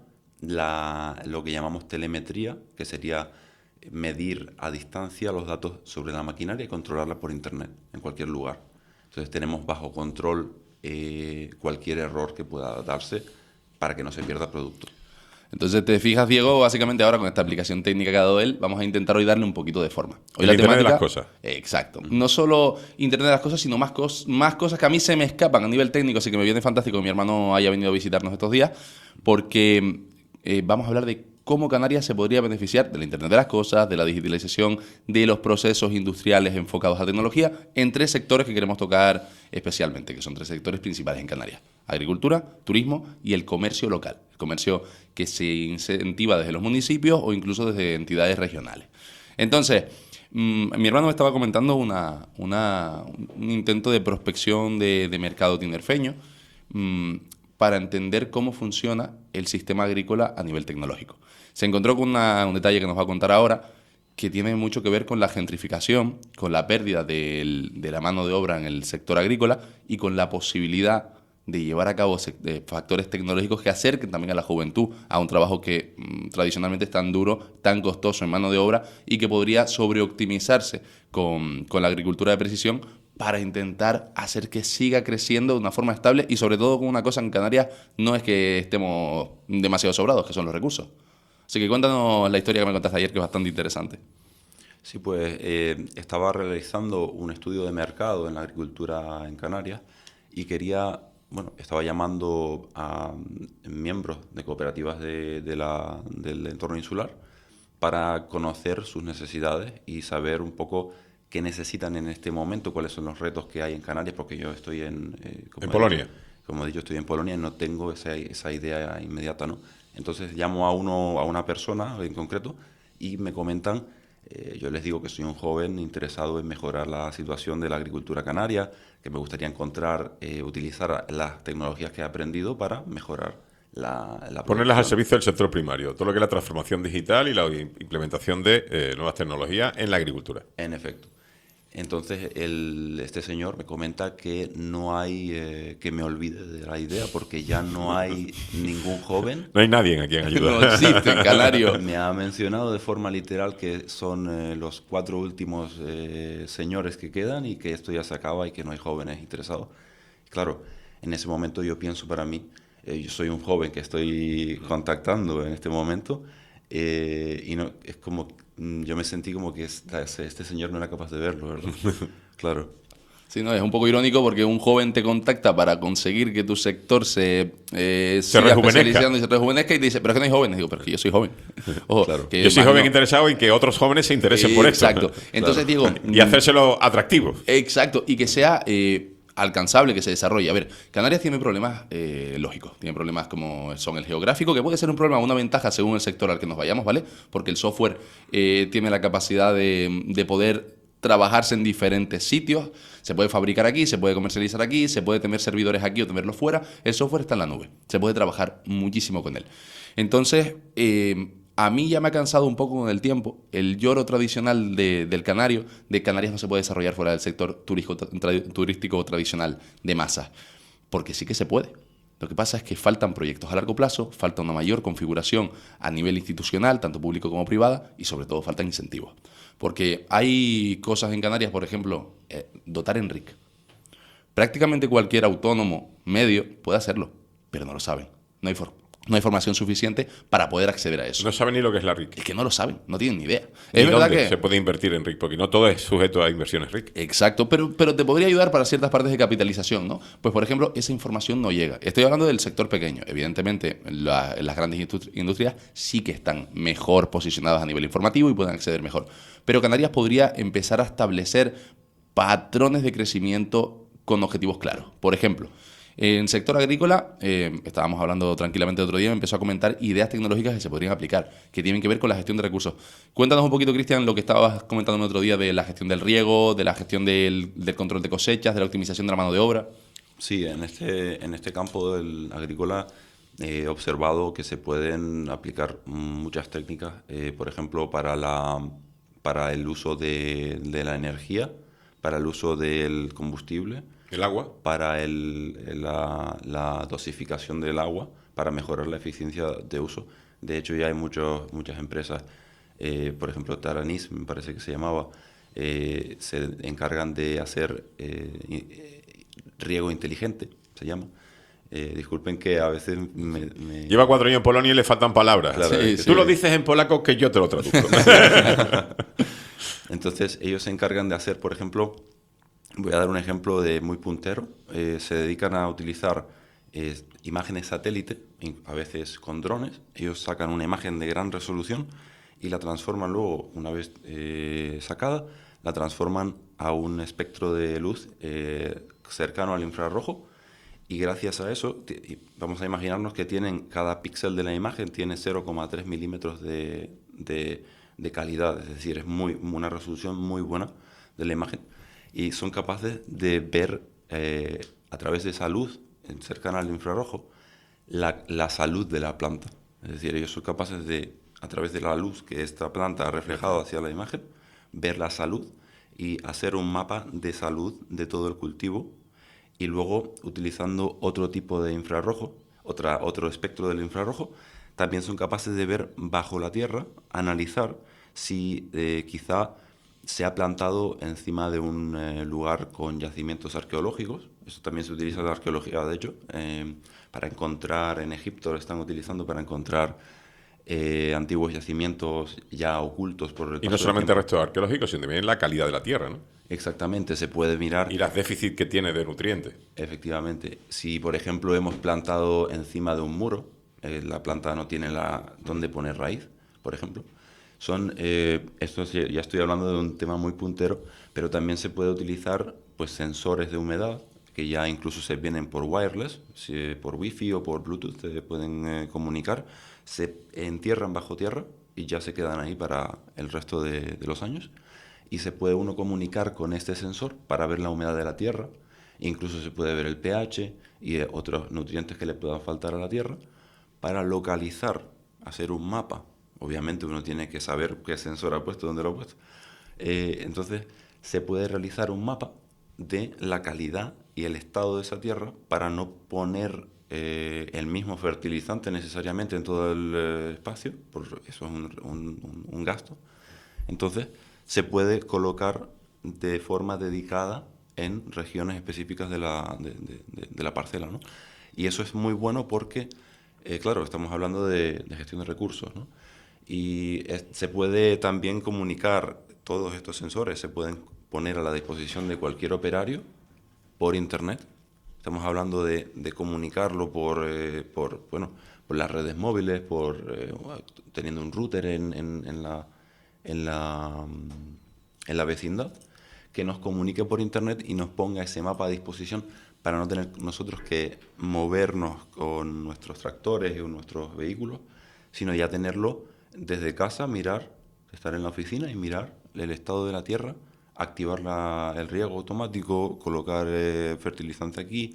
lo que llamamos telemetría, que sería medir a distancia los datos sobre la maquinaria y controlarla por internet en cualquier lugar. Entonces tenemos bajo control cualquier error que pueda darse para que no se pierda producto. Entonces, te fijas, Diego, básicamente ahora con esta aplicación técnica que ha dado él, vamos a intentar hoy darle un poquito de forma. Hoy el Internet de las cosas. Exacto. No solo Internet de las cosas, sino más cosas que a mí se me escapan a nivel técnico, así que me viene fantástico que mi hermano haya venido a visitarnos estos días, porque vamos a hablar de cómo Canarias se podría beneficiar del Internet de las cosas, de la digitalización, de los procesos industriales enfocados a tecnología, en 3 sectores que queremos tocar especialmente, que son 3 sectores principales en Canarias: agricultura, turismo y el comercio local, el comercio que se incentiva desde los municipios o incluso desde entidades regionales. Entonces, mi hermano me estaba comentando un intento de prospección de mercado tinerfeño para entender cómo funciona el sistema agrícola a nivel tecnológico. Se encontró con un detalle que nos va a contar ahora, que tiene mucho que ver con la gentrificación, con la pérdida de la mano de obra en el sector agrícola y con la posibilidad de llevar a cabo factores tecnológicos que acerquen también a la juventud a un trabajo que tradicionalmente es tan duro, tan costoso en mano de obra y que podría sobreoptimizarse con la agricultura de precisión para intentar hacer que siga creciendo de una forma estable y sobre todo con una cosa en Canarias: no es que estemos demasiado sobrados, que son los recursos. Así que cuéntanos la historia que me contaste ayer, que es bastante interesante. Sí, pues estaba realizando un estudio de mercado en la agricultura en Canarias y estaba llamando a miembros de cooperativas del entorno insular para conocer sus necesidades y saber un poco qué necesitan en este momento, cuáles son los retos que hay en Canarias, porque yo estoy en Polonia. Como he dicho, estoy en Polonia y no tengo esa idea inmediata, ¿no? Entonces llamo a una persona en concreto y me comentan, yo les digo que soy un joven interesado en mejorar la situación de la agricultura canaria, que me gustaría utilizar las tecnologías que he aprendido para mejorar la ponerlas al servicio del sector primario, todo lo que es la transformación digital y la implementación de nuevas tecnologías en la agricultura. En efecto. Entonces este señor me comenta que no hay que me olvide de la idea porque ya no hay ningún joven. No hay nadie a quien ayudar. No existe, Canario. Me ha mencionado de forma literal que son los 4 últimos señores que quedan y que esto ya se acaba y que no hay jóvenes interesados. Claro, en ese momento yo pienso para mí, yo soy un joven que estoy contactando en este momento y no, es como... Yo me sentí como que este señor no era capaz de verlo, ¿verdad? Claro. Sí, no, es un poco irónico porque un joven te contacta para conseguir que tu sector se siga especializando y se rejuvenezca y te dice, pero es que no hay jóvenes. Digo, pero es que yo soy joven. Ojo, claro. Yo soy joven interesado en que otros jóvenes se interesen por esto. Exacto. Entonces, claro. Diego... Y hacérselo atractivo. Exacto. Y que sea alcanzable que se desarrolle. A ver, Canarias tiene problemas lógicos, tiene problemas como son el geográfico, que puede ser un problema o una ventaja según el sector al que nos vayamos, ¿vale? Porque el software tiene la capacidad de poder trabajarse en diferentes sitios, se puede fabricar aquí, se puede comercializar aquí, se puede tener servidores aquí o tenerlos fuera, el software está en la nube, se puede trabajar muchísimo con él. Entonces, a mí ya me ha cansado un poco con el tiempo el lloro tradicional del canario, de Canarias no se puede desarrollar fuera del sector turístico tradicional de masas, porque sí que se puede. Lo que pasa es que faltan proyectos a largo plazo, falta una mayor configuración a nivel institucional, tanto público como privada, y sobre todo faltan incentivos. Porque hay cosas en Canarias, por ejemplo, dotar en RIC. Prácticamente cualquier autónomo medio puede hacerlo, pero no lo saben. No hay formación suficiente para poder acceder a eso. No saben ni lo que es la RIC. Es que no lo saben, no tienen ni idea. ¿Y Es verdad dónde que se puede invertir en RIC? Porque no todo es sujeto a inversiones RIC. Exacto, pero te podría ayudar para ciertas partes de capitalización, ¿no? Pues, por ejemplo, esa información no llega. Estoy hablando del sector pequeño. Evidentemente, las grandes industrias sí que están mejor posicionadas a nivel informativo y pueden acceder mejor. Pero Canarias podría empezar a establecer patrones de crecimiento con objetivos claros. Por ejemplo, en el sector agrícola, estábamos hablando tranquilamente el otro día, me empezó a comentar ideas tecnológicas que se podrían aplicar, que tienen que ver con la gestión de recursos. Cuéntanos un poquito, Cristian, lo que estabas comentando el otro día de la gestión del riego, de la gestión del control de cosechas, de la optimización de la mano de obra. Sí, en este campo del agrícola he observado que se pueden aplicar muchas técnicas, por ejemplo, para el uso de la energía, para el uso del combustible, ¿el agua? Para la dosificación del agua, para mejorar la eficiencia de uso. De hecho, ya hay muchas empresas, por ejemplo, Taranis, me parece que se llamaba, se encargan de hacer riego inteligente, se llama. Disculpen que a veces Lleva 4 años en Polonia y le faltan palabras. Claro, sí. Tú lo dices en polaco que yo te lo traduzco. Entonces, ellos se encargan de hacer, por ejemplo, voy a dar un ejemplo de muy puntero, se dedican a utilizar imágenes satélite, a veces con drones. Ellos sacan una imagen de gran resolución y la transforman luego, una vez sacada, la transforman a un espectro de luz cercano al infrarrojo. Y gracias a eso, vamos a imaginarnos que cada píxel de la imagen tiene 0,3 milímetros de calidad, es decir, es una resolución muy buena de la imagen. Y son capaces de ver a través de esa luz cercana al infrarrojo la salud de la planta. Es decir, ellos son capaces de, a través de la luz que esta planta ha reflejado hacia la imagen, ver la salud y hacer un mapa de salud de todo el cultivo. Y luego, utilizando otro tipo de infrarrojo, otro espectro del infrarrojo, también son capaces de ver bajo la tierra, analizar si quizá se ha plantado encima de un lugar con yacimientos arqueológicos. Eso también se utiliza en la arqueología, de hecho, para encontrar, en Egipto lo están utilizando para encontrar antiguos yacimientos ya ocultos por el paso Y no solamente del tiempo. restos arqueológicos, sino también la calidad de la tierra, ¿no? Exactamente, se puede mirar. Y las déficits que tiene de nutrientes. Efectivamente. Si, por ejemplo, hemos plantado encima de un muro, la planta no tiene dónde poner raíz, por ejemplo. Esto ya estoy hablando de un tema muy puntero, pero también se puede utilizar pues sensores de humedad que ya incluso se vienen por wireless, por wifi o por bluetooth, se pueden comunicar, se entierran bajo tierra y ya se quedan ahí para el resto de los años. Y se puede uno comunicar con este sensor para ver la humedad de la tierra, incluso se puede ver el pH y otros nutrientes que le puedan faltar a la tierra, para localizar, hacer un mapa. Obviamente uno tiene que saber qué sensor ha puesto, dónde lo ha puesto. Entonces se puede realizar un mapa de la calidad y el estado de esa tierra para no poner el mismo fertilizante necesariamente en todo el espacio, por eso es un gasto. Entonces se puede colocar de forma dedicada en regiones específicas de la parcela, ¿no? Y eso es muy bueno porque, claro, estamos hablando de gestión de recursos, ¿no? Y se puede también comunicar, todos estos sensores se pueden poner a la disposición de cualquier operario por internet. Estamos hablando de comunicarlo por las redes móviles, teniendo un router en la vecindad, que nos comunique por internet y nos ponga ese mapa a disposición para no tener nosotros que movernos con nuestros tractores y con nuestros vehículos, sino ya tenerlo desde casa, mirar, estar en la oficina y mirar el estado de la tierra, activar el riego automático, colocar fertilizante aquí,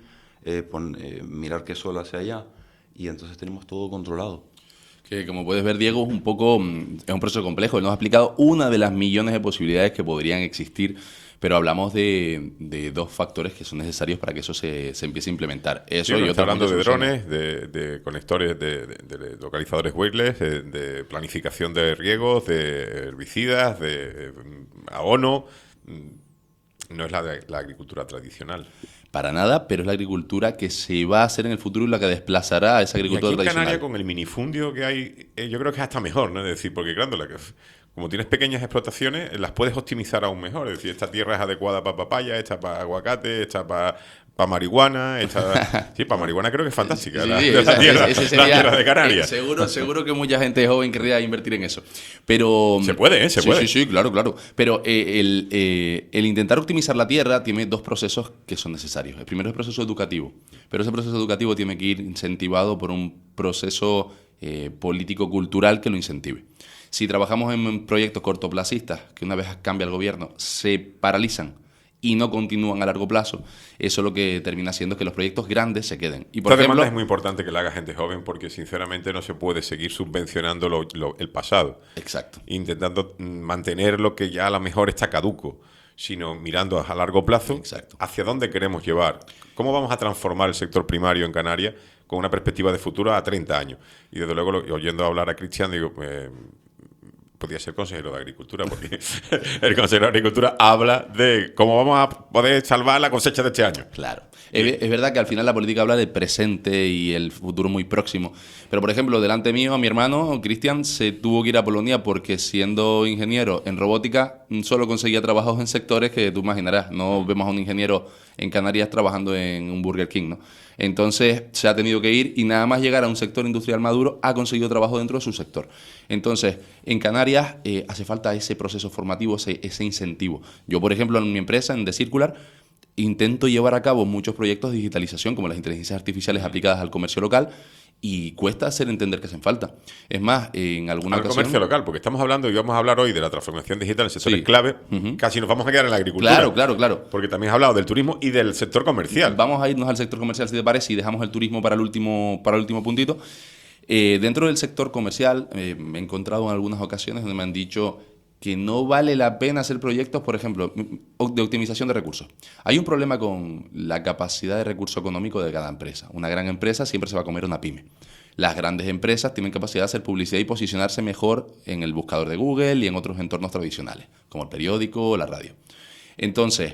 mirar qué sol hace allá, y entonces tenemos todo controlado. Que como puedes ver, Diego, es un proceso complejo. Él nos ha explicado una de las millones de posibilidades que podrían existir, pero hablamos de dos factores que son necesarios para que eso se empiece a implementar. Eso Sí, y está hablando de soluciones. drones, de conectores, de localizadores wireless, de planificación de riegos, de herbicidas, de abono. No es la agricultura tradicional. Para nada, pero es la agricultura que se va a hacer en el futuro y la que desplazará a esa Y agricultura aquí en tradicional. Canarias, con el minifundio que hay, yo creo que es hasta mejor, ¿no? Es decir, porque claro, como tienes pequeñas explotaciones, las puedes optimizar aún mejor. Es decir, esta tierra es adecuada para papaya, esta para aguacate, esta para marihuana, sí, para marihuana creo que es fantástica, la tierra de Canarias. Seguro que mucha gente joven querría invertir en eso. Pero se puede, se puede. Sí, claro. Pero el intentar optimizar la tierra tiene dos procesos que son necesarios. El primero es el proceso educativo, pero ese proceso educativo tiene que ir incentivado por un proceso político-cultural que lo incentive. Si trabajamos en proyectos cortoplacistas, que una vez cambia el gobierno, se paralizan y no continúan a largo plazo, eso lo que termina haciendo es que los proyectos grandes se queden. Y por Esta ejemplo, demanda es muy importante que la haga gente joven porque sinceramente no se puede seguir subvencionando el pasado. Exacto. Intentando mantener lo que ya a lo mejor está caduco, sino mirando a largo plazo. Exacto. Hacia dónde queremos llevar. ¿Cómo vamos a transformar el sector primario en Canarias con una perspectiva de futuro a 30 años? Y desde luego, oyendo hablar a Cristian, digo... podría ser consejero de Agricultura, porque el consejero de Agricultura habla de cómo vamos a poder salvar la cosecha de este año. Claro. Es verdad que al final la política habla del presente y el futuro muy próximo. Pero, por ejemplo, delante mío, mi hermano, Cristian, se tuvo que ir a Polonia porque siendo ingeniero en robótica solo conseguía trabajos en sectores que tú imaginarás. No vemos a un ingeniero en Canarias trabajando en un Burger King, ¿no? Entonces se ha tenido que ir y nada más llegar a un sector industrial maduro ha conseguido trabajo dentro de su sector. Entonces, en Canarias hace falta ese proceso formativo, ese incentivo. Yo, por ejemplo, en mi empresa, en The Circular, intento llevar a cabo muchos proyectos de digitalización, como las inteligencias artificiales aplicadas al comercio local, y cuesta hacer entender que hacen falta. Es más, en alguna ocasión... Al comercio local, porque estamos hablando y vamos a hablar hoy de la transformación digital en sectores clave, casi nos vamos a quedar en la agricultura. Claro. Porque también has hablado del turismo y del sector comercial. Vamos a irnos al sector comercial, si te parece, y dejamos el turismo para el último puntito. Dentro del sector comercial me he encontrado en algunas ocasiones donde me han dicho que no vale la pena hacer proyectos, por ejemplo, de optimización de recursos. Hay un problema con la capacidad de recurso económico de cada empresa. Una gran empresa siempre se va a comer una pyme. Las grandes empresas tienen capacidad de hacer publicidad y posicionarse mejor en el buscador de Google y en otros entornos tradicionales, como el periódico o la radio. Entonces,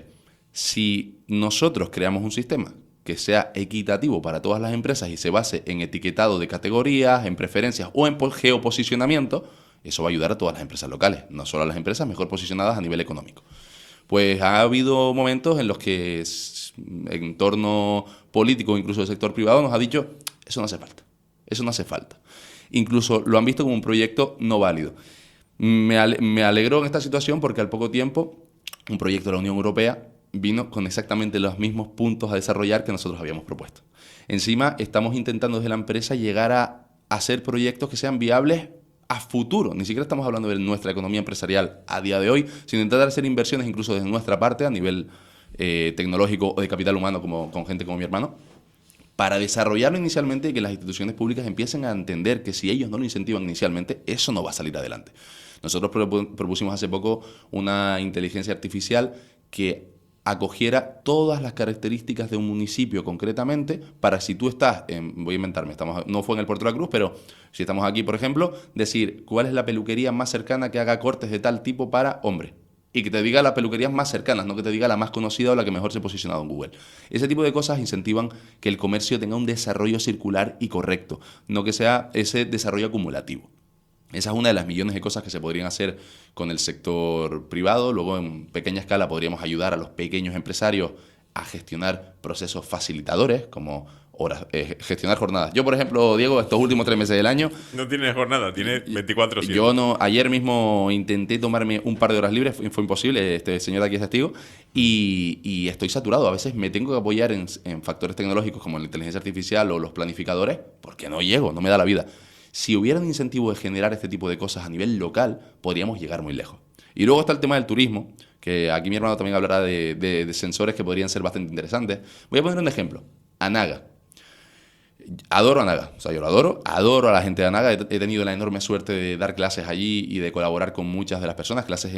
si nosotros creamos un sistema que sea equitativo para todas las empresas y se base en etiquetado de categorías, en preferencias o en geoposicionamiento, eso va a ayudar a todas las empresas locales, no solo a las empresas mejor posicionadas a nivel económico. Pues ha habido momentos en los que el entorno político, incluso el sector privado, nos ha dicho, eso no hace falta. Incluso lo han visto como un proyecto no válido. Me alegró en esta situación porque al poco tiempo un proyecto de la Unión Europea vino con exactamente los mismos puntos a desarrollar que nosotros habíamos propuesto. Encima, estamos intentando desde la empresa llegar a hacer proyectos que sean viables a futuro. Ni siquiera estamos hablando de nuestra economía empresarial a día de hoy, sino intentar hacer inversiones incluso desde nuestra parte a nivel tecnológico o de capital humano con gente como mi hermano, para desarrollarlo inicialmente y que las instituciones públicas empiecen a entender que si ellos no lo incentivan inicialmente, eso no va a salir adelante. Nosotros propusimos hace poco una inteligencia artificial que acogiera todas las características de un municipio concretamente para si tú estás, voy a inventarme, no fue en el Puerto de la Cruz, pero si estamos aquí, por ejemplo, decir cuál es la peluquería más cercana que haga cortes de tal tipo para hombre. Y que te diga las peluquerías más cercanas, no que te diga la más conocida o la que mejor se ha posicionado en Google. Ese tipo de cosas incentivan que el comercio tenga un desarrollo circular y correcto, no que sea ese desarrollo acumulativo. Esa es una de las millones de cosas que se podrían hacer con el sector privado. Luego, en pequeña escala, podríamos ayudar a los pequeños empresarios a gestionar procesos facilitadores, como horas, gestionar jornadas. Yo, por ejemplo, Diego, estos últimos 3 meses del año... No tienes jornada, tienes 24/7. Yo no, ayer mismo intenté tomarme un par de horas libres, fue imposible, este señor de aquí es testigo, y estoy saturado. A veces me tengo que apoyar en factores tecnológicos como la inteligencia artificial o los planificadores, porque no llego, no me da la vida. Si hubiera un incentivo de generar este tipo de cosas a nivel local, podríamos llegar muy lejos. Y luego está el tema del turismo, que aquí mi hermano también hablará de sensores que podrían ser bastante interesantes. Voy a poner un ejemplo. Anaga. Adoro Anaga, o sea, yo lo adoro a la gente de Anaga. He tenido la enorme suerte de dar clases allí y de colaborar con muchas de las personas, clases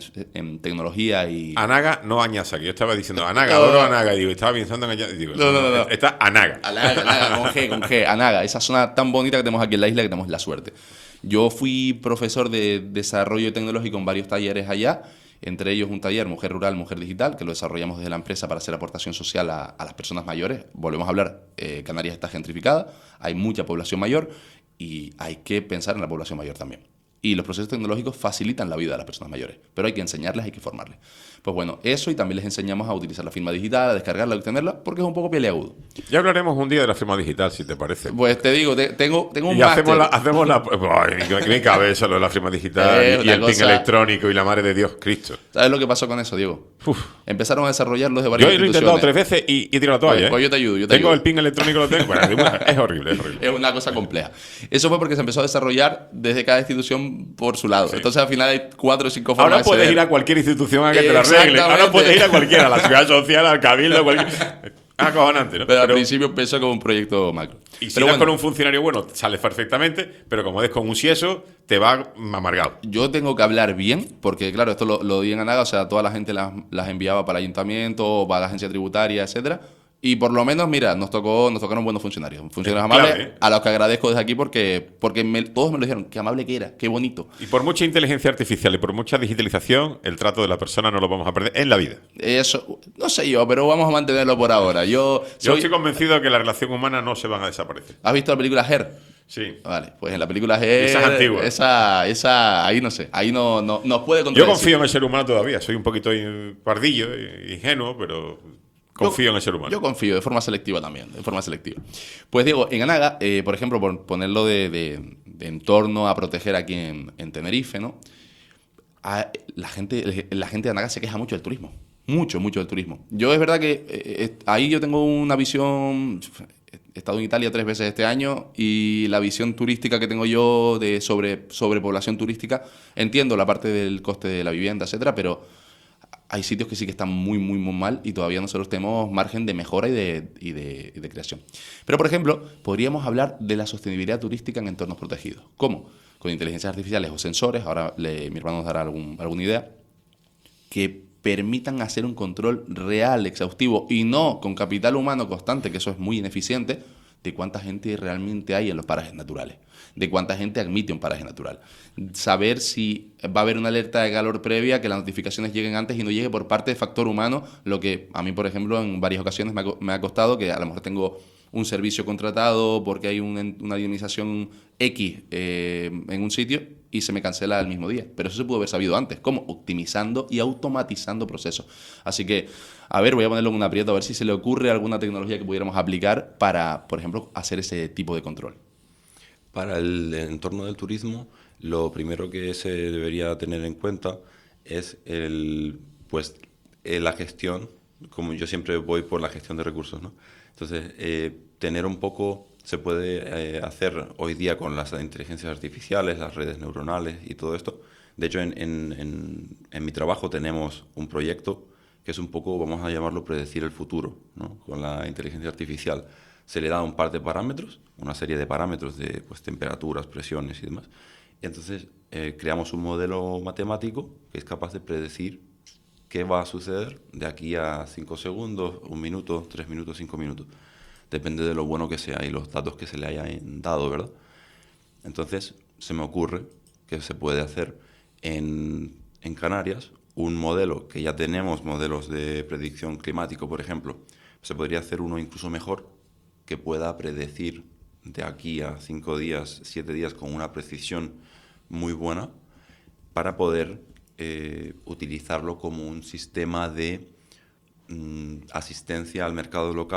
en tecnología y... Anaga, no Añasa, que yo estaba diciendo Anaga, adoro Anaga, y digo, estaba pensando en Añasa, y digo, no. Está Anaga. Anaga, con G, Anaga, esa zona tan bonita que tenemos aquí en la isla, que tenemos la suerte. Yo fui profesor de desarrollo tecnológico en varios talleres allá, entre ellos un taller Mujer Rural, Mujer Digital, que lo desarrollamos desde la empresa para hacer aportación social a las personas mayores. Volvemos a hablar, Canarias está gentrificada, hay mucha población mayor y hay que pensar en la población mayor también. Y los procesos tecnológicos facilitan la vida de las personas mayores, pero hay que enseñarles, hay que formarles. Pues bueno, eso, y también les enseñamos a utilizar la firma digital, a descargarla, a obtenerla, porque es un poco peleagudo. Ya hablaremos un día de la firma digital, si te parece. Pues te digo, tengo un y máster. hacemos la... Ay, me cabe eso, lo de la firma digital y el PIN electrónico y la madre de Dios, Cristo. ¿Sabes lo que pasó con eso, Diego? Empezaron a desarrollarlos de varias Yo lo he intentado 3 veces y he tirado la toalla. Pues yo te ayudo. Tengo el PIN electrónico, lo tengo. Bueno, es horrible. Es una cosa compleja. Eso fue porque se empezó a desarrollar desde cada institución por su lado. Sí. Entonces al final hay 4 o 5 formas. Ahora puedes ir a cualquier institución a que te la arregle. Ahora puedes ir a cualquiera, a la Seguridad Social, al Cabildo, cualquier... acojonante, ¿no? Pero al principio empezó como un proyecto macro. Y si das con un funcionario bueno, sales perfectamente, pero como des con un sieso, te va amargado. Yo tengo que hablar bien, porque claro, esto lo di en Anaga, o sea, toda la gente las enviaba para el ayuntamiento, para la agencia tributaria, etcétera. Y por lo menos, mira, nos tocaron buenos funcionarios. Funcionarios amables, a los que agradezco desde aquí porque todos me lo dijeron. Qué amable que era, qué bonito. Y por mucha inteligencia artificial y por mucha digitalización, el trato de la persona no lo vamos a perder en la vida. Eso, no sé yo, pero vamos a mantenerlo por ahora. Yo estoy convencido de que la relación humana no se van a desaparecer. ¿Has visto la película Her? Sí. Vale, pues en la película Her... Esa es antigua. Esa, ahí no sé, ahí no nos puede contradecir. Yo confío en el ser humano todavía. Soy un poquito pardillo, ingenuo, pero... Confío en el ser humano. Yo confío, de forma selectiva también, de forma selectiva. Pues Diego, en Anaga, por ejemplo, por ponerlo de entorno a proteger aquí en Tenerife, ¿no? La gente de Anaga se queja mucho del turismo. Mucho del turismo. Yo es verdad que ahí yo tengo una visión... He estado en Italia 3 veces este año y la visión turística que tengo yo de sobrepoblación turística, entiendo la parte del coste de la vivienda, etcétera, pero... Hay sitios que sí que están muy mal y todavía nosotros tenemos margen de mejora y de creación. Pero, por ejemplo, podríamos hablar de la sostenibilidad turística en entornos protegidos. ¿Cómo? Con inteligencias artificiales o sensores, ahora mi hermano nos dará alguna idea, que permitan hacer un control real, exhaustivo, y no con capital humano constante, que eso es muy ineficiente, de cuánta gente realmente hay en los parajes naturales, de cuánta gente admite un paraje natural. Saber si va a haber una alerta de calor previa, que las notificaciones lleguen antes y no llegue por parte de factor humano, lo que a mí, por ejemplo, en varias ocasiones me ha costado, que a lo mejor tengo un servicio contratado porque hay una dinamización X en un sitio y se me cancela el mismo día. Pero eso se pudo haber sabido antes. ¿Cómo? Optimizando y automatizando procesos. Así que, a ver, voy a ponerlo en un aprieto a ver si se le ocurre alguna tecnología que pudiéramos aplicar para, por ejemplo, hacer ese tipo de control. Para el entorno del turismo, lo primero que se debería tener en cuenta es la gestión, como yo siempre voy por la gestión de recursos, ¿no? Entonces, tener un poco, se puede hacer hoy día con las inteligencias artificiales, las redes neuronales y todo esto. De hecho, en mi trabajo tenemos un proyecto que es un poco, vamos a llamarlo, predecir el futuro, ¿no? Con la inteligencia artificial se le da un par de parámetros, una serie de parámetros de temperaturas, presiones y demás. Y entonces creamos un modelo matemático que es capaz de predecir qué va a suceder de aquí a 5 segundos, 1 minuto, 3 minutos, 5 minutos. Depende de lo bueno que sea y los datos que se le hayan dado, ¿verdad? Entonces se me ocurre que se puede hacer en Canarias un modelo, que ya tenemos modelos de predicción climático, por ejemplo. Se podría hacer uno incluso mejor, que pueda predecir de aquí a 5 días, 7 días con una precisión muy buena para poder utilizarlo como un sistema de asistencia al mercado local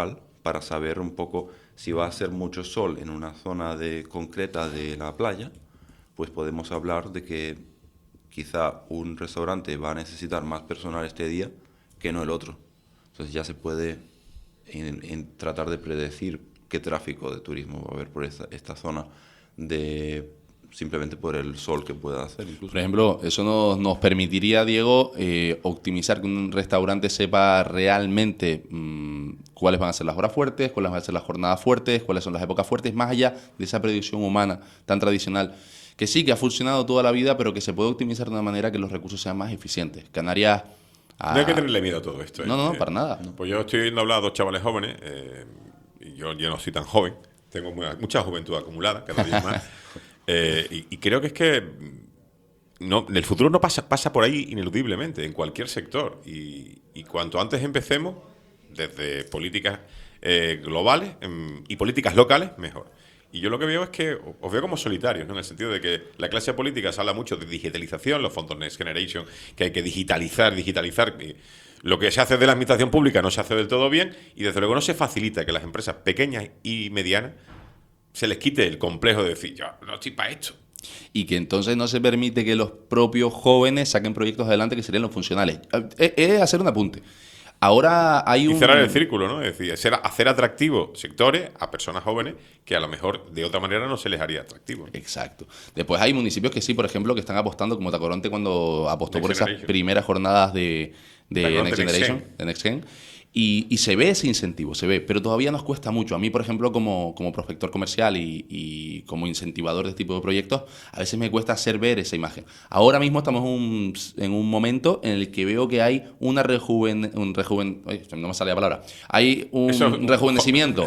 para saber un poco si va a hacer mucho sol en una zona concreta de la playa, pues podemos hablar de que quizá un restaurante va a necesitar más personal este día que no el otro. Entonces ya se puede tratar de predecir qué tráfico de turismo va a haber por esta zona simplemente por el sol que pueda hacer incluso. Por ejemplo, eso nos permitiría, Diego, optimizar que un restaurante sepa realmente cuáles van a ser las horas fuertes, cuáles van a ser las jornadas fuertes, cuáles son las épocas fuertes, más allá de esa predicción humana tan tradicional, que sí, que ha funcionado toda la vida, pero que se puede optimizar de una manera que los recursos sean más eficientes. Canarias... No hay que tenerle miedo a todo esto. No, para nada. Pues yo estoy viendo hablar a dos chavales jóvenes, y yo no soy tan joven, tengo mucha juventud acumulada, cada día más, y creo que es que el futuro no pasa por ahí ineludiblemente, en cualquier sector, y cuanto antes empecemos, desde políticas globales y políticas locales, mejor. Y yo lo que veo es que os veo como solitarios, ¿no? En el sentido de que la clase política se habla mucho de digitalización, los fondos Next Generation, que hay que digitalizar. Lo que se hace de la administración pública no se hace del todo bien y desde luego no se facilita que las empresas pequeñas y medianas se les quite el complejo de decir, yo no estoy para esto. Y que entonces no se permite que los propios jóvenes saquen proyectos adelante que serían los funcionales. Es hacer un apunte. Ahora hay y cerrar el círculo, ¿no? Es decir, hacer atractivos sectores a personas jóvenes que a lo mejor de otra manera no se les haría atractivo. Exacto. Después hay municipios que sí, por ejemplo, que están apostando, como Tacoronte cuando apostó por esas primeras jornadas de Next Generation, de Next Gen. Y se ve ese incentivo, pero todavía nos cuesta mucho. A mí, por ejemplo, como prospector comercial y como incentivador de este tipo de proyectos, a veces me cuesta hacer ver esa imagen. Ahora mismo estamos en un momento en el que veo que hay no me sale la palabra. Hay un rejuvenecimiento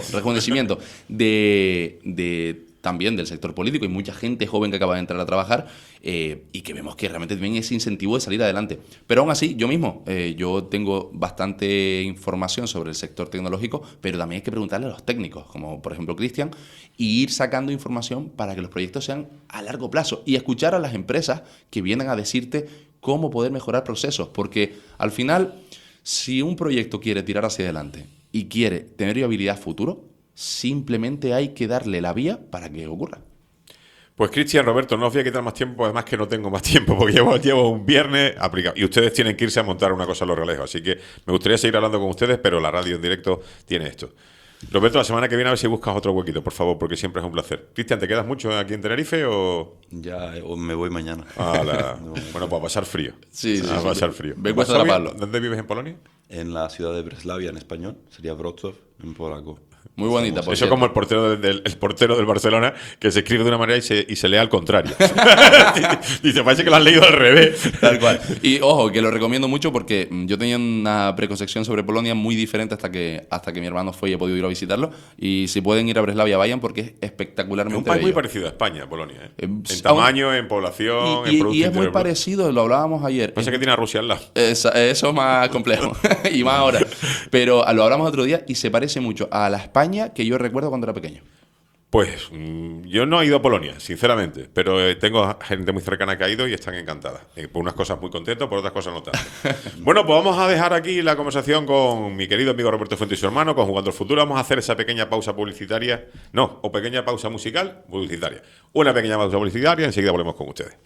también del sector político y mucha gente joven que acaba de entrar a trabajar y que vemos que realmente tienen ese incentivo de salir adelante. Pero aún así, yo tengo bastante información sobre el sector tecnológico, pero también hay que preguntarle a los técnicos, como por ejemplo Cristian, y ir sacando información para que los proyectos sean a largo plazo y escuchar a las empresas que vienen a decirte cómo poder mejorar procesos, porque al final, si un proyecto quiere tirar hacia adelante y quiere tener viabilidad futuro, simplemente hay que darle la vía para que ocurra. Pues Cristian, Roberto, no os voy a quitar más tiempo, además que no tengo más tiempo, porque llevo un viernes aplicado. Y ustedes tienen que irse a montar una cosa a Los Realejos, así que me gustaría seguir hablando con ustedes, pero la radio en directo tiene esto. Roberto, la semana que viene a ver si buscas otro huequito, por favor, porque siempre es un placer. Cristian, ¿te quedas mucho aquí en Tenerife o...? Ya, me voy mañana. Bueno, pues a pasar frío. Sí. A pasar frío. Vengo a taparlo. ¿Dónde vives en Polonia? En la ciudad de Breslavia, en español. Sería Wrocław, en polaco. Muy bonita. Eso como el portero del Barcelona, que se escribe de una manera y se lee al contrario. Y te parece que lo has leído al revés. Tal cual. Y ojo, que lo recomiendo mucho porque yo tenía una preconcepción sobre Polonia muy diferente hasta que mi hermano fue y he podido ir a visitarlo. Y si pueden ir a Breslavia, vayan porque es espectacularmente Es un país bello. muy parecido a España, Polonia. En tamaño, en población, en producto y es muy interior. parecido, lo hablábamos ayer. Pasa que tiene a Rusia al lado. Eso es más complejo. Y más ahora. Pero lo hablamos otro día y se parece mucho a la España que yo recuerdo cuando era pequeño. Pues yo no he ido a Polonia, sinceramente, pero tengo gente muy cercana que ha ido y están encantadas. Por unas cosas muy contentos, por otras cosas no tanto. Bueno, pues vamos a dejar aquí la conversación con mi querido amigo Roberto Fuente y su hermano, con Jugando al Futuro. Vamos a hacer esa pequeña pausa publicitaria, o pequeña pausa musical publicitaria. Una pequeña pausa publicitaria, enseguida volvemos con ustedes.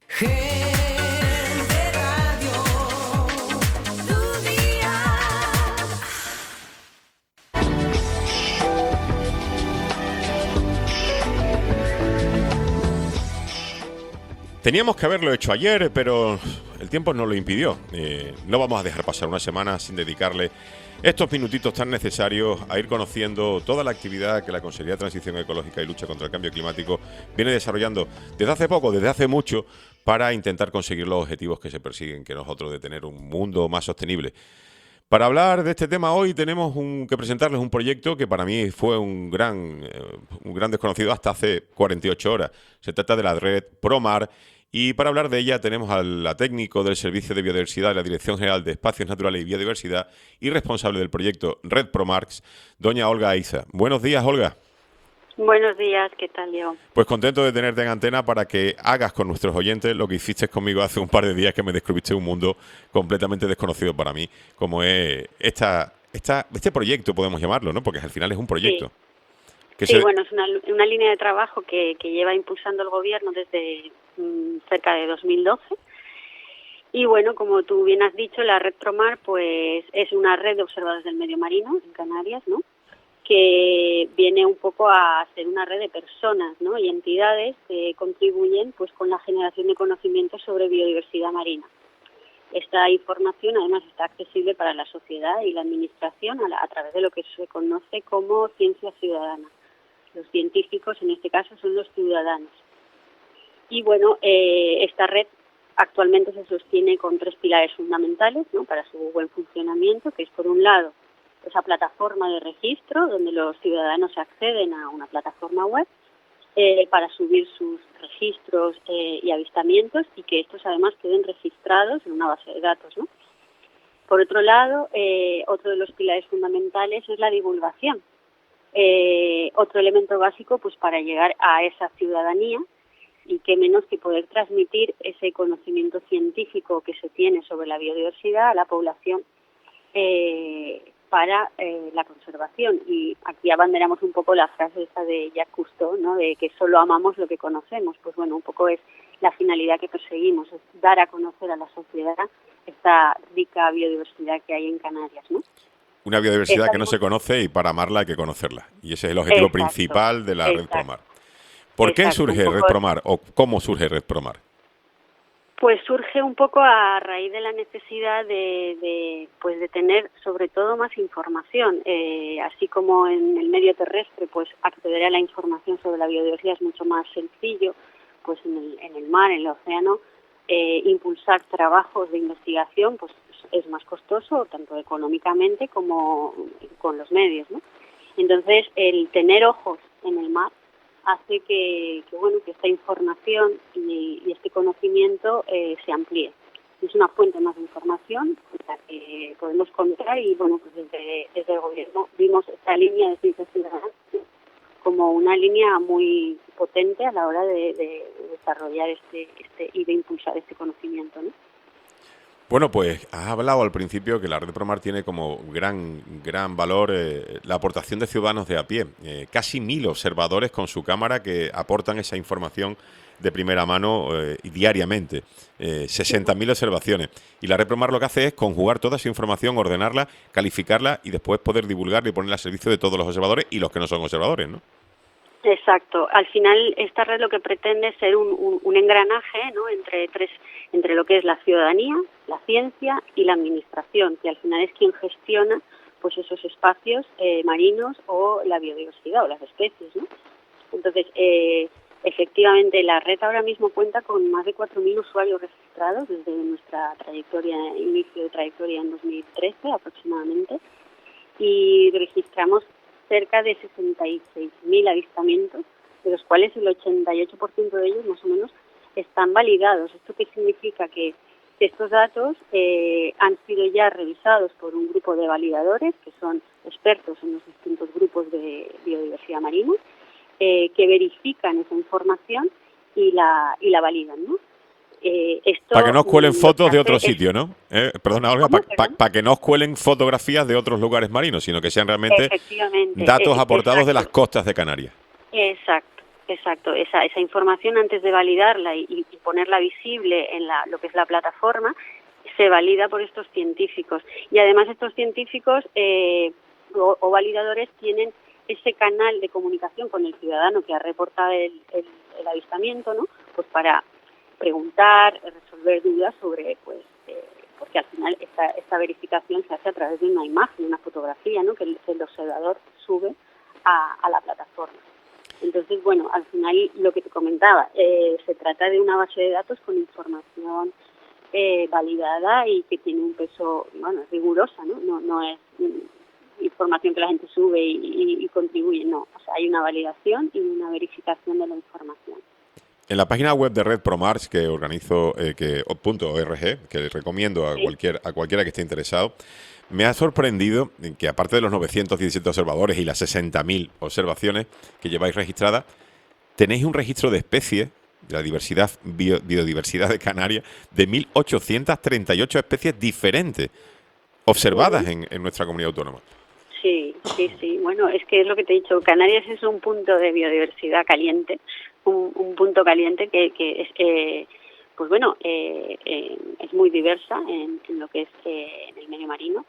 Teníamos que haberlo hecho ayer, pero el tiempo nos lo impidió. No vamos a dejar pasar una semana sin dedicarle estos minutitos tan necesarios a ir conociendo toda la actividad que la Consejería de Transición Ecológica y Lucha contra el Cambio Climático viene desarrollando desde hace poco, desde hace mucho, para intentar conseguir los objetivos que se persiguen, que nosotros de tener un mundo más sostenible. Para hablar de este tema hoy tenemos que presentarles un proyecto que para mí fue un gran desconocido hasta hace 48 horas. Se trata de la red Promar y para hablar de ella tenemos a la técnico del Servicio de Biodiversidad de la Dirección General de Espacios Naturales y Biodiversidad y responsable del proyecto Red Promarx, doña Olga Aiza. Buenos días, Olga. Buenos días, ¿qué tal, Diego? Pues contento de tenerte en antena para que hagas con nuestros oyentes lo que hiciste conmigo hace un par de días, que me descubriste un mundo completamente desconocido para mí, como es esta este proyecto, podemos llamarlo, ¿no? Porque al final es un proyecto. Que Sí, bueno, es una línea de trabajo que lleva impulsando el gobierno desde cerca de 2012. Y bueno, como tú bien has dicho, la red Promar pues es una red de observadores del medio marino en Canarias, ¿no? Que viene un poco a ser una red de personas, ¿no? Y entidades que contribuyen pues con la generación de conocimientos sobre biodiversidad marina. Esta información además está accesible para la sociedad y la administración a través de lo que se conoce como ciencia ciudadana. Los científicos en este caso son los ciudadanos. Y bueno, esta red actualmente se sostiene con 3 pilares fundamentales, ¿no? Para su buen funcionamiento, que es por un lado esa plataforma de registro donde los ciudadanos acceden a una plataforma web para subir sus registros y avistamientos y que estos además queden registrados en una base de datos, ¿no? Por otro lado, otro de los pilares fundamentales es la divulgación. Otro elemento básico pues para llegar a esa ciudadanía y qué menos que poder transmitir ese conocimiento científico que se tiene sobre la biodiversidad a la población para la conservación. Y aquí abanderamos un poco la frase esta de Jacques Cousteau, ¿no? De que solo amamos lo que conocemos. Pues bueno, un poco es la finalidad que perseguimos, es dar a conocer a la sociedad esta rica biodiversidad que hay en Canarias, ¿no? Una biodiversidad que no se conoce y para amarla hay que conocerla. Y ese es el objetivo principal de la red Promar. ¿Por qué surge Red Promar o cómo surge Red Promar? Pues surge un poco a raíz de la necesidad de tener sobre todo más información. Así como en el medio terrestre pues acceder a la información sobre la biodiversidad es mucho más sencillo, pues en el mar, en el océano, impulsar trabajos de investigación pues es más costoso, tanto económicamente como con los medios, ¿no? Entonces, el tener ojos en el mar hace que esta información y este conocimiento se amplíe. Es una fuente más de información con la que podemos contar y bueno, pues desde el gobierno vimos esta línea de ciencia ciudadana como una línea muy potente a la hora de desarrollar y de impulsar este conocimiento, ¿no? Bueno, pues has hablado al principio que la red Promar tiene como gran valor la aportación de ciudadanos de a pie. Casi 1000 observadores con su cámara que aportan esa información de primera mano y diariamente. 60.000 observaciones. Y la red Promar lo que hace es conjugar toda esa información, ordenarla, calificarla y después poder divulgarla y ponerla al servicio de todos los observadores y los que no son observadores, ¿no? Exacto. Al final esta red lo que pretende es ser un engranaje, ¿no? entre lo que es la ciudadanía, la ciencia y la administración, que al final es quien gestiona pues esos espacios marinos o la biodiversidad o las especies, ¿no? Entonces, efectivamente, la red ahora mismo cuenta con más de 4.000 usuarios registrados desde nuestra inicio de trayectoria en 2013 aproximadamente, y registramos cerca de 66.000 avistamientos, de los cuales el 88% de ellos, más o menos, están validados. ¿Esto qué significa? Que estos datos han sido ya revisados por un grupo de validadores, que son expertos en los distintos grupos de biodiversidad marina, que verifican esa información y la validan, ¿no? Para que no os cuelen fotos de otro sitio, ¿no? Perdona, Olga, para que no os cuelen fotografías de otros lugares marinos, sino que sean realmente datos aportados de las costas de Canarias. Exacto. Esa información, antes de validarla y ponerla visible en lo que es la plataforma, se valida por estos científicos. Y además estos científicos o validadores tienen ese canal de comunicación con el ciudadano que ha reportado el avistamiento, ¿no? Pues para preguntar, resolver dudas sobre, porque al final esta verificación se hace a través de una imagen, una fotografía, ¿no? que el observador sube a la plataforma. Entonces, bueno, al final lo que te comentaba, se trata de una base de datos con información validada y que tiene un peso, bueno, rigurosa, ¿no? No es información que la gente sube y contribuye, no. O sea, hay una validación y una verificación de la información. En la página web de Red Promar, que organizo, .org, que recomiendo a cualquiera que esté interesado, me ha sorprendido que aparte de los 917 observadores y las 60.000 observaciones que lleváis registradas, tenéis un registro de especies, de la biodiversidad de Canarias, de 1.838 especies diferentes. observadas en nuestra comunidad autónoma. Sí. Bueno, es que es lo que te he dicho. Canarias es un punto de biodiversidad caliente, un punto caliente que es, pues bueno, es muy diversa en lo que es en el medio marino.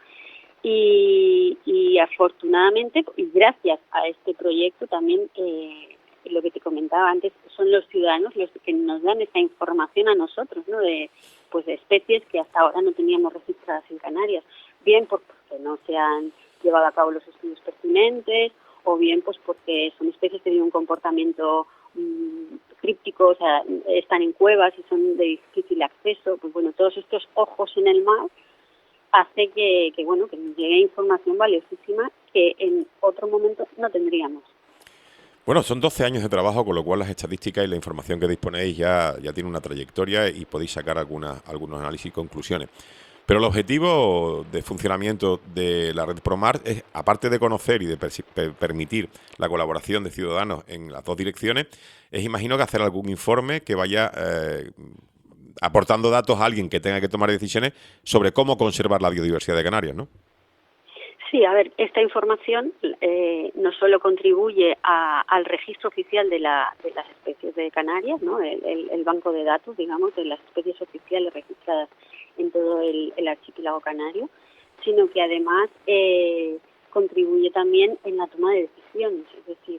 Y afortunadamente, y gracias a este proyecto también, lo que te comentaba antes, son los ciudadanos los que nos dan esa información a nosotros, ¿no? De especies que hasta ahora no teníamos registradas en Canarias, bien porque no se han llevado a cabo los estudios pertinentes, o bien pues porque son especies que tienen un comportamiento críptico, o sea, están en cuevas y son de difícil acceso. Pues bueno, todos estos ojos en el mar hace que nos llegue información valiosísima que en otro momento no tendríamos. Bueno, son 12 años de trabajo, con lo cual las estadísticas y la información que disponéis ya tiene una trayectoria y podéis sacar algunos análisis y conclusiones. Pero el objetivo de funcionamiento de la red Promar es, aparte de conocer y de permitir la colaboración de ciudadanos en las dos direcciones, es, imagino, que hacer algún informe que vaya aportando datos a alguien que tenga que tomar decisiones sobre cómo conservar la biodiversidad de Canarias, ¿no? Sí, a ver, esta información no solo contribuye al registro oficial de las especies de Canarias, ¿no? El banco de datos, digamos, de las especies oficiales registradas en todo el archipiélago canario, sino que además contribuye también en la toma de decisiones, es decir,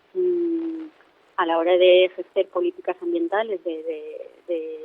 a la hora de ejercer políticas ambientales, de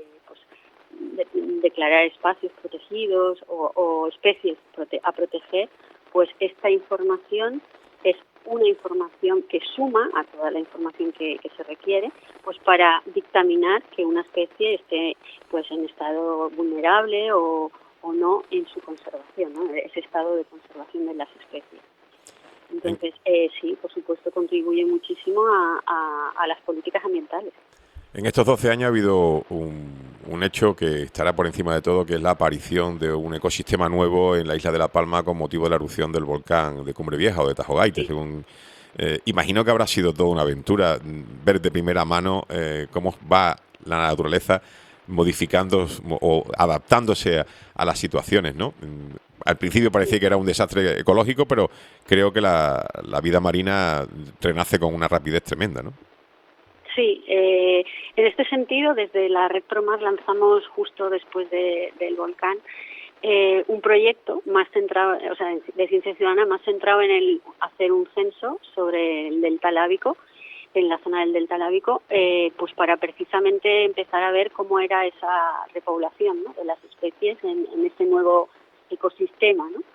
declarar espacios protegidos o especies a proteger, pues esta información es una información que suma a toda la información que se requiere, pues para dictaminar que una especie esté pues en estado vulnerable o no en su conservación, ¿no? Ese estado de conservación de las especies. Entonces, sí, por supuesto, contribuye muchísimo a las políticas ambientales. En estos 12 años ha habido un hecho que estará por encima de todo, que es la aparición de un ecosistema nuevo en la isla de La Palma con motivo de la erupción del volcán de Cumbre Vieja o de Tajo Gaite. Sí. Imagino que habrá sido toda una aventura ver de primera mano cómo va la naturaleza modificando o adaptándose a las situaciones, ¿no? Al principio parecía que era un desastre ecológico, pero creo que la vida marina renace con una rapidez tremenda, ¿no? Sí, en este sentido, desde la Red Promar lanzamos justo después del volcán un proyecto más centrado, o sea, de ciencia ciudadana, más centrado en el hacer un censo sobre el delta lábico, en la zona del delta lábico, pues para precisamente empezar a ver cómo era esa repoblación, ¿no?, de las especies en este nuevo ecosistema, ¿no?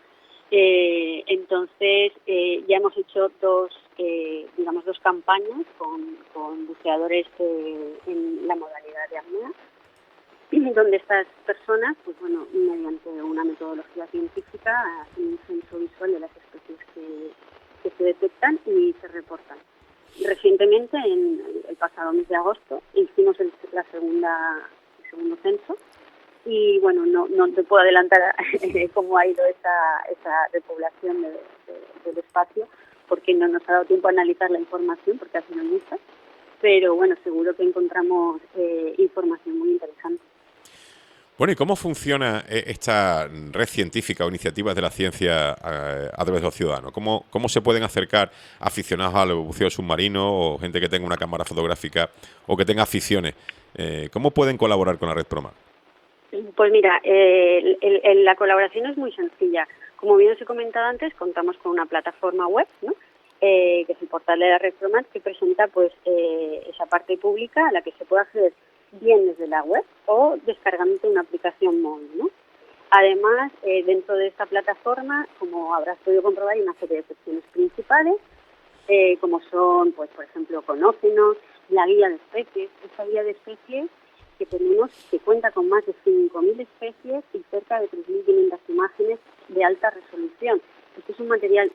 Entonces ya hemos hecho dos campañas con buceadores en la modalidad de apnea, donde estas personas, pues bueno, mediante una metodología científica hacen un censo visual de las especies que se detectan y se reportan. Recientemente, en el pasado mes de agosto, hicimos el segundo censo. Y bueno, no te puedo adelantar cómo ha ido esa repoblación del espacio, porque no nos ha dado tiempo a analizar la información, porque ha sido mucha, pero bueno, seguro que encontramos información muy interesante. Bueno, ¿y cómo funciona esta red científica o iniciativas de la ciencia a través de los ciudadanos? ¿Cómo se pueden acercar aficionados al buceo submarino o gente que tenga una cámara fotográfica o que tenga aficiones? ¿Cómo pueden colaborar con la Red Promar? Pues mira, la colaboración es muy sencilla. Como bien os he comentado antes, contamos con una plataforma web, ¿no?, que es el portal de la Red Promar, que presenta pues esa parte pública a la que se puede acceder bien desde la web o descargándote una aplicación móvil, ¿no? Además, dentro de esta plataforma, como habrás podido comprobar, hay una serie de secciones principales, como son, pues por ejemplo, Conócenos, la guía de especies, esa guía de especies que cuenta con más de 5.000 especies y cerca de 3.500 imágenes de alta resolución. Este es un material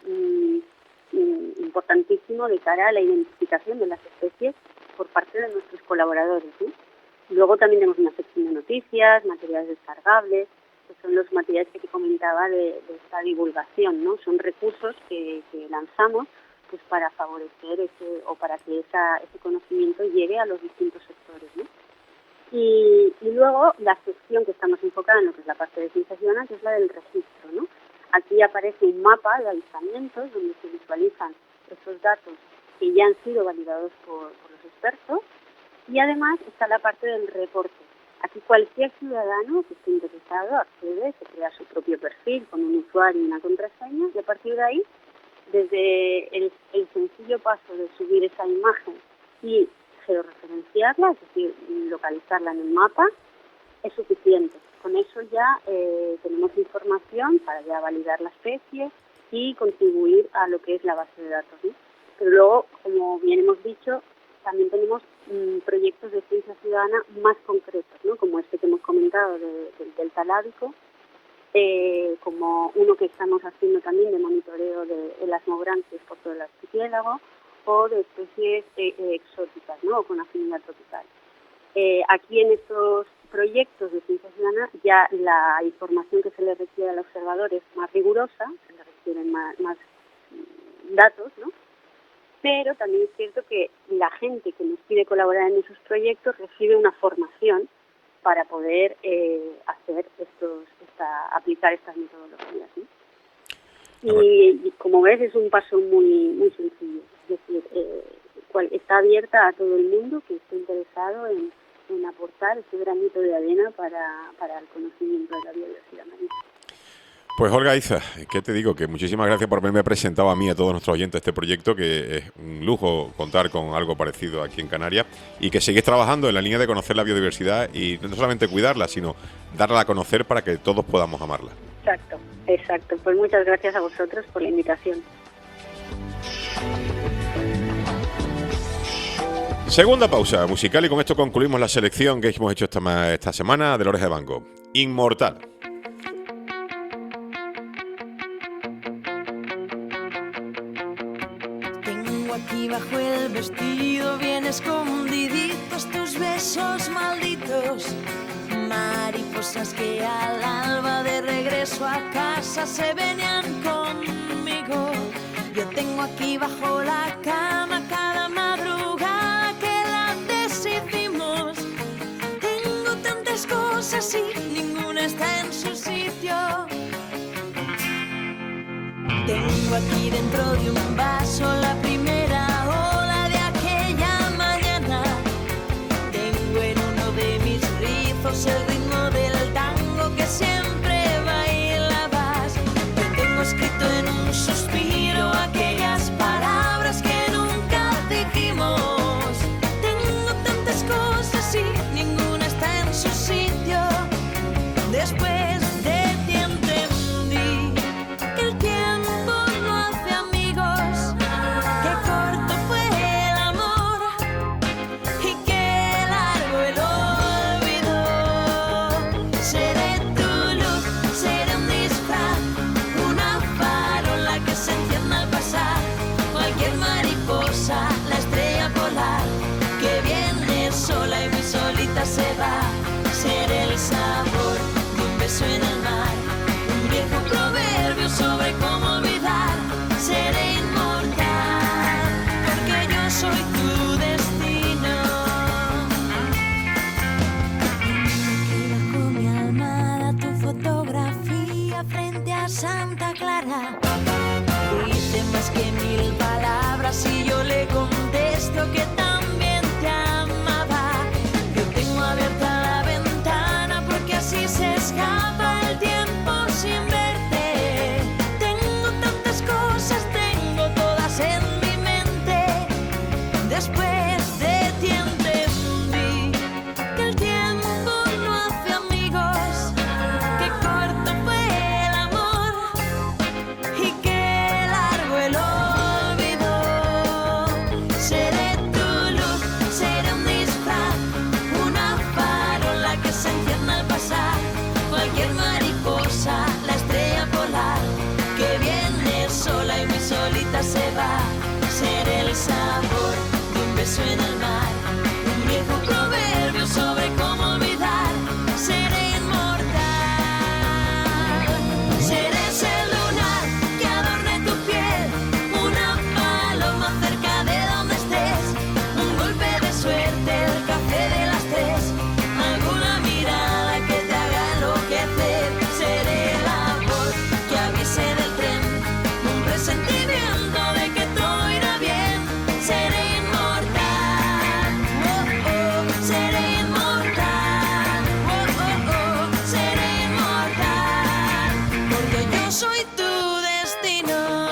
importantísimo de cara a la identificación de las especies por parte de nuestros colaboradores, ¿sí? Luego también tenemos una sección de noticias, materiales descargables, que son los materiales que te comentaba de esta divulgación, ¿no? Son recursos que lanzamos pues para favorecer para que ese conocimiento llegue a los distintos sectores, ¿no? Y luego la sección que estamos enfocada en lo que es la parte de ciencia ciudadana, que es la del registro, ¿no? Aquí aparece un mapa de avistamientos donde se visualizan estos datos que ya han sido validados por los expertos, y además está la parte del reporte. Aquí cualquier ciudadano que esté interesado accede, se crea su propio perfil con un usuario y una contraseña, y a partir de ahí, desde el sencillo paso de subir esa imagen y georreferenciarla, es decir, localizarla en el mapa, es suficiente. Con eso ya tenemos información para ya validar la especie y contribuir a lo que es la base de datos, ¿no? Pero luego, como bien hemos dicho, también tenemos proyectos de ciencia ciudadana más concretos, ¿no? Como este que hemos comentado del delta lábico, como uno que estamos haciendo también de monitoreo de elasmobranquias por todo el archipiélago, o de especies exóticas, ¿no? O con afinidad tropical. Aquí en estos proyectos de ciencia ciudadana ya la información que se le requiere al observador es más rigurosa, se le requieren más datos, ¿no? Pero también es cierto que la gente que nos pide colaborar en esos proyectos recibe una formación para poder aplicar estas metodologías, ¿no? Y como ves, es un paso muy sencillo. Es decir, está abierta a todo el mundo que esté interesado en aportar ese granito de arena para el conocimiento de la biodiversidad marina. Pues Olga Iza, ¿qué te digo? Que muchísimas gracias por haberme presentado a mí y a todos nuestros oyentes este proyecto, que es un lujo contar con algo parecido aquí en Canarias, y que seguís trabajando en la línea de conocer la biodiversidad y no solamente cuidarla, sino darla a conocer para que todos podamos amarla. Exacto. Pues muchas gracias a vosotros por la invitación. Segunda pausa musical y con esto concluimos la selección que hemos hecho esta semana de Lores de Van Gogh. Inmortal. Tengo aquí bajo el vestido bien escondiditos tus besos malditos, mariposas que al alba de regreso a casa se venían conmigo. Yo tengo aquí bajo la cama cada madrugada que la deshicimos. Tengo tantas cosas y ninguna está en su sitio. Tengo aquí dentro de un vaso la primera ola de aquella mañana. Tengo en uno de mis rizos el ritmo del tango que siempre bailabas. Yo tengo escrito en un suspiro aquellas palabras que nunca dijimos. Tengo tantas cosas y ninguna está en su sitio. Después de ti entendí que el tiempo no hace amigos, que corto fue el amor y que largo el olvido. Seré tu luz, seré un disfraz, una farola que se encienda al pasar. Cualquier mariposa, la estrella polar que viene sola y muy solita se va. Seré el sabor de un beso en el mar, un viejo proverbio sobre cómo olvidar. Seré inmortal porque yo soy tu destino. Aquí bajo mi almohada tu fotografía frente a Santa Clara. Dice más que 1000 palabras y yo le contesto que también te amaba. Yo tengo abierta la ventana porque así se escapa el tiempo sin verte. Tengo tantas cosas, tengo todas en mi mente. Después de ti entendí que el tiempo no hace amigos, que corto fue el amor y que largo el olvido. Seré tu luz, seré un disfraz, una farola que se encienda al pasar. Cualquier mariposa, la estrella polar que viene sola y muy solita se va. Seré el sabor de un beso en el mar, un viejo proverbio sobre cómo olvidar. Seré inmortal. Seré ese lunar que adorne tu piel, una paloma cerca de donde estés, un golpe de suerte, el café de las 3, alguna mirada que te haga enloquecer. Seré la voz que avise soy tu destino.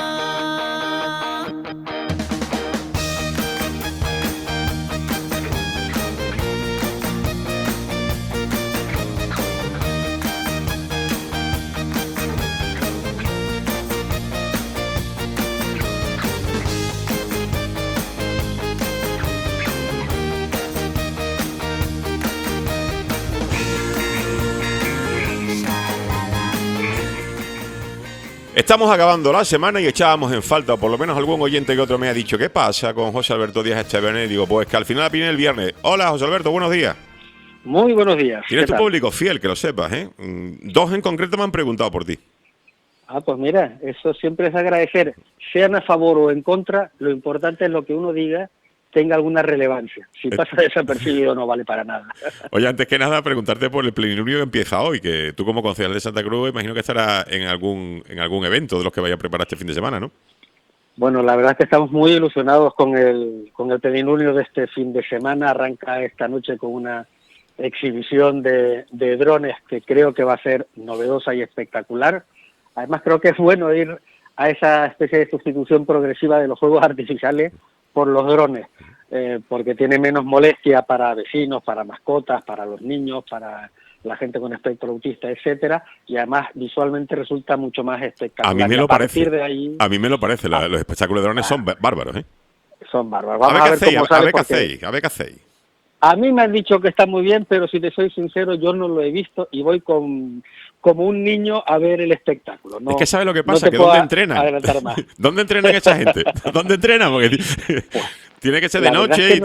Estamos acabando la semana y echábamos en falta, o por lo menos algún oyente que otro me ha dicho, ¿qué pasa con José Alberto Díaz Esteban? Y digo, pues que al final viene el viernes. Hola, José Alberto, buenos días. Muy buenos días. Tienes tu público fiel, que lo sepas, ¿eh? Dos en concreto me han preguntado por ti. Ah, pues mira, eso siempre es agradecer. Sean a favor o en contra, lo importante es lo que uno diga tenga alguna relevancia. Si pasa desapercibido no vale para nada. Oye, antes que nada, preguntarte por el plenilunio que empieza hoy, que tú como concejal de Santa Cruz imagino que estará en algún evento de los que vaya a preparar este fin de semana, ¿no? Bueno, la verdad es que estamos muy ilusionados con el plenilunio de este fin de semana. Arranca esta noche con una exhibición de drones que creo que va a ser novedosa y espectacular. Además, creo que es bueno ir a esa especie de sustitución progresiva de los fuegos artificiales por los drones, porque tiene menos molestia para vecinos, para mascotas, para los niños, para la gente con espectro autista, etcétera, y además visualmente resulta mucho más espectacular. A mí me lo parece. De ahí, a mí me lo parece. Los espectáculos de drones son bárbaros, ¿eh? Son bárbaros. Vamos a ver cómo sale. A ver qué hacéis. A mí me han dicho que está muy bien, pero si te soy sincero, yo no lo he visto y voy como un niño a ver el espectáculo. No, es que ¿sabes lo que pasa? No que ¿dónde entrenan? Más. ¿Dónde entrenan esa gente? ¿Dónde entrenan? Porque tiene que ser de noche.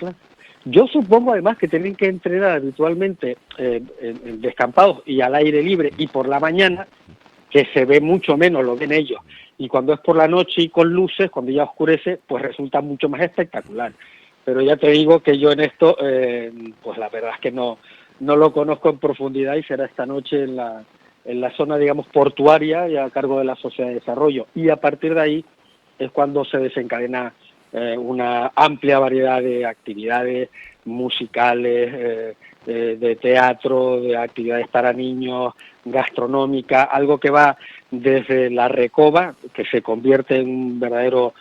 Yo supongo además que tienen que entrenar habitualmente en descampados y al aire libre y por la mañana, que se ve mucho menos, lo ven ellos. Y cuando es por la noche y con luces, cuando ya oscurece, pues resulta mucho más espectacular. Pero ya te digo que yo en esto, pues la verdad es que no lo conozco en profundidad y será esta noche en la zona, digamos, portuaria y a cargo de la Sociedad de Desarrollo. Y a partir de ahí es cuando se desencadena una amplia variedad de actividades musicales, de teatro, de actividades para niños, gastronómica, algo que va desde la Recoba, que se convierte en un verdadero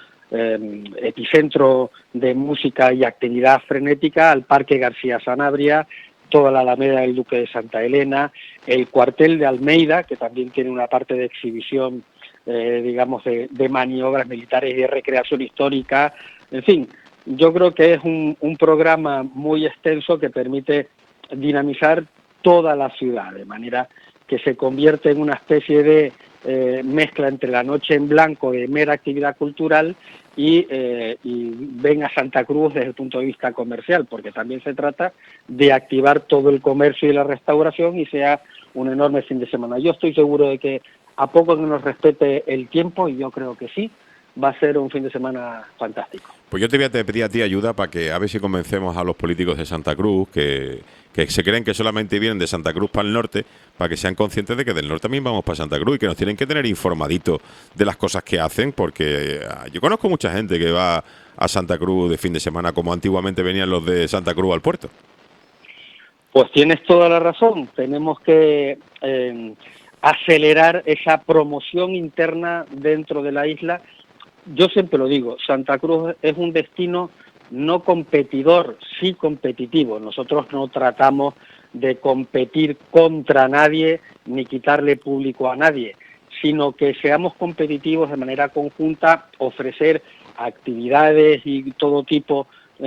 epicentro de música y actividad frenética, al Parque García Sanabria, toda la Alameda del Duque de Santa Elena, el cuartel de Almeida, que también tiene una parte de exhibición, digamos, de maniobras militares y de recreación histórica. En fin, yo creo que es un programa muy extenso que permite dinamizar toda la ciudad, de manera que se convierte en una especie de mezcla entre la noche en blanco de mera actividad cultural y ven a Santa Cruz desde el punto de vista comercial, porque también se trata de activar todo el comercio y la restauración y sea un enorme fin de semana. Yo estoy seguro de que a poco que nos respete el tiempo, y yo creo que sí, va a ser un fin de semana fantástico. Pues yo te voy a pedir a ti ayuda para que a ver si convencemos a los políticos de Santa Cruz que se creen que solamente vienen de Santa Cruz para el norte, para que sean conscientes de que del norte también vamos para Santa Cruz y que nos tienen que tener informaditos de las cosas que hacen, porque yo conozco mucha gente que va a Santa Cruz de fin de semana como antiguamente venían los de Santa Cruz al puerto. Pues tienes toda la razón, tenemos que acelerar esa promoción interna dentro de la isla. Yo siempre lo digo, Santa Cruz es un destino no competidor, sí competitivo. Nosotros no tratamos de competir contra nadie ni quitarle público a nadie, sino que seamos competitivos de manera conjunta, ofrecer actividades y todo tipo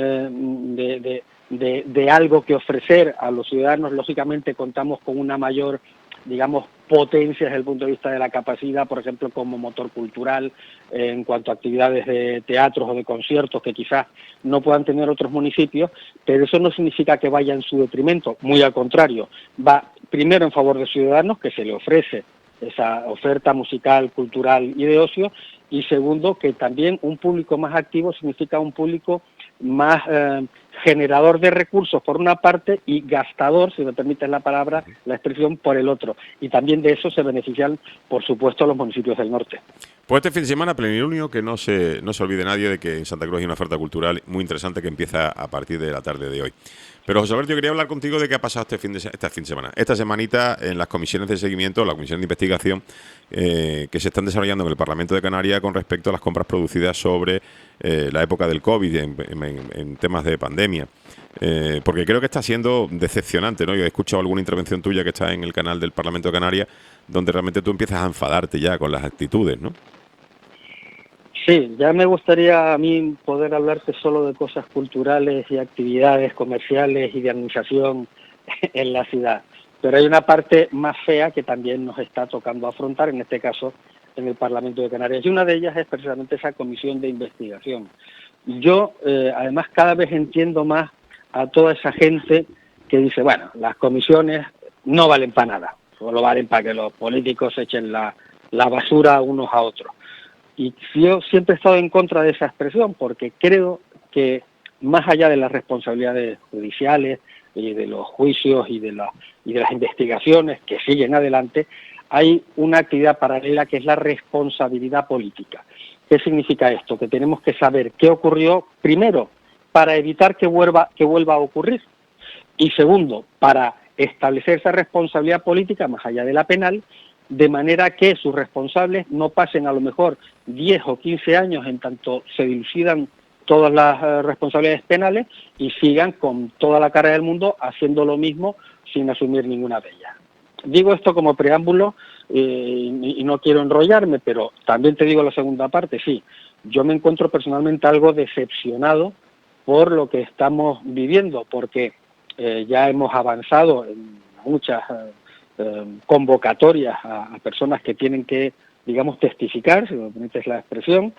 de algo que ofrecer a los ciudadanos. Lógicamente contamos con una mayor, digamos, potencia desde el punto de vista de la capacidad, por ejemplo, como motor cultural, en cuanto a actividades de teatros o de conciertos que quizás no puedan tener otros municipios, pero eso no significa que vaya en su detrimento, muy al contrario, va primero en favor de ciudadanos, que se le ofrece esa oferta musical, cultural y de ocio, y segundo, que también un público más activo significa un público más generador de recursos por una parte y gastador, si me permites la palabra, la expresión, por el otro. Y también de eso se benefician, por supuesto, los municipios del norte. Pues este fin de semana, plenilunio, que no se olvide nadie de que en Santa Cruz hay una oferta cultural muy interesante que empieza a partir de la tarde de hoy. Pero, José Alberto, yo quería hablar contigo de qué ha pasado este fin de semana. Esta semanita en las comisiones de seguimiento, la comisión de investigación que se están desarrollando en el Parlamento de Canarias con respecto a las compras producidas sobre la época del COVID en temas de pandemia. Porque creo que está siendo decepcionante, ¿no? Yo he escuchado alguna intervención tuya que está en el canal del Parlamento de Canarias, donde realmente tú empiezas a enfadarte ya con las actitudes, ¿no? Sí, ya me gustaría a mí poder hablarte solo de cosas culturales y actividades comerciales y de administración en la ciudad. Pero hay una parte más fea que también nos está tocando afrontar, en este caso en el Parlamento de Canarias. Y una de ellas es precisamente esa comisión de investigación. Yo, además, cada vez entiendo más a toda esa gente que dice, bueno, las comisiones no valen para nada, solo valen para que los políticos echen la basura unos a otros. Y yo siempre he estado en contra de esa expresión porque creo que más allá de las responsabilidades judiciales y de los juicios y de las investigaciones que siguen adelante, hay una actividad paralela que es la responsabilidad política. ¿Qué significa esto? Que tenemos que saber qué ocurrió, primero, para evitar que vuelva a ocurrir, y segundo, para establecer esa responsabilidad política más allá de la penal, de manera que sus responsables no pasen a lo mejor 10 o 15 años en tanto se dilucidan todas las responsabilidades penales y sigan con toda la cara del mundo haciendo lo mismo sin asumir ninguna de ellas. Digo esto como preámbulo y no quiero enrollarme, pero también te digo la segunda parte, sí, yo me encuentro personalmente algo decepcionado por lo que estamos viviendo, porque ya hemos avanzado en muchas convocatorias a personas que tienen que, digamos, testificar, si me permites la expresión.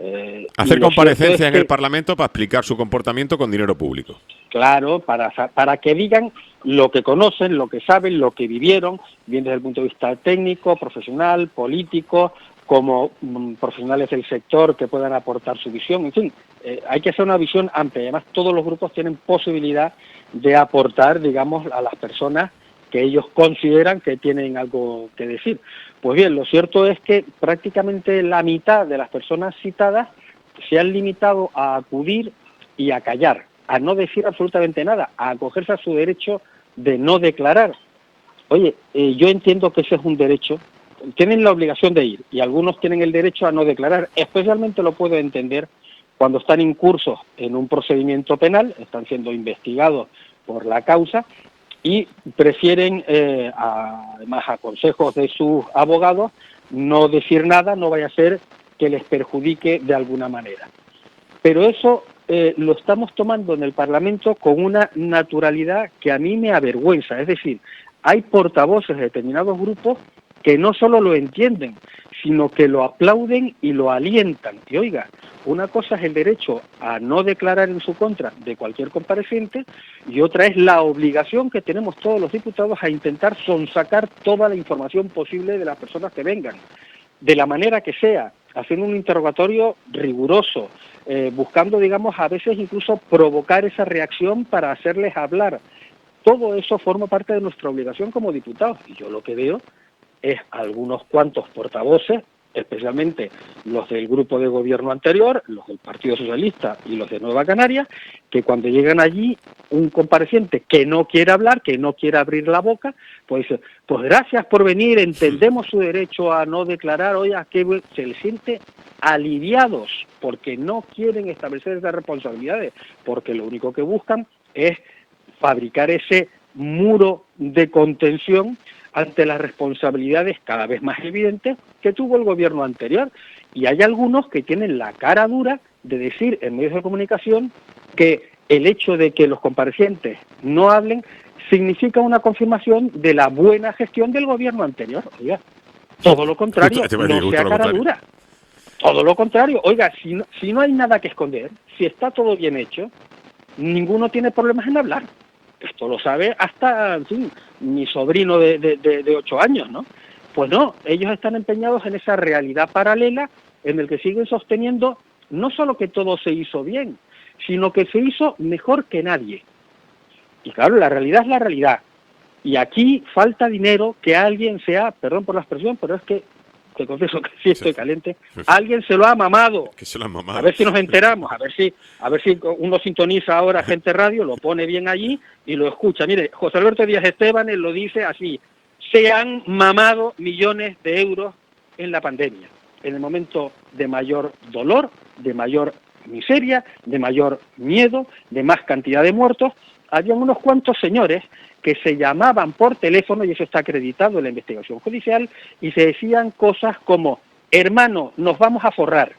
Hacer comparecencia en el Parlamento para explicar su comportamiento con dinero público. Claro, para que digan lo que conocen, lo que saben, lo que vivieron, bien desde el punto de vista técnico, profesional, político, como profesionales del sector que puedan aportar su visión. En fin, hay que hacer una visión amplia. Además, todos los grupos tienen posibilidad de aportar, digamos, a las personas que ellos consideran que tienen algo que decir. Pues bien, lo cierto es que prácticamente la mitad de las personas citadas se han limitado a acudir y a callar, a no decir absolutamente nada, a acogerse a su derecho de no declarar. Oye, yo entiendo que ese es un derecho, tienen la obligación de ir, y algunos tienen el derecho a no declarar. Especialmente lo puedo entender cuando están incursos en un procedimiento penal, están siendo investigados por la causa, y prefieren, además a consejos de sus abogados, no decir nada, no vaya a ser que les perjudique de alguna manera. Pero eso lo estamos tomando en el Parlamento con una naturalidad que a mí me avergüenza. Es decir, hay portavoces de determinados grupos que no solo lo entienden, sino que lo aplauden y lo alientan. Y oiga, una cosa es el derecho a no declarar en su contra de cualquier compareciente y otra es la obligación que tenemos todos los diputados a intentar sonsacar toda la información posible de las personas que vengan, de la manera que sea, haciendo un interrogatorio riguroso, buscando, digamos, a veces incluso provocar esa reacción para hacerles hablar. Todo eso forma parte de nuestra obligación como diputados. Y yo lo que veo es algunos cuantos portavoces, especialmente los del grupo de gobierno anterior, los del Partido Socialista y los de Nueva Canarias, que cuando llegan allí, un compareciente que no quiere hablar, que no quiere abrir la boca, pues dice, pues gracias por venir, entendemos su derecho a no declarar, oiga, que se les siente aliviados, porque no quieren establecer esas responsabilidades, porque lo único que buscan es fabricar ese muro de contención ante las responsabilidades cada vez más evidentes que tuvo el gobierno anterior. Y hay algunos que tienen la cara dura de decir en medios de comunicación que el hecho de que los comparecientes no hablen significa una confirmación de la buena gestión del gobierno anterior. Oiga, todo lo contrario, no sea cara dura. Todo lo contrario. Oiga, si no hay nada que esconder, si está todo bien hecho, ninguno tiene problemas en hablar. Esto lo sabe hasta, en fin, mi sobrino de 8 años, ¿no? Pues no, ellos están empeñados en esa realidad paralela en el que siguen sosteniendo no solo que todo se hizo bien, sino que se hizo mejor que nadie. Y claro, la realidad es la realidad. Y aquí falta dinero que alguien sea, perdón por la expresión, pero es que te confieso que sí estoy caliente, alguien se lo ha mamado. Que se lo han mamado. A ver si nos enteramos, a ver si uno sintoniza ahora Gente Radio, lo pone bien allí y lo escucha. Mire, José Alberto Díaz Estebanes lo dice así: se han mamado millones de euros en la pandemia, en el momento de mayor dolor, de mayor miseria, de mayor miedo, de más cantidad de muertos. Habían unos cuantos señores que se llamaban por teléfono, y eso está acreditado en la investigación judicial, y se decían cosas como: hermano, nos vamos a forrar.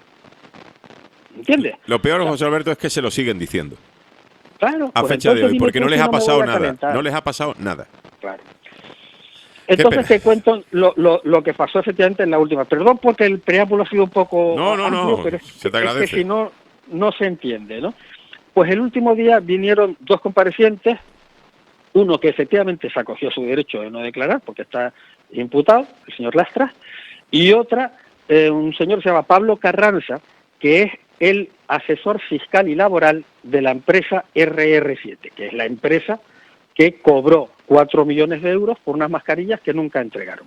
¿Entiendes? Lo peor, José Alberto, es que se lo siguen diciendo. Claro. A pues fecha de hoy, dime porque tú no si les ha me pasado voy a nada. calentar. No les ha pasado nada. Claro. Entonces te cuento lo que pasó efectivamente en la última. Perdón porque el preámbulo ha sido un poco amplio, pero se te agradece. es que si no, no se entiende, ¿no? Pues el último día vinieron dos comparecientes, uno que efectivamente se acogió a su derecho de no declarar porque está imputado, el señor Lastra, y otra, un señor que se llama Pablo Carranza, que es el asesor fiscal y laboral de la empresa RR7, que es la empresa que cobró 4 millones de euros por unas mascarillas que nunca entregaron.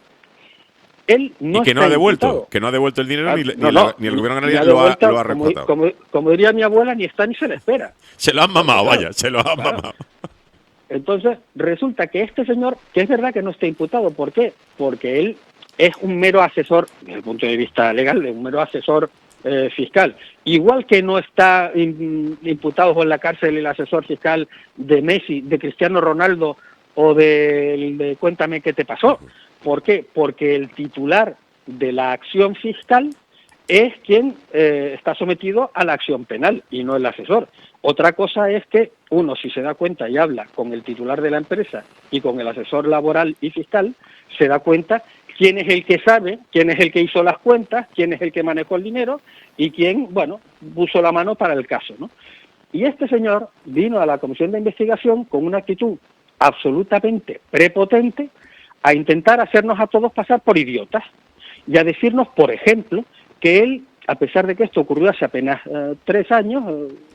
Él no y que no ha está devuelto, imputado. que no ha devuelto el dinero, ni el gobierno ni canario lo ha como, rescatado. como diría mi abuela, ni está ni se le espera. Se lo han mamado, vaya, se lo han mamado. Entonces, resulta que este señor, que es verdad que no está imputado, ¿por qué? Porque él es un mero asesor, desde el punto de vista legal, un mero asesor fiscal. Igual que no está imputado en la cárcel el asesor fiscal de Messi, de Cristiano Ronaldo o de Cuéntame qué te pasó. ¿Por qué? Porque el titular de la acción fiscal es quien está sometido a la acción penal y no el asesor. Otra cosa es que uno, si se da cuenta y habla con el titular de la empresa y con el asesor laboral y fiscal, se da cuenta quién es el que sabe, quién es el que hizo las cuentas, quién es el que manejó el dinero y quién, bueno, puso la mano para el caso, ¿no? Y este señor vino a la comisión de investigación con una actitud absolutamente prepotente a intentar hacernos a todos pasar por idiotas y a decirnos, por ejemplo, que él, a pesar de que esto ocurrió hace apenas 3 años,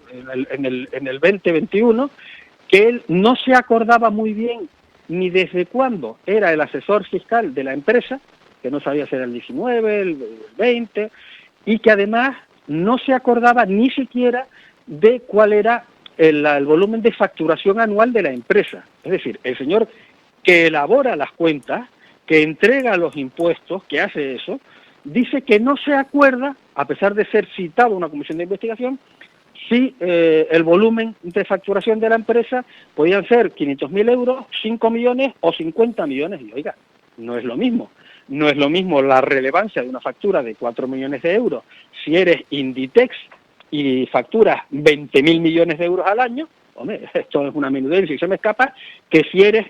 en el 2021, que él no se acordaba muy bien ni desde cuándo era el asesor fiscal de la empresa, que no sabía si era el 19, el 20, y que además no se acordaba ni siquiera de cuál era el volumen de facturación anual de la empresa. Es decir, el señor que elabora las cuentas, que entrega los impuestos, que hace eso, dice que no se acuerda, a pesar de ser citado a una comisión de investigación, si el volumen de facturación de la empresa podían ser 500.000 euros, 5 millones o 50 millones. Y oiga, no es lo mismo. No es lo mismo la relevancia de una factura de 4 millones de euros si eres Inditex y facturas 20.000 millones de euros al año. Hombre, esto es una menudez y se me escapa, que si eres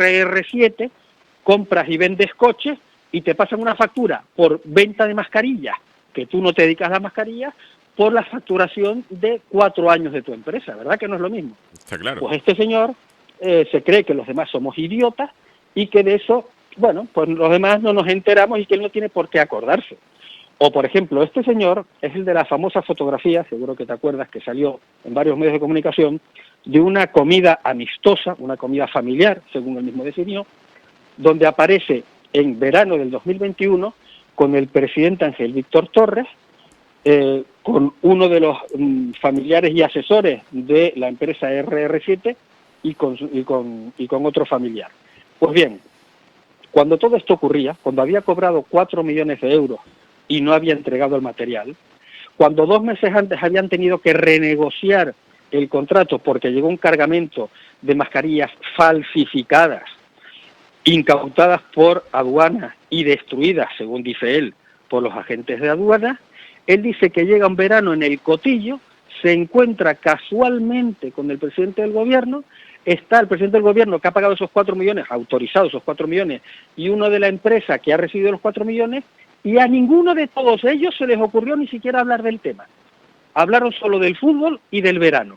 RR7, compras y vendes coches y te pasan una factura por venta de mascarillas, que tú no te dedicas a las mascarillas, por la facturación de 4 años de tu empresa, ¿verdad que no es lo mismo? Está claro. Pues este señor se cree que los demás somos idiotas y que de eso, bueno, pues los demás no nos enteramos y que él no tiene por qué acordarse. O, por ejemplo, este señor es el de la famosa fotografía, seguro que te acuerdas, que salió en varios medios de comunicación, de una comida amistosa, una comida familiar, según él mismo definió, donde aparece en verano del 2021 con el presidente Ángel Víctor Torres, con uno de los familiares y asesores de la empresa RR7 y con otro familiar. Pues bien, cuando todo esto ocurría, cuando había cobrado 4 millones de euros y no había entregado el material, cuando 2 meses antes habían tenido que renegociar el contrato porque llegó un cargamento de mascarillas falsificadas, incautadas por aduanas y destruidas, según dice él, por los agentes de aduanas, él dice que llega un verano en el Cotillo, se encuentra casualmente con el presidente del gobierno, está el presidente del gobierno que ha pagado esos 4 millones, autorizado esos 4 millones, y uno de la empresa que ha recibido los 4 millones, y a ninguno de todos ellos se les ocurrió ni siquiera hablar del tema. Hablaron solo del fútbol y del verano.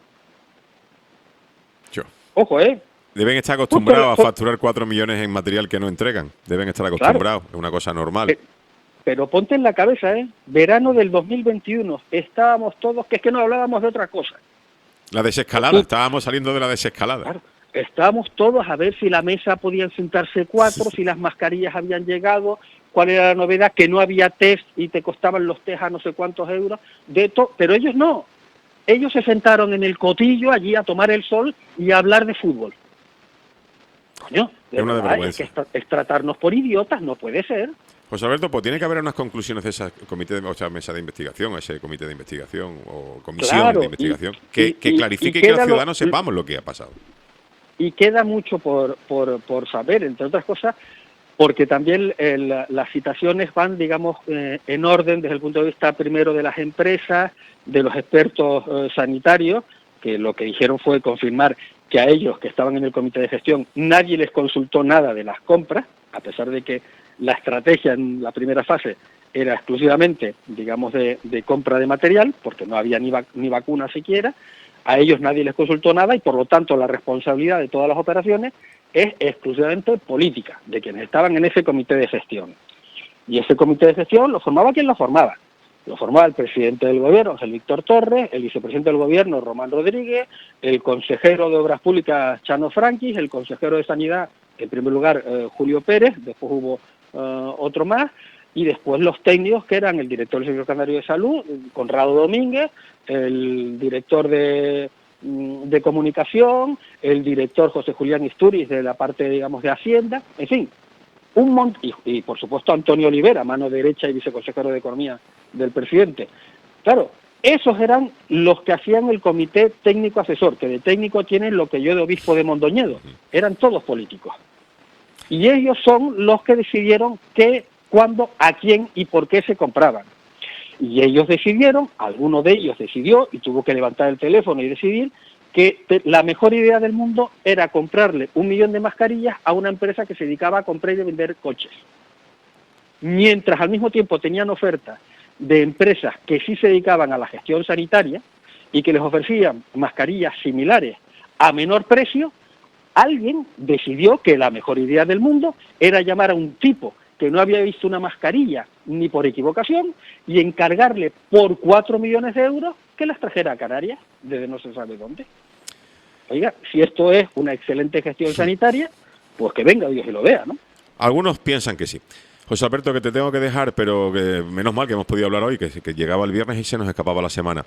Ojo, Deben estar acostumbrados a facturar 4 millones en material que no entregan. Deben estar acostumbrados, es una cosa normal. Pero ponte en la cabeza, verano del 2021, estábamos todos, que es que no hablábamos de otra cosa. La desescalada, estábamos saliendo de la desescalada. Claro, estábamos todos a ver si la mesa podían sentarse 4, si las mascarillas habían llegado, cuál era la novedad, que no había test y te costaban los test a no sé cuántos euros, pero ellos no. Ellos se sentaron en el cotillo allí a tomar el sol y a hablar de fútbol. Coño, es una vergüenza. Es tratarnos por idiotas, no puede ser. José Alberto, pues tiene que haber unas conclusiones de esa mesa de investigación, ese comité de investigación o comisión de investigación, que clarifique y que los ciudadanos sepamos lo que ha pasado. Y queda mucho por saber, entre otras cosas, porque también las citaciones van, digamos, en orden desde el punto de vista primero de las empresas, de los expertos sanitarios, que lo que dijeron fue confirmar que a ellos, que estaban en el comité de gestión, nadie les consultó nada de las compras, a pesar de que la estrategia en la primera fase era exclusivamente, digamos, de compra de material, porque no había ni vacuna siquiera. A ellos nadie les consultó nada y, por lo tanto, la responsabilidad de todas las operaciones es exclusivamente política, de quienes estaban en ese comité de gestión. Y ese comité de gestión lo formaba quien lo formaba. Lo formaba el presidente del gobierno, José Víctor Torres, el vicepresidente del gobierno, Román Rodríguez, el consejero de Obras Públicas, Chano Franquis, el consejero de Sanidad, en primer lugar, Julio Pérez, después hubo otro más, y después los técnicos, que eran el director del Servicio Canario de Salud, Conrado Domínguez, el director de Comunicación, el director José Julián Isturiz de la parte, digamos, de Hacienda, en fin, un montón, y por supuesto Antonio Olivera, mano derecha y viceconsejero de Economía del presidente. Claro, esos eran los que hacían el comité técnico asesor, que de técnico tienen lo que yo de obispo de Mondoñedo, eran todos políticos. Y ellos son los que decidieron qué, cuándo, a quién y por qué se compraban. Y ellos decidieron, alguno de ellos decidió y tuvo que levantar el teléfono y decidir que la mejor idea del mundo era comprarle 1 millón de mascarillas a una empresa que se dedicaba a comprar y vender coches. Mientras al mismo tiempo tenían ofertas de empresas que sí se dedicaban a la gestión sanitaria y que les ofrecían mascarillas similares a menor precio, alguien decidió que la mejor idea del mundo era llamar a un tipo que no había visto una mascarilla ni por equivocación y encargarle por 4 millones de euros que las trajera a Canarias, desde no se sabe dónde. Oiga, si esto es una excelente gestión sanitaria, pues que venga Dios y lo vea, ¿no? Algunos piensan que sí. José Alberto, que te tengo que dejar, pero que menos mal que hemos podido hablar hoy, que llegaba el viernes y se nos escapaba la semana.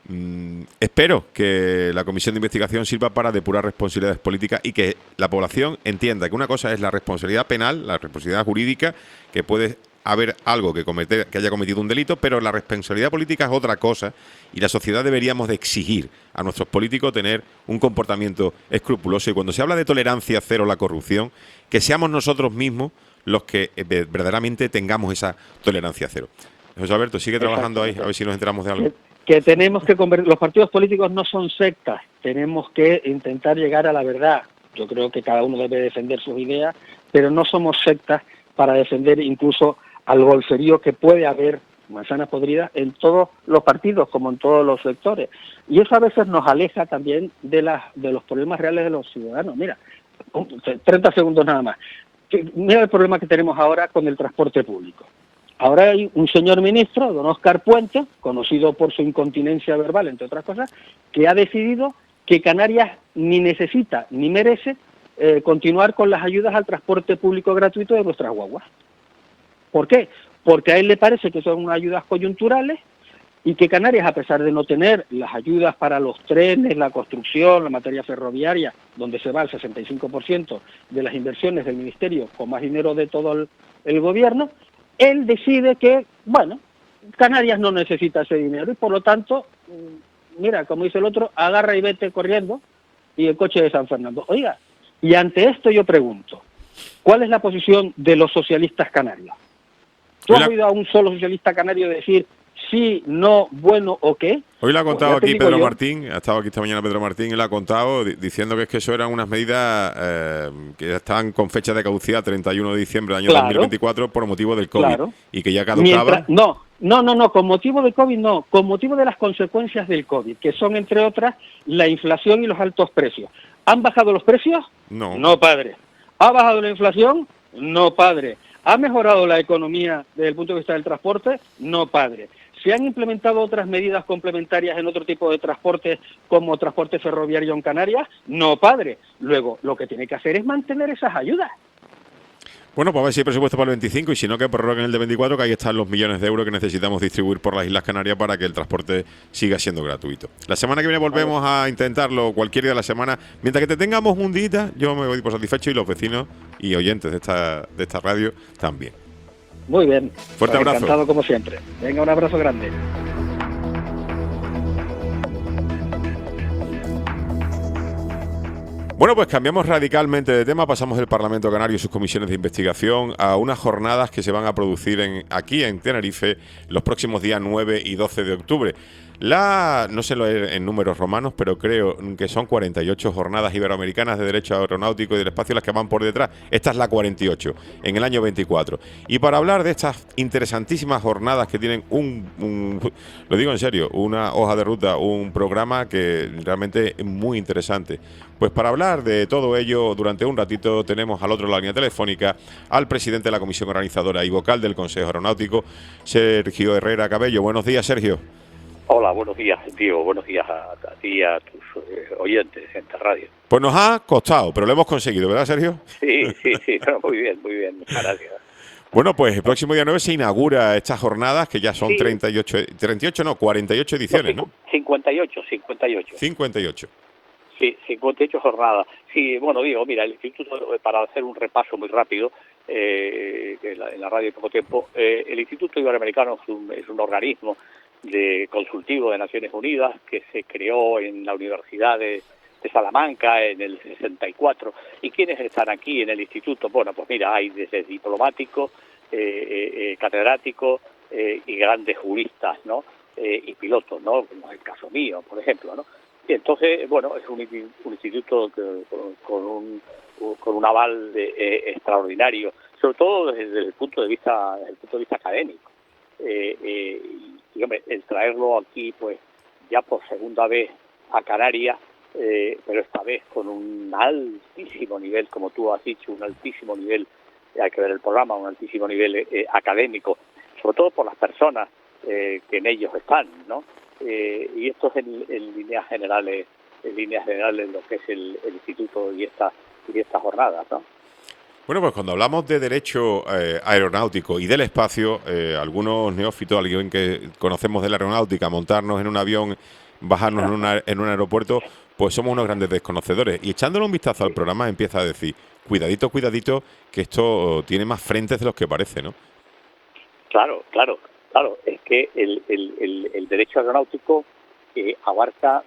Espero que la comisión de investigación sirva para depurar responsabilidades políticas y que la población entienda que una cosa es la responsabilidad penal, la responsabilidad jurídica, que puede haber algo que haya cometido un delito, pero la responsabilidad política es otra cosa y la sociedad deberíamos de exigir a nuestros políticos tener un comportamiento escrupuloso. Y cuando se habla de tolerancia cero a la corrupción, que seamos nosotros mismos los que verdaderamente tengamos esa tolerancia cero. José Alberto, sigue trabajando ahí, a ver si nos enteramos de algo. Que tenemos que los partidos políticos no son sectas, tenemos que intentar llegar a la verdad. Yo creo que cada uno debe defender sus ideas, pero no somos sectas para defender incluso al golferío que puede haber, manzanas podridas, en todos los partidos, como en todos los sectores. Y eso a veces nos aleja también de los problemas reales de los ciudadanos. Mira, 30 segundos nada más. Mira el problema que tenemos ahora con el transporte público. Ahora hay un señor ministro, don Óscar Puente, conocido por su incontinencia verbal, entre otras cosas, que ha decidido que Canarias ni necesita ni merece continuar con las ayudas al transporte público gratuito de nuestras guaguas. ¿Por qué? Porque a él le parece que son ayudas coyunturales y que Canarias, a pesar de no tener las ayudas para los trenes, la construcción, la materia ferroviaria, donde se va el 65% de las inversiones del Ministerio con más dinero de todo el gobierno, él decide que, bueno, Canarias no necesita ese dinero y por lo tanto, mira, como dice el otro, agarra y vete corriendo y el coche de San Fernando. Oiga, y ante esto yo pregunto, ¿cuál es la posición de los socialistas canarios? ¿Tú has oído a un solo socialista canario decir sí, no, bueno o qué? Hoy lo ha contado aquí Pedro Martín, ha estado aquí esta mañana Pedro Martín, y lo ha contado diciendo que es que eso eran unas medidas que estaban con fecha de caducidad 31 de diciembre del año 2024 por motivo del COVID y que ya caducaban. No, con motivo del COVID no, con motivo de las consecuencias del COVID, que son entre otras la inflación y los altos precios. ¿Han bajado los precios? No. No, padre. ¿Ha bajado la inflación? No, padre. ¿Ha mejorado la economía desde el punto de vista del transporte? No, padre. ¿Se han implementado otras medidas complementarias en otro tipo de transporte como transporte ferroviario en Canarias? No, padre. Luego, lo que tiene que hacer es mantener esas ayudas. Bueno, pues a ver si hay presupuesto para el 25 y si no, que prorroguen el de 24, que ahí están los millones de euros que necesitamos distribuir por las Islas Canarias para que el transporte siga siendo gratuito. La semana que viene volvemos a intentarlo cualquier día de la semana. Mientras que te tengamos un día, yo me voy por satisfecho y los vecinos y oyentes de esta radio también. Muy bien. Fuerte abrazo. Encantado como siempre. Venga, un abrazo grande. Bueno, pues cambiamos radicalmente de tema, pasamos del Parlamento Canario y sus comisiones de investigación a unas jornadas que se van a producir aquí en Tenerife los próximos días 9 y 12 de octubre. No sé en números romanos, pero creo que son 48 jornadas iberoamericanas de derecho aeronáutico y del espacio las que van por detrás. Esta es la 48, en el año 24. Y para hablar de estas interesantísimas jornadas que tienen lo digo en serio, una hoja de ruta, un programa que realmente es muy interesante. Pues para hablar de todo ello, durante un ratito tenemos al otro lado de la línea telefónica al presidente de la comisión organizadora y vocal del Consejo Aeronáutico, Sergio Herrera Cabello. Buenos días, Sergio. Hola, buenos días, Diego. Buenos días a ti y a tus oyentes en esta radio. Pues nos ha costado, pero lo hemos conseguido, ¿verdad, Sergio? Sí, no, muy bien, muchas gracias. Bueno, pues el próximo día 9 se inaugura estas jornadas, que ya son 48 ediciones, ¿no? 58. 58. Sí, 58 jornadas. Sí, bueno, Diego, mira, el Instituto, para hacer un repaso muy rápido, en la radio de poco tiempo, el Instituto Iberoamericano es un organismo consultivo de Naciones Unidas que se creó en la Universidad de Salamanca en el 64. ¿Y quiénes están aquí en el instituto? Bueno, pues mira, hay desde diplomáticos, catedráticos y grandes juristas, ¿no? Y pilotos, ¿no? Como es el caso mío, por ejemplo, ¿no? Y entonces, bueno, es un instituto con un aval extraordinario, sobre todo desde el punto de vista académico. Y hombre, el traerlo aquí, pues ya por segunda vez a Canarias, pero esta vez con un altísimo nivel, como tú has dicho, un altísimo nivel, hay que ver el programa, un altísimo nivel académico, sobre todo por las personas que en ellos están, ¿no? Y esto es en líneas generales lo que es el instituto y estas jornadas, ¿no? Bueno, pues cuando hablamos de derecho aeronáutico y del espacio, algunos neófitos, alguien que conocemos de la aeronáutica, montarnos en un avión, bajarnos en un aeropuerto, pues somos unos grandes desconocedores. Y echándole un vistazo al programa empieza a decir, cuidadito, que esto tiene más frentes de los que parece, ¿no? Claro. Es que el derecho aeronáutico abarca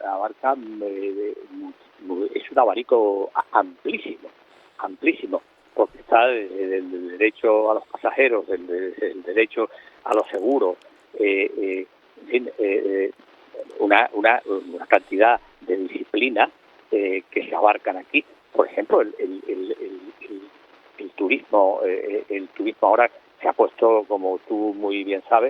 es un abanico amplísimo, porque está del derecho a los pasajeros, del derecho a los seguros, en fin, una cantidad de disciplinas que se abarcan aquí. Por ejemplo, el turismo ahora se ha puesto, como tú muy bien sabes,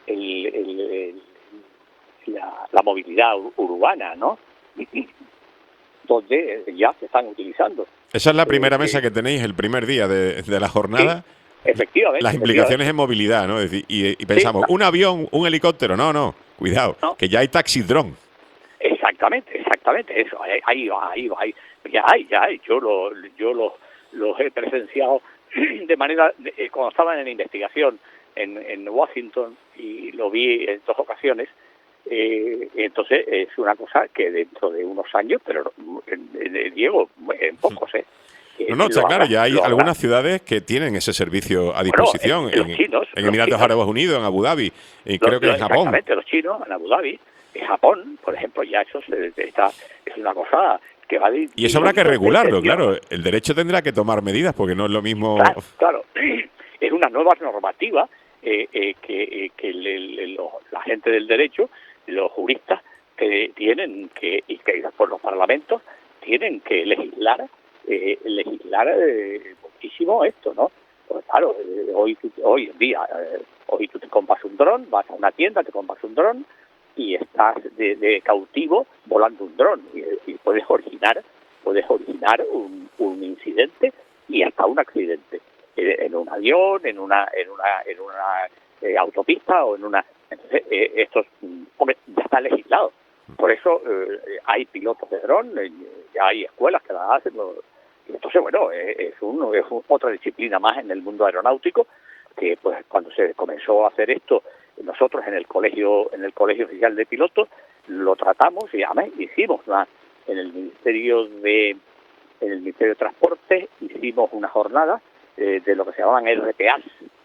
la movilidad urbana, ¿no? Donde ya se están utilizando. Esa es la primera mesa que tenéis el primer día de la jornada. Sí, efectivamente. Las implicaciones en movilidad, ¿no? Es decir, y pensamos, un avión, un helicóptero, no, cuidado, que ya hay taxidrón. Exactamente, eso, ahí va. Ya hay. Yo los he presenciado de manera, cuando estaban en investigación en Washington, y lo vi en 2 ocasiones. Entonces es una cosa que dentro de unos años, pero Diego, en pocos, No, está claro, ya hay algunas ciudades que tienen ese servicio a disposición. Bueno, los chinos, en Emiratos Árabes Unidos, en Abu Dhabi, y creo que en Japón. Exactamente, los chinos, en Abu Dhabi, en Japón, por ejemplo, ya eso es una cosa que va y eso habrá que regularlo, claro. El derecho tendrá que tomar medidas, porque no es lo mismo. Claro. Es una nueva normativa que la gente del derecho, los juristas, tienen que, y que por los parlamentos, tienen que legislar muchísimo esto, ¿no? Pues claro, hoy en día, hoy tú te compras un dron, vas a una tienda, te compras un dron y estás de cautivo volando un dron y puedes originar un incidente y hasta un accidente en un avión, en una autopista o en una. Entonces esto ya está legislado. Por eso hay pilotos de dron, ya hay escuelas que las hacen, entonces, bueno, es otra disciplina más en el mundo aeronáutico, que pues cuando se comenzó a hacer esto, nosotros en el colegio oficial de pilotos lo tratamos y además hicimos en el Ministerio de Transporte hicimos una jornada de lo que se llamaban RPAs.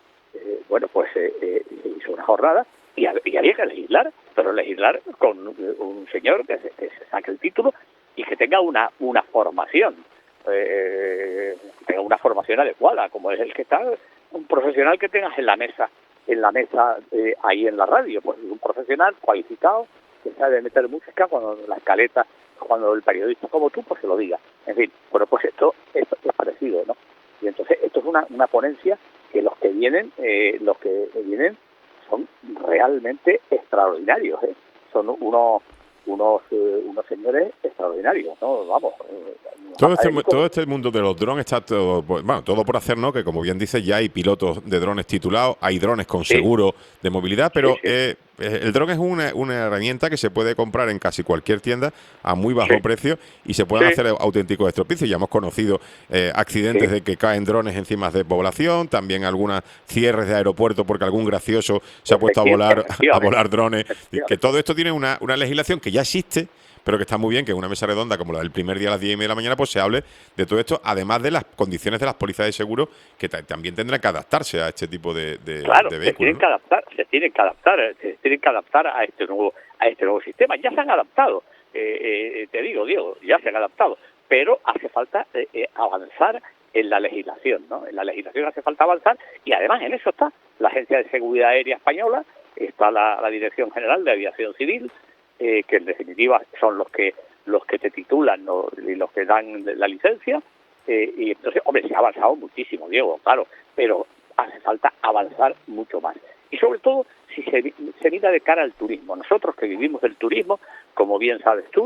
Se hizo una jornada y había que legislar, pero legislar con un señor que se saque el título y que tenga una formación, tenga una formación adecuada, como es el que está, un profesional que tengas en la mesa ahí en la radio, pues un profesional cualificado que sabe meter música cuando la escaleta, cuando el periodista como tú pues se lo diga. En fin, bueno, pues esto es parecido, ¿no? Y entonces esto es una ponencia que los que vienen son realmente extraordinarios, ¿eh? Son unos señores extraordinarios, ¿no? Vamos. Todo este mundo de los drones está todo por hacer, ¿no? Que como bien dices, ya hay pilotos de drones titulados, hay drones con seguro de movilidad, pero el dron es una herramienta que se puede comprar en casi cualquier tienda a muy bajo precio y se pueden hacer auténticos estropicios. Ya hemos conocido accidentes de que caen drones encima de población, también algunos cierres de aeropuertos porque algún gracioso se ha puesto a volar drones. Que todo esto tiene una legislación que ya existe, pero que está muy bien que en una mesa redonda como la del primer día a las 10:30 de la mañana pues se hable de todo esto, además de las condiciones de las pólizas de seguro que también tendrán que adaptarse a este tipo de vehículos. Se tienen que adaptar a este nuevo sistema. Ya se han adaptado, te digo, Diego, ya se han adaptado, pero hace falta avanzar en la legislación, ¿no? En la legislación hace falta avanzar y además en eso está la Agencia de Seguridad Aérea Española, está la Dirección General de Aviación Civil, que en definitiva son los que te titulan, ¿no? Y los que dan la licencia, y entonces, hombre, se ha avanzado muchísimo, Diego, claro, pero hace falta avanzar mucho más. Y sobre todo, si se mira de cara al turismo. Nosotros que vivimos del turismo, como bien sabes tú,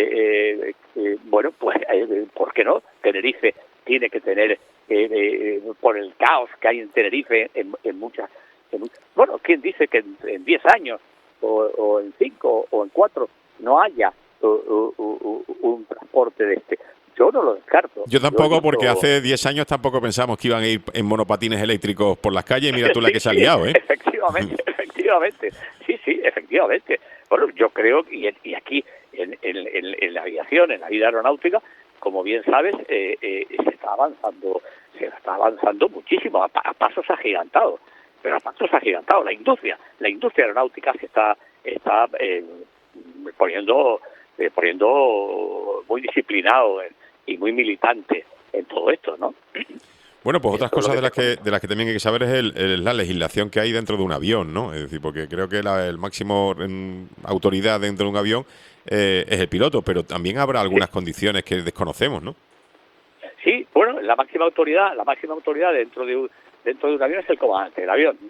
¿por qué no? Tenerife tiene que tener, por el caos que hay en Tenerife, en muchas... Bueno, ¿quién dice que en 10 años o en 5 o en 4 no haya un transporte de este? Yo no lo descarto. Yo tampoco, porque hace 10 años tampoco pensamos que iban a ir en monopatines eléctricos por las calles y mira tú la que se ha liado, ¿eh? Efectivamente. Sí, efectivamente. Bueno, yo creo, y aquí en la aviación, en la vida aeronáutica, como bien sabes, se está avanzando muchísimo, a pasos agigantados. Pero a pasos agigantados. La industria aeronáutica se está poniendo muy disciplinado y muy militante en todo esto, ¿no? Bueno, pues otras cosas de las que también hay que saber es la legislación que hay dentro de un avión, ¿no? Es decir, porque creo que el máximo autoridad dentro de un avión es el piloto, pero también habrá algunas condiciones que desconocemos, ¿no? Sí, bueno, la máxima autoridad dentro de un avión es el comandante del avión.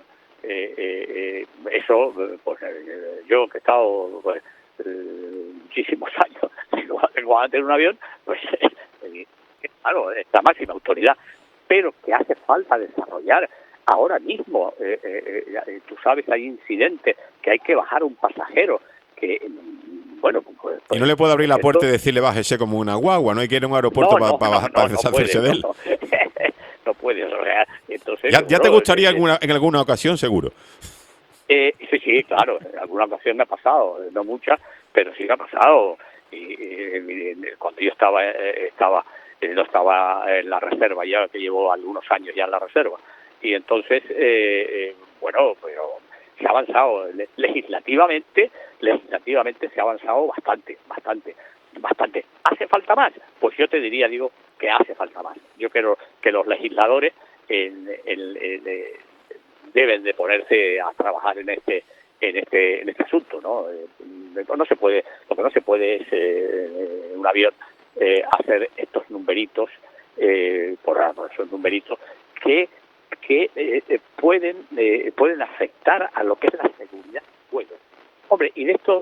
Eso, pues yo que he estado muchísimos años el comandante de un avión, pues claro, es la máxima autoridad, pero que hace falta desarrollar ahora mismo. Tú sabes, hay incidentes que hay que bajar un pasajero que... Bueno, pues, y no le puedo abrir la puerta y decirle bájese como una guagua, no hay que ir a un aeropuerto para deshacerse de él. No puede, o sea, entonces... Ya te gustaría en alguna ocasión, seguro. Sí, claro, en alguna ocasión me ha pasado, no muchas, pero sí me ha pasado. Y cuando yo estaba en la reserva, ya que llevo algunos años ya en la reserva, y entonces, pero se ha avanzado legislativamente se ha avanzado bastante. ¿Hace falta más? Pues yo te diría, digo, que hace falta más. Yo creo que los legisladores deben de ponerse a trabajar en este asunto, ¿no? Lo que no se puede es un avión hacer estos numeritos por esos numeritos que pueden afectar a lo que es la seguridad del vuelo. Hombre, y de esto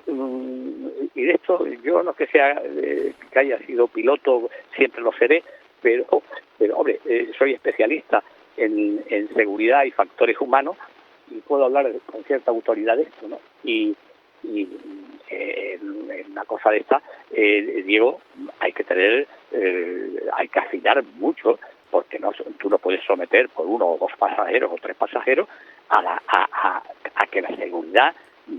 yo no que sea que haya sido piloto, siempre lo seré, pero hombre, soy especialista en seguridad y factores humanos y puedo hablar con cierta autoridad de esto, ¿no? Y en una cosa de esta, Diego, hay que afinar mucho, porque tú no puedes someter por 1 o 2 pasajeros o 3 pasajeros a que la seguridad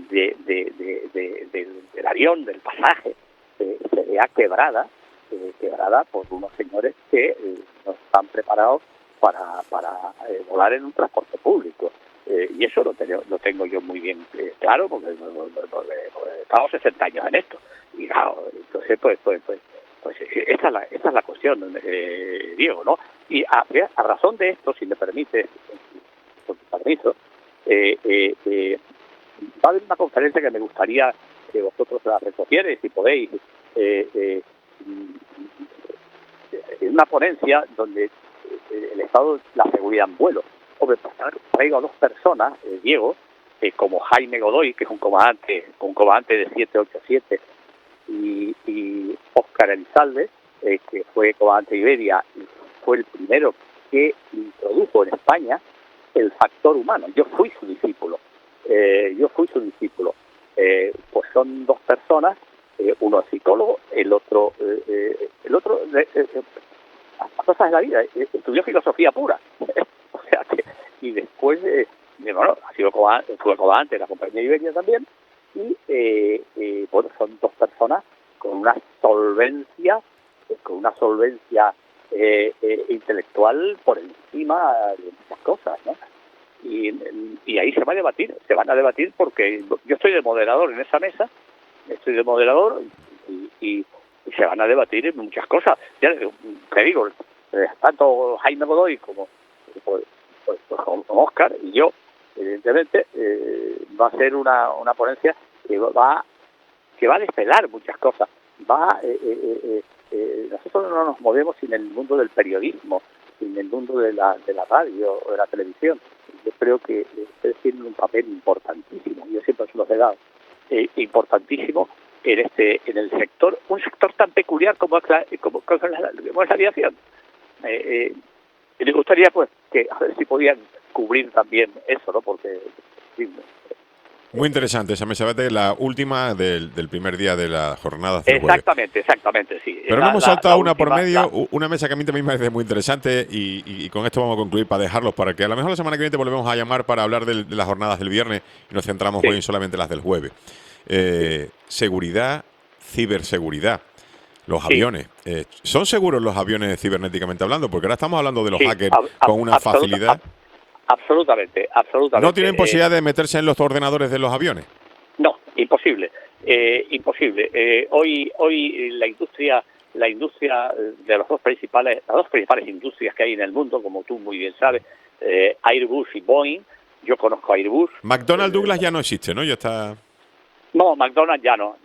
del avión, del pasaje, se vea quebrada por unos señores que no están preparados para volar en un transporte público. Y eso lo tengo yo muy bien claro, porque he estado 60 años en esto. Y claro, entonces, pues esta es la cuestión, Diego, ¿no? Y a razón de esto, si me permite, con tu permiso, va a haber una conferencia que me gustaría que vosotros la recogierais, si podéis, en una ponencia donde el Estado, la seguridad en vuelo. Hombre, traigo a 2 personas, Diego, como Jaime Godoy, que es un comandante de 787, y Óscar Elizalde, que fue comandante de Iberia y fue el primero que introdujo en España el factor humano. Yo fui su discípulo. Pues son 2 personas, uno es psicólogo, el otro cosas de la vida, estudió filosofía pura. O sea que, y después, fue comandante de la compañía Iberia también, y bueno, son 2 personas con una solvencia intelectual por encima de muchas cosas, ¿no? Y ahí se van a debatir porque yo estoy de moderador en esa mesa, y se van a debatir en muchas cosas. Ya te digo, tanto Jaime Godoy como Óscar y yo, evidentemente, va a ser una ponencia que va a desvelar muchas cosas. Nosotros no nos movemos sin el mundo del periodismo, sin el mundo de la radio o de la televisión. Yo creo que ustedes tienen un papel importantísimo, yo siempre se los he dado, importantísimo en el sector, un sector tan peculiar como es la aviación. Me gustaría pues que a ver si podían cubrir también eso, ¿no? Porque muy interesante esa mesa, la última del primer día de las jornadas del jueves. Exactamente, sí. Pero no hemos saltado una por medio, una mesa que a mí también me parece muy interesante y con esto vamos a concluir para dejarlos, para que a lo mejor la semana que viene te volvemos a llamar para hablar de las jornadas del viernes y nos centramos hoy en solamente las del jueves. Seguridad, ciberseguridad. Los aviones. ¿Son seguros los aviones cibernéticamente hablando? Porque ahora estamos hablando de los hackers con una facilidad. Absolutamente. ¿No tienen posibilidad de meterse en los ordenadores de los aviones? No, imposible. Hoy la industria de las dos principales industrias que hay en el mundo, como tú muy bien sabes, Airbus y Boeing. Yo conozco a Airbus. McDonnell Douglas ya no existe, ¿no? Ya está. No, McDonald's ya no.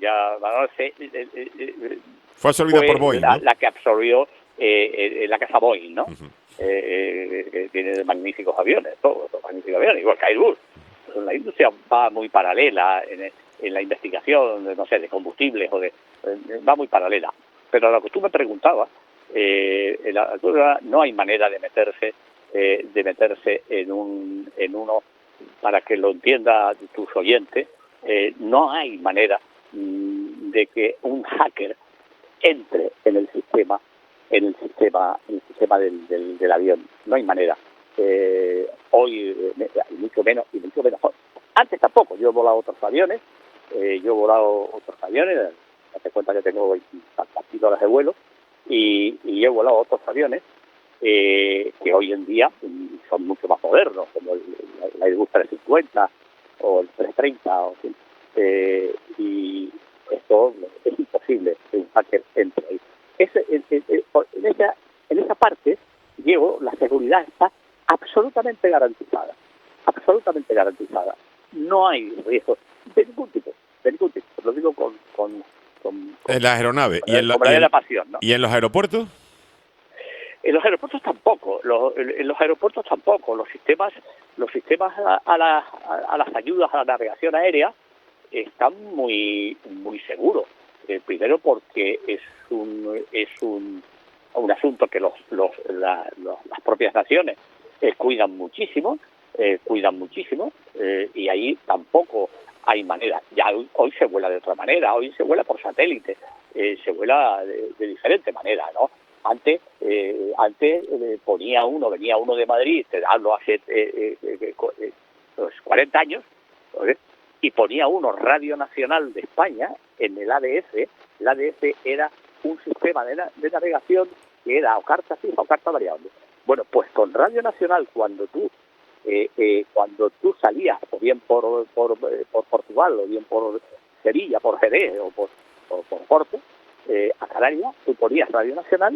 Fue absorbida por Boeing, ¿no? La que absorbió la casa Boeing, ¿no? Que tiene magníficos aviones, todos magníficos aviones, igual que Airbus. La industria va muy paralela en la investigación, de combustibles va muy paralela. Pero a lo que tú me preguntabas, en la altura no hay manera de meterse en uno, para que lo entienda tus oyentes, no hay manera de que un hacker entre en el sistema del avión. No hay manera. Hoy mucho menos. Antes tampoco. Yo he volado otros aviones. Date cuenta que tengo 20 horas de vuelo y he volado otros aviones que hoy en día son mucho más modernos, como el Airbus 350 o el 330 y esto es imposible que un hacker entre ahí. En esa parte, Diego, la seguridad está absolutamente garantizada. No hay riesgos de ningún tipo. Lo digo con en las aeronaves y en la pasión, ¿no? ¿Y en los aeropuertos? En los aeropuertos tampoco. En los aeropuertos tampoco. Los sistemas a las ayudas a la navegación aérea están muy seguros. Primero porque es un asunto que las propias naciones cuidan muchísimo y ahí tampoco hay maneras. Ya hoy se vuela de otra manera, hoy se vuela por satélite, se vuela de diferente manera, ¿no? Antes venía uno de Madrid, te hablo hace 40 años, ¿sabes? Y ponía uno Radio Nacional de España en el ADF. El ADF era un sistema de navegación que era o carta fija o carta variable. Bueno, pues con Radio Nacional, cuando tú salías, o bien por Portugal, o bien por Sevilla, por Jerez, o por Porto, a Canarias, tú ponías Radio Nacional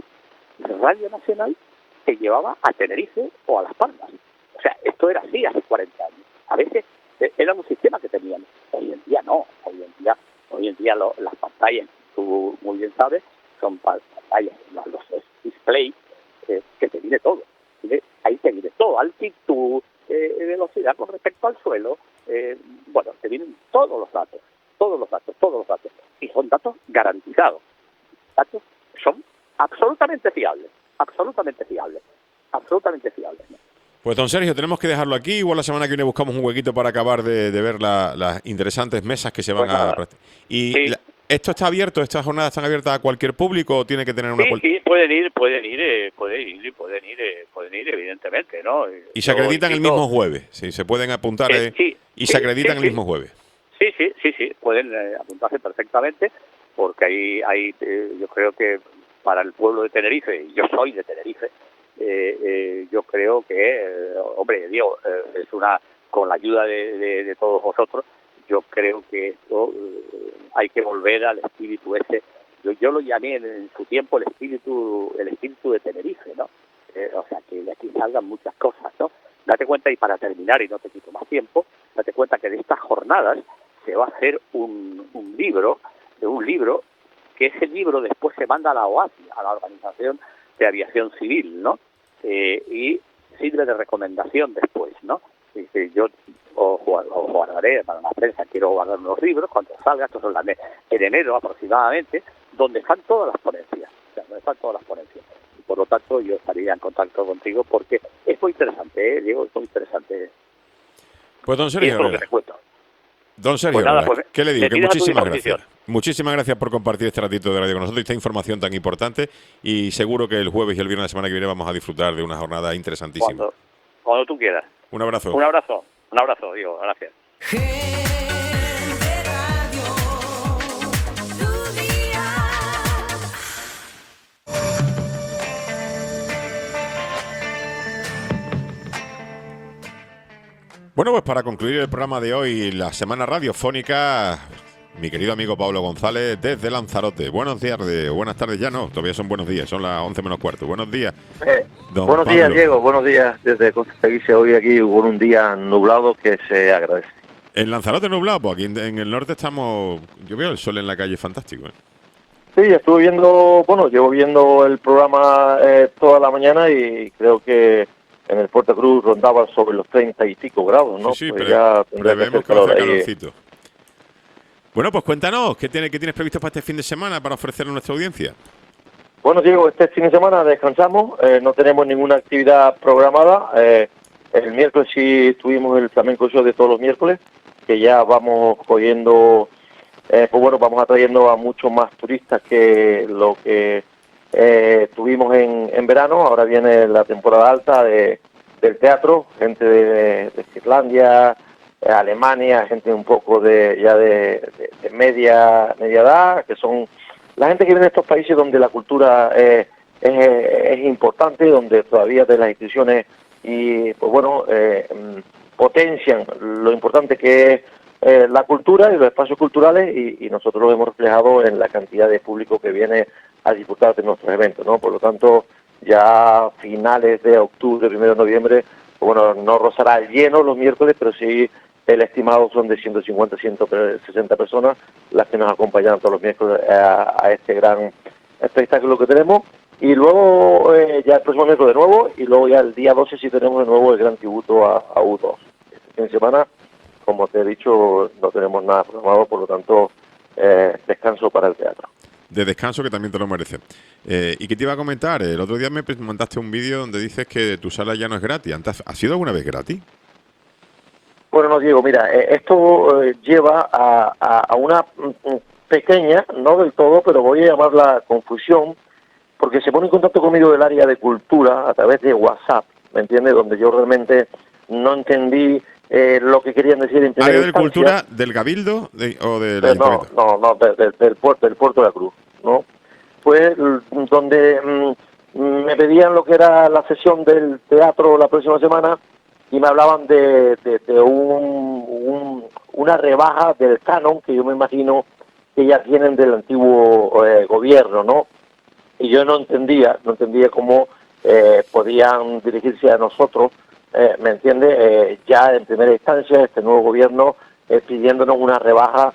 te llevaba a Tenerife o a Las Palmas. O sea, esto era así hace 40 años. A veces era un sistema que tenían. Hoy en día no. Hoy en día las pantallas, tú muy bien sabes, son pantallas, los display, que te viene todo. Ahí te viene todo, altitud, velocidad con respecto al suelo. Bueno, te vienen todos los datos. Y son datos garantizados. Datos son absolutamente fiables. ¿No? Pues don Sergio, tenemos que dejarlo aquí. Igual la semana que viene buscamos un huequito para acabar de ver las interesantes mesas que se van a... Y sí. ¿Esto está abierto? ¿Estas jornadas están abiertas a cualquier público o tiene que tener una... Sí, pueden ir, evidentemente, ¿no? Y se acreditan el mismo jueves, sí, se pueden apuntar se acreditan el mismo jueves. Sí, pueden apuntarse perfectamente, porque ahí yo creo que para el pueblo de Tenerife, y yo soy de Tenerife, yo creo que, hombre, Diego, es con la ayuda de todos vosotros, yo creo que esto hay que volver al espíritu ese. Yo lo llamé en su tiempo el espíritu de Tenerife, ¿no? O sea, que de aquí salgan muchas cosas, ¿no? Date cuenta, y para terminar, y no te quito más tiempo, date cuenta que de estas jornadas se va a hacer un libro, que ese libro después se manda a la OACI, a la Organización de Aviación Civil, ¿no? Y sirve de recomendación después, ¿no? Dice, yo os guardaré para la prensa, quiero guardar unos libros cuando salga, estos son en enero aproximadamente, donde están todas las ponencias. Y por lo tanto, yo estaría en contacto contigo porque es muy interesante, Diego, es muy interesante. Pues don Sergio, lo que te cuento. Don Sergio, ¿qué le digo? Que muchísimas gracias. Muchísimas gracias por compartir este ratito de radio con nosotros y esta información tan importante. Y seguro que el jueves y el viernes de la semana que viene vamos a disfrutar de una jornada interesantísima. Cuando tú quieras. Un abrazo. Un abrazo, Diego. Gracias. Bueno, pues para concluir el programa de hoy, la semana radiofónica, mi querido amigo Pablo González desde Lanzarote. Buenas tardes ya no, todavía son buenos días, son las 11 menos cuarto. Buenos días. Buenos días, Diego, buenos días desde Costa Seguirse hoy aquí con un día nublado que se agradece. En Lanzarote nublado, pues aquí en el norte yo veo el sol en la calle fantástico. Sí, llevo viendo el programa toda la mañana y creo que en el Puerto Cruz rondaba sobre los 30 y pico grados, ¿no? Sí, pues pero ya prevemos que va a hacer calorcito. Bueno, pues cuéntanos, ¿qué tienes previsto para este fin de semana para ofrecer a nuestra audiencia? Bueno, Diego, este fin de semana descansamos, no tenemos ninguna actividad programada. El miércoles sí tuvimos el Flamenco Show de todos los miércoles, que ya vamos cogiendo, vamos atrayendo a muchos más turistas que lo que tuvimos en verano. Ahora viene la temporada alta del teatro, gente de Finlandia, Alemania, gente un poco de media edad, que son la gente que viene de estos países donde la cultura es importante, donde todavía de las instituciones y potencian lo importante que es la cultura y los espacios culturales, y nosotros lo hemos reflejado en la cantidad de público que viene a disfrutar de nuestros eventos, ¿no? Por lo tanto, ya finales de octubre, 1 de noviembre, no rozará el lleno los miércoles, pero sí el estimado son de 150, 160 personas las que nos acompañan todos los miércoles a este gran espectáculo que tenemos. Y luego ya el próximo miércoles de nuevo, y luego ya el día 12 sí tenemos de nuevo el gran tributo a U2. Este fin de semana, como te he dicho, no tenemos nada programado, por lo tanto, descanso para el teatro. De descanso, que también te lo merece. ¿Y qué te iba a comentar? El otro día me mandaste un vídeo donde dices que tu sala ya no es gratis. ¿Ha sido alguna vez gratis? Bueno, no, Diego, mira, esto lleva a una pequeña, no del todo, pero voy a llamarla confusión, porque se pone en contacto conmigo del área de cultura a través de WhatsApp, ¿me entiendes? Donde yo realmente no entendí lo que querían decir en primera ¿Área de instancia. cultura del Cabildo o del No, Ayuntamiento? del puerto de la Cruz, ¿no? Pues donde me pedían lo que era la sesión del teatro la próxima semana y me hablaban de una rebaja del canon que yo me imagino que ya tienen del antiguo gobierno, ¿no? Y yo no entendía cómo podían dirigirse a nosotros, ¿me entiende? Ya en primera instancia este nuevo gobierno pidiéndonos una rebaja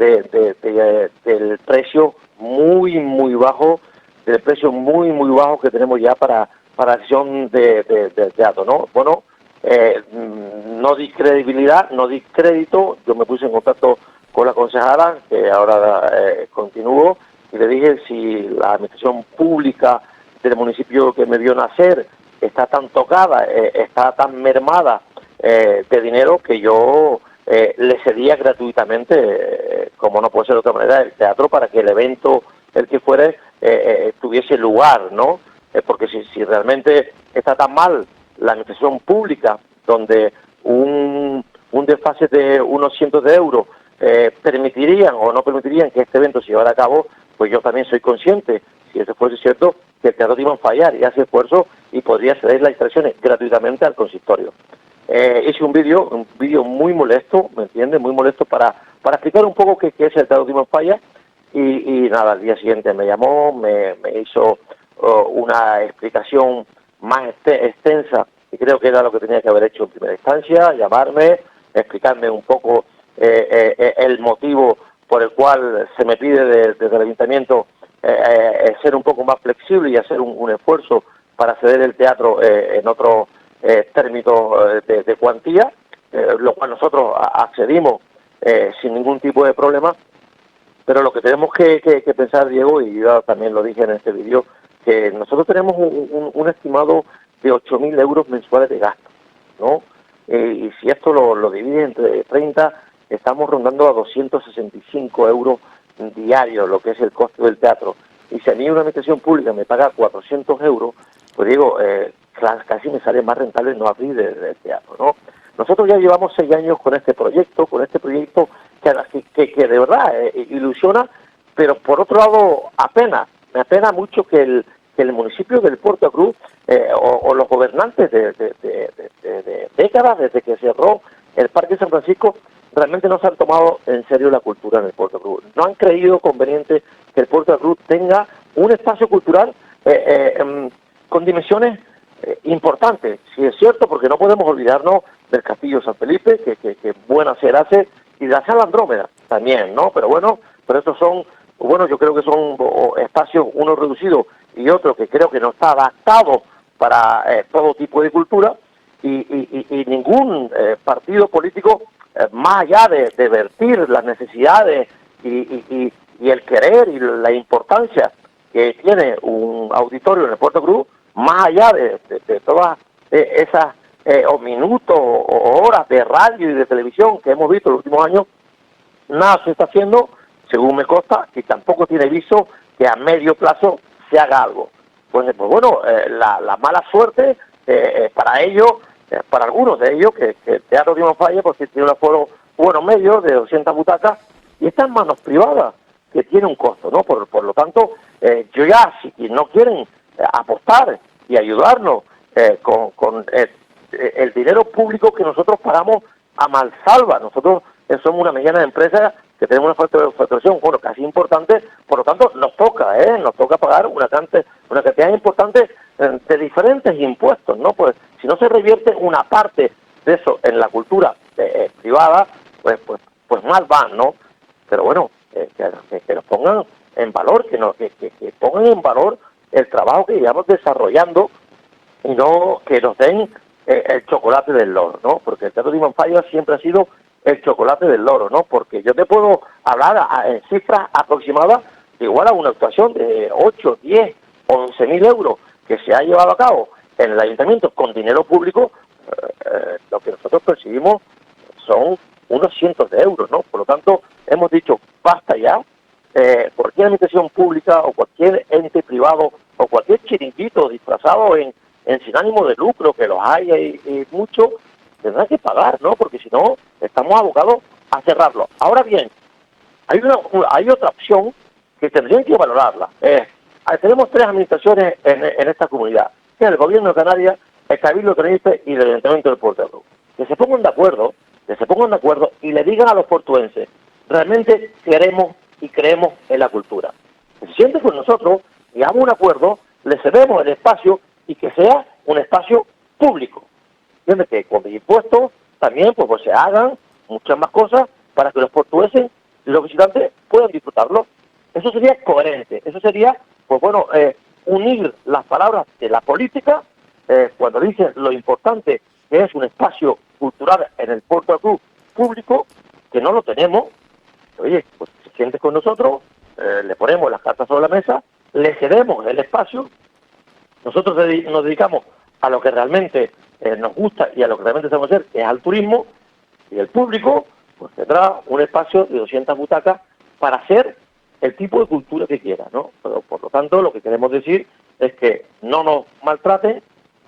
del precio muy bajo, del precio muy bajo que tenemos ya para acción de teatro, ¿no? Bueno, no di credibilidad, no di crédito, yo me puse en contacto con la concejala, que ahora continúo, y le dije si la administración pública del municipio que me vio nacer está tan tocada, está tan mermada de dinero, que yo le cedía gratuitamente, como no puede ser de otra manera, el teatro para que el evento, el que fuere, tuviese lugar, ¿no? Porque si realmente está tan mal la administración pública, donde un desfase de unos cientos de euros permitirían o no permitirían que este evento se llevara a cabo, pues yo también soy consciente, si eso fuese cierto, que el teatro iba a fallar y hace esfuerzo y podría ceder las instalaciones gratuitamente al consistorio. Hice un vídeo muy molesto, ¿me entiendes? Muy molesto para explicar un poco qué es el teatro Timón Falla y nada, al día siguiente me llamó, me hizo una explicación más extensa y creo que era lo que tenía que haber hecho en primera instancia, llamarme, explicarme un poco el motivo por el cual se me pide desde el ayuntamiento ser un poco más flexible y hacer un esfuerzo para ceder el teatro en otro término de cuantía, lo cual nosotros accedimos sin ningún tipo de problema, pero lo que tenemos que pensar, Diego, y yo también lo dije en este vídeo, que nosotros tenemos un estimado de 8.000 euros mensuales de gasto, ¿no? Y si esto lo divide entre 30, estamos rondando a 265 euros diarios, lo que es el costo del teatro. Y si a mí una administración pública me paga 400 euros, pues digo, casi me sale más rentable no abrir el teatro, ¿no? Nosotros ya llevamos 6 años con este proyecto que de verdad ilusiona, pero por otro lado me apena mucho que el municipio del Puerto de Cruz o los gobernantes de décadas desde que cerró el Parque San Francisco realmente no se han tomado en serio la cultura en el Puerto de Cruz. No han creído conveniente que el Puerto de Cruz tenga un espacio cultural con dimensiones importantes. Sí es cierto, porque no podemos olvidarnos del Castillo San Felipe, que buena ser hace, y de la Sala Andrómeda también, ¿no? Pero estos son, yo creo que son espacios, uno reducido y otro que creo que no está adaptado para todo tipo de cultura, y ningún partido político, más allá de vertir las necesidades y el querer y la importancia que tiene un auditorio en el Puerto Cruz, más allá de todas esas minutos o horas de radio y de televisión que hemos visto en los últimos años, nada se está haciendo, según me consta, y tampoco tiene viso que a medio plazo se haga algo. Pues la mala suerte para ellos, para algunos de ellos, que el Teatro Timón Falla, pues tiene un aforo medio de 200 butacas y está en manos privadas, que tiene un costo, ¿no? Por lo tanto, yo ya, si no quieren apostar y ayudarnos con el dinero público que nosotros pagamos a mansalva, nosotros somos una mediana empresa que tenemos una facturación casi importante, por lo tanto nos toca pagar una cantidad importante de diferentes impuestos, ¿no? Pues si no se revierte una parte de eso en la cultura privada, pues mal van, ¿no? Pero bueno, que nos pongan en valor, que pongan en valor el trabajo que llevamos desarrollando y no que nos den el chocolate del loro, ¿no? Porque el Teatro Timón Falla siempre ha sido el chocolate del loro, ¿no? Porque yo te puedo hablar en cifras aproximadas igual a una actuación de 8, 10, 11.000 euros que se ha llevado a cabo en el ayuntamiento con dinero público, lo que nosotros percibimos son unos cientos de euros, ¿no? Por lo tanto, hemos dicho, basta ya. Cualquier administración pública o cualquier ente privado o cualquier chiringuito disfrazado en sin ánimo de lucro, que los hay y mucho, tendrá que pagar, ¿no? Porque si no, estamos abocados a cerrarlo. Ahora bien, hay otra opción que tendrían que valorarla. Tenemos 3 administraciones en esta comunidad, que es el Gobierno de Canarias, el Cabildo de Tenerife y el Ayuntamiento del Puerto de Cruz. Que se pongan de acuerdo y le digan a los portuenses, realmente queremos y creemos en la cultura. Que se sienten con nosotros y hagamos un acuerdo, le cedemos el espacio y que sea un espacio público. ¿Entiendes? Que con impuestos también pues se hagan muchas más cosas para que los portugueses y los visitantes puedan disfrutarlo. Eso sería coherente, eso sería, pues bueno, unir las palabras de la política cuando dicen lo importante que es un espacio cultural en el Puerto de Cruz público, que no lo tenemos. Oye, pues se siente con nosotros, le ponemos las cartas sobre la mesa, le cedemos el espacio, nosotros nos dedicamos a lo que realmente nos gusta y a lo que realmente sabemos hacer, que es al turismo, y el público pues tendrá un espacio de 200 butacas para hacer el tipo de cultura que quiera, ¿no? Pero, por lo tanto, lo que queremos decir es que no nos maltraten,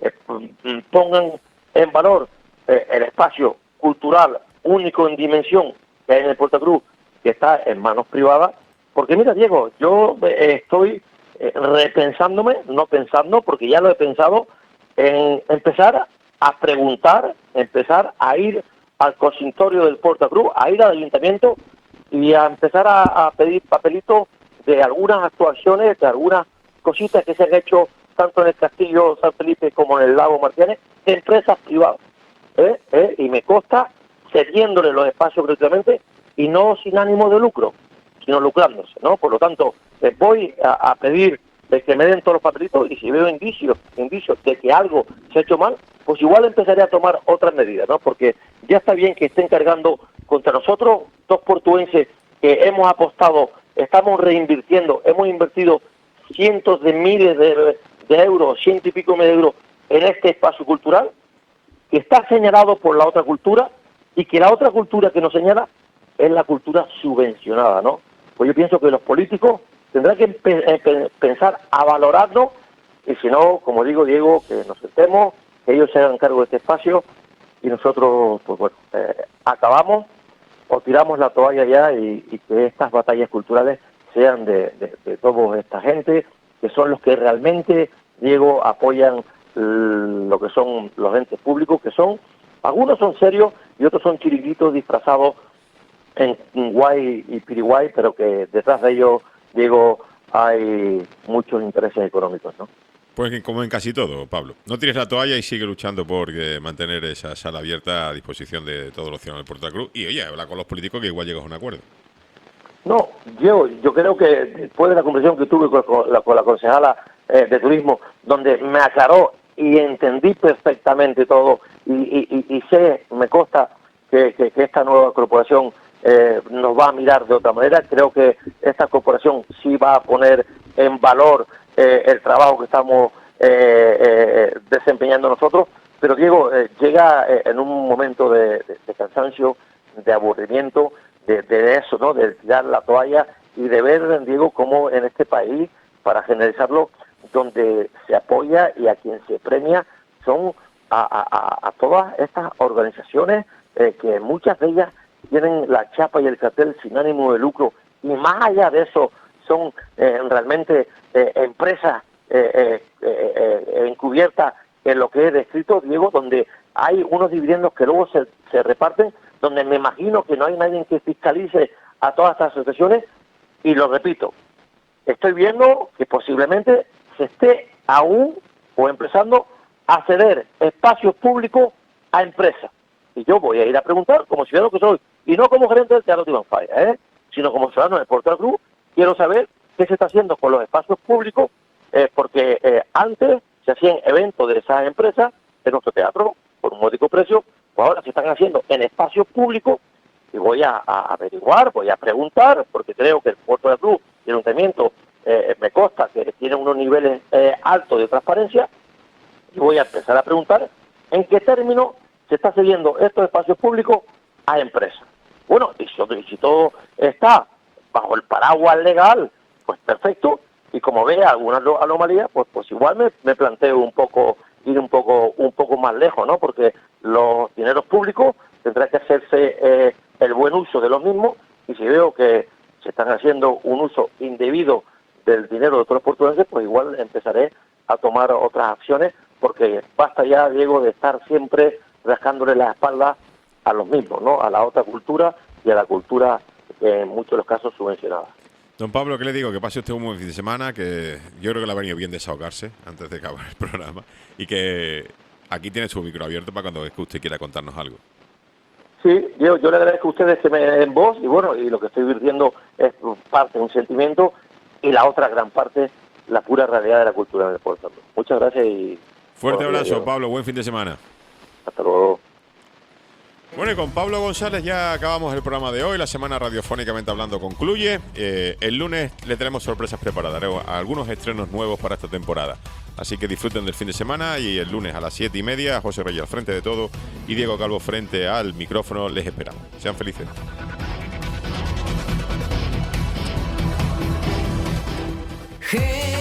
pongan en valor el espacio cultural único en dimensión que hay en el Puerto Cruz, que está en manos privadas, porque mira, Diego, yo estoy repensándome, no pensando, porque ya lo he pensado, en empezar a preguntar, empezar a ir al consistorio del Puerto Cruz, a ir al ayuntamiento y a empezar a pedir papelitos de algunas actuaciones, de algunas cositas que se han hecho tanto en el Castillo San Felipe como en el Lago Martínez, de empresas privadas. Y me consta cediéndole los espacios gratuitamente y no sin ánimo de lucro, sino lucrándose, ¿no? Por lo tanto, les voy a pedir de que me den todos los papelitos y si veo indicios de que algo se ha hecho mal, pues igual empezaré a tomar otras medidas, ¿no? Porque ya está bien que estén cargando contra nosotros, 2 portuenses que hemos apostado, estamos reinvirtiendo, hemos invertido cientos de miles de euros, 100 y pico de euros en este espacio cultural, que está señalado por la otra cultura y que la otra cultura que nos señala es la cultura subvencionada, ¿no? Pues yo pienso que los políticos tendrán que pensar a valorarnos y si no, como digo, Diego, que nos sentemos, que ellos se hagan cargo de este espacio y nosotros, pues bueno, acabamos o tiramos la toalla ya y que estas batallas culturales sean de toda esta gente, que son los que realmente, Diego, apoyan lo que son los entes públicos, que son, algunos son serios y otros son chiringuitos disfrazados en guay y piriguay, pero que detrás de ellos, Diego, hay muchos intereses económicos, ¿no? Pues como en casi todo, Pablo. No tires la toalla y sigue luchando por mantener esa sala abierta a disposición de todos los ciudadanos del Puerto de la Cruz. Y oye, habla con los políticos que igual llegas a un acuerdo. No, yo creo que después de la conversación que tuve con la concejala de turismo, donde me aclaró y entendí perfectamente todo y sé, me consta que esta nueva corporación nos va a mirar de otra manera. Creo que esta corporación sí va a poner en valor el trabajo que estamos desempeñando nosotros, pero Diego, llega en un momento de cansancio, de aburrimiento, de eso, ¿no? De tirar la toalla y de ver, Diego, cómo en este país, para generalizarlo, donde se apoya y a quien se premia son a todas estas organizaciones que muchas de ellas tienen la chapa y el cartel sin ánimo de lucro y más allá de eso son realmente empresas encubiertas en lo que es descrito, Diego, donde hay unos dividendos que luego se reparten, donde me imagino que no hay nadie que fiscalice a todas estas asociaciones, y lo repito, estoy viendo que posiblemente se esté aún o empezando a ceder espacios públicos a empresas. Y yo voy a ir a preguntar, como ciudadano que soy, y no como gerente del Teatro Timanfaya, sino como ciudadano del Puerto de la Cruz, quiero saber qué se está haciendo con los espacios públicos, porque antes se hacían eventos de esas empresas en nuestro teatro por un módico precio, pues ahora se están haciendo en espacios públicos y voy a averiguar, voy a preguntar, porque creo que el Puerto de la Cruz y el Ayuntamiento me consta que tienen unos niveles altos de transparencia y voy a empezar a preguntar en qué términos se está cediendo estos espacios públicos a empresas. Bueno, y si todo está bajo el paraguas legal, pues perfecto, y como vea alguna anomalía, pues igual me planteo ir un poco más lejos, ¿no? Porque los dineros públicos tendrá que hacerse el buen uso de los mismos, y si veo que se están haciendo un uso indebido del dinero de todos los portugueses, pues igual empezaré a tomar otras acciones, porque basta ya, Diego, de estar siempre rascándole la espalda a los mismos, ¿no? A la otra cultura y a la cultura en muchos de los casos subvencionada. Don Pablo, ¿qué le digo? Que pase usted un buen fin de semana, que yo creo que le ha venido bien desahogarse antes de acabar el programa, y que aquí tiene su micro abierto para cuando usted quiera contarnos algo. Sí, yo le agradezco a ustedes que me den voz, y bueno, y lo que estoy viviendo es parte de un sentimiento, y la otra gran parte, la pura realidad de la cultura del pueblo. Muchas gracias y... Fuerte abrazo, Pablo, buen fin de semana. Hasta luego. Bueno, y con Pablo González ya acabamos el programa de hoy. La semana Radiofónicamente Hablando concluye. El lunes le tenemos sorpresas preparadas, algunos estrenos nuevos para esta temporada. Así que disfruten del fin de semana, y el lunes a las 7:30, José Reyes al frente de todo y Diego Calvo frente al micrófono. Les esperamos. Sean felices. Hey.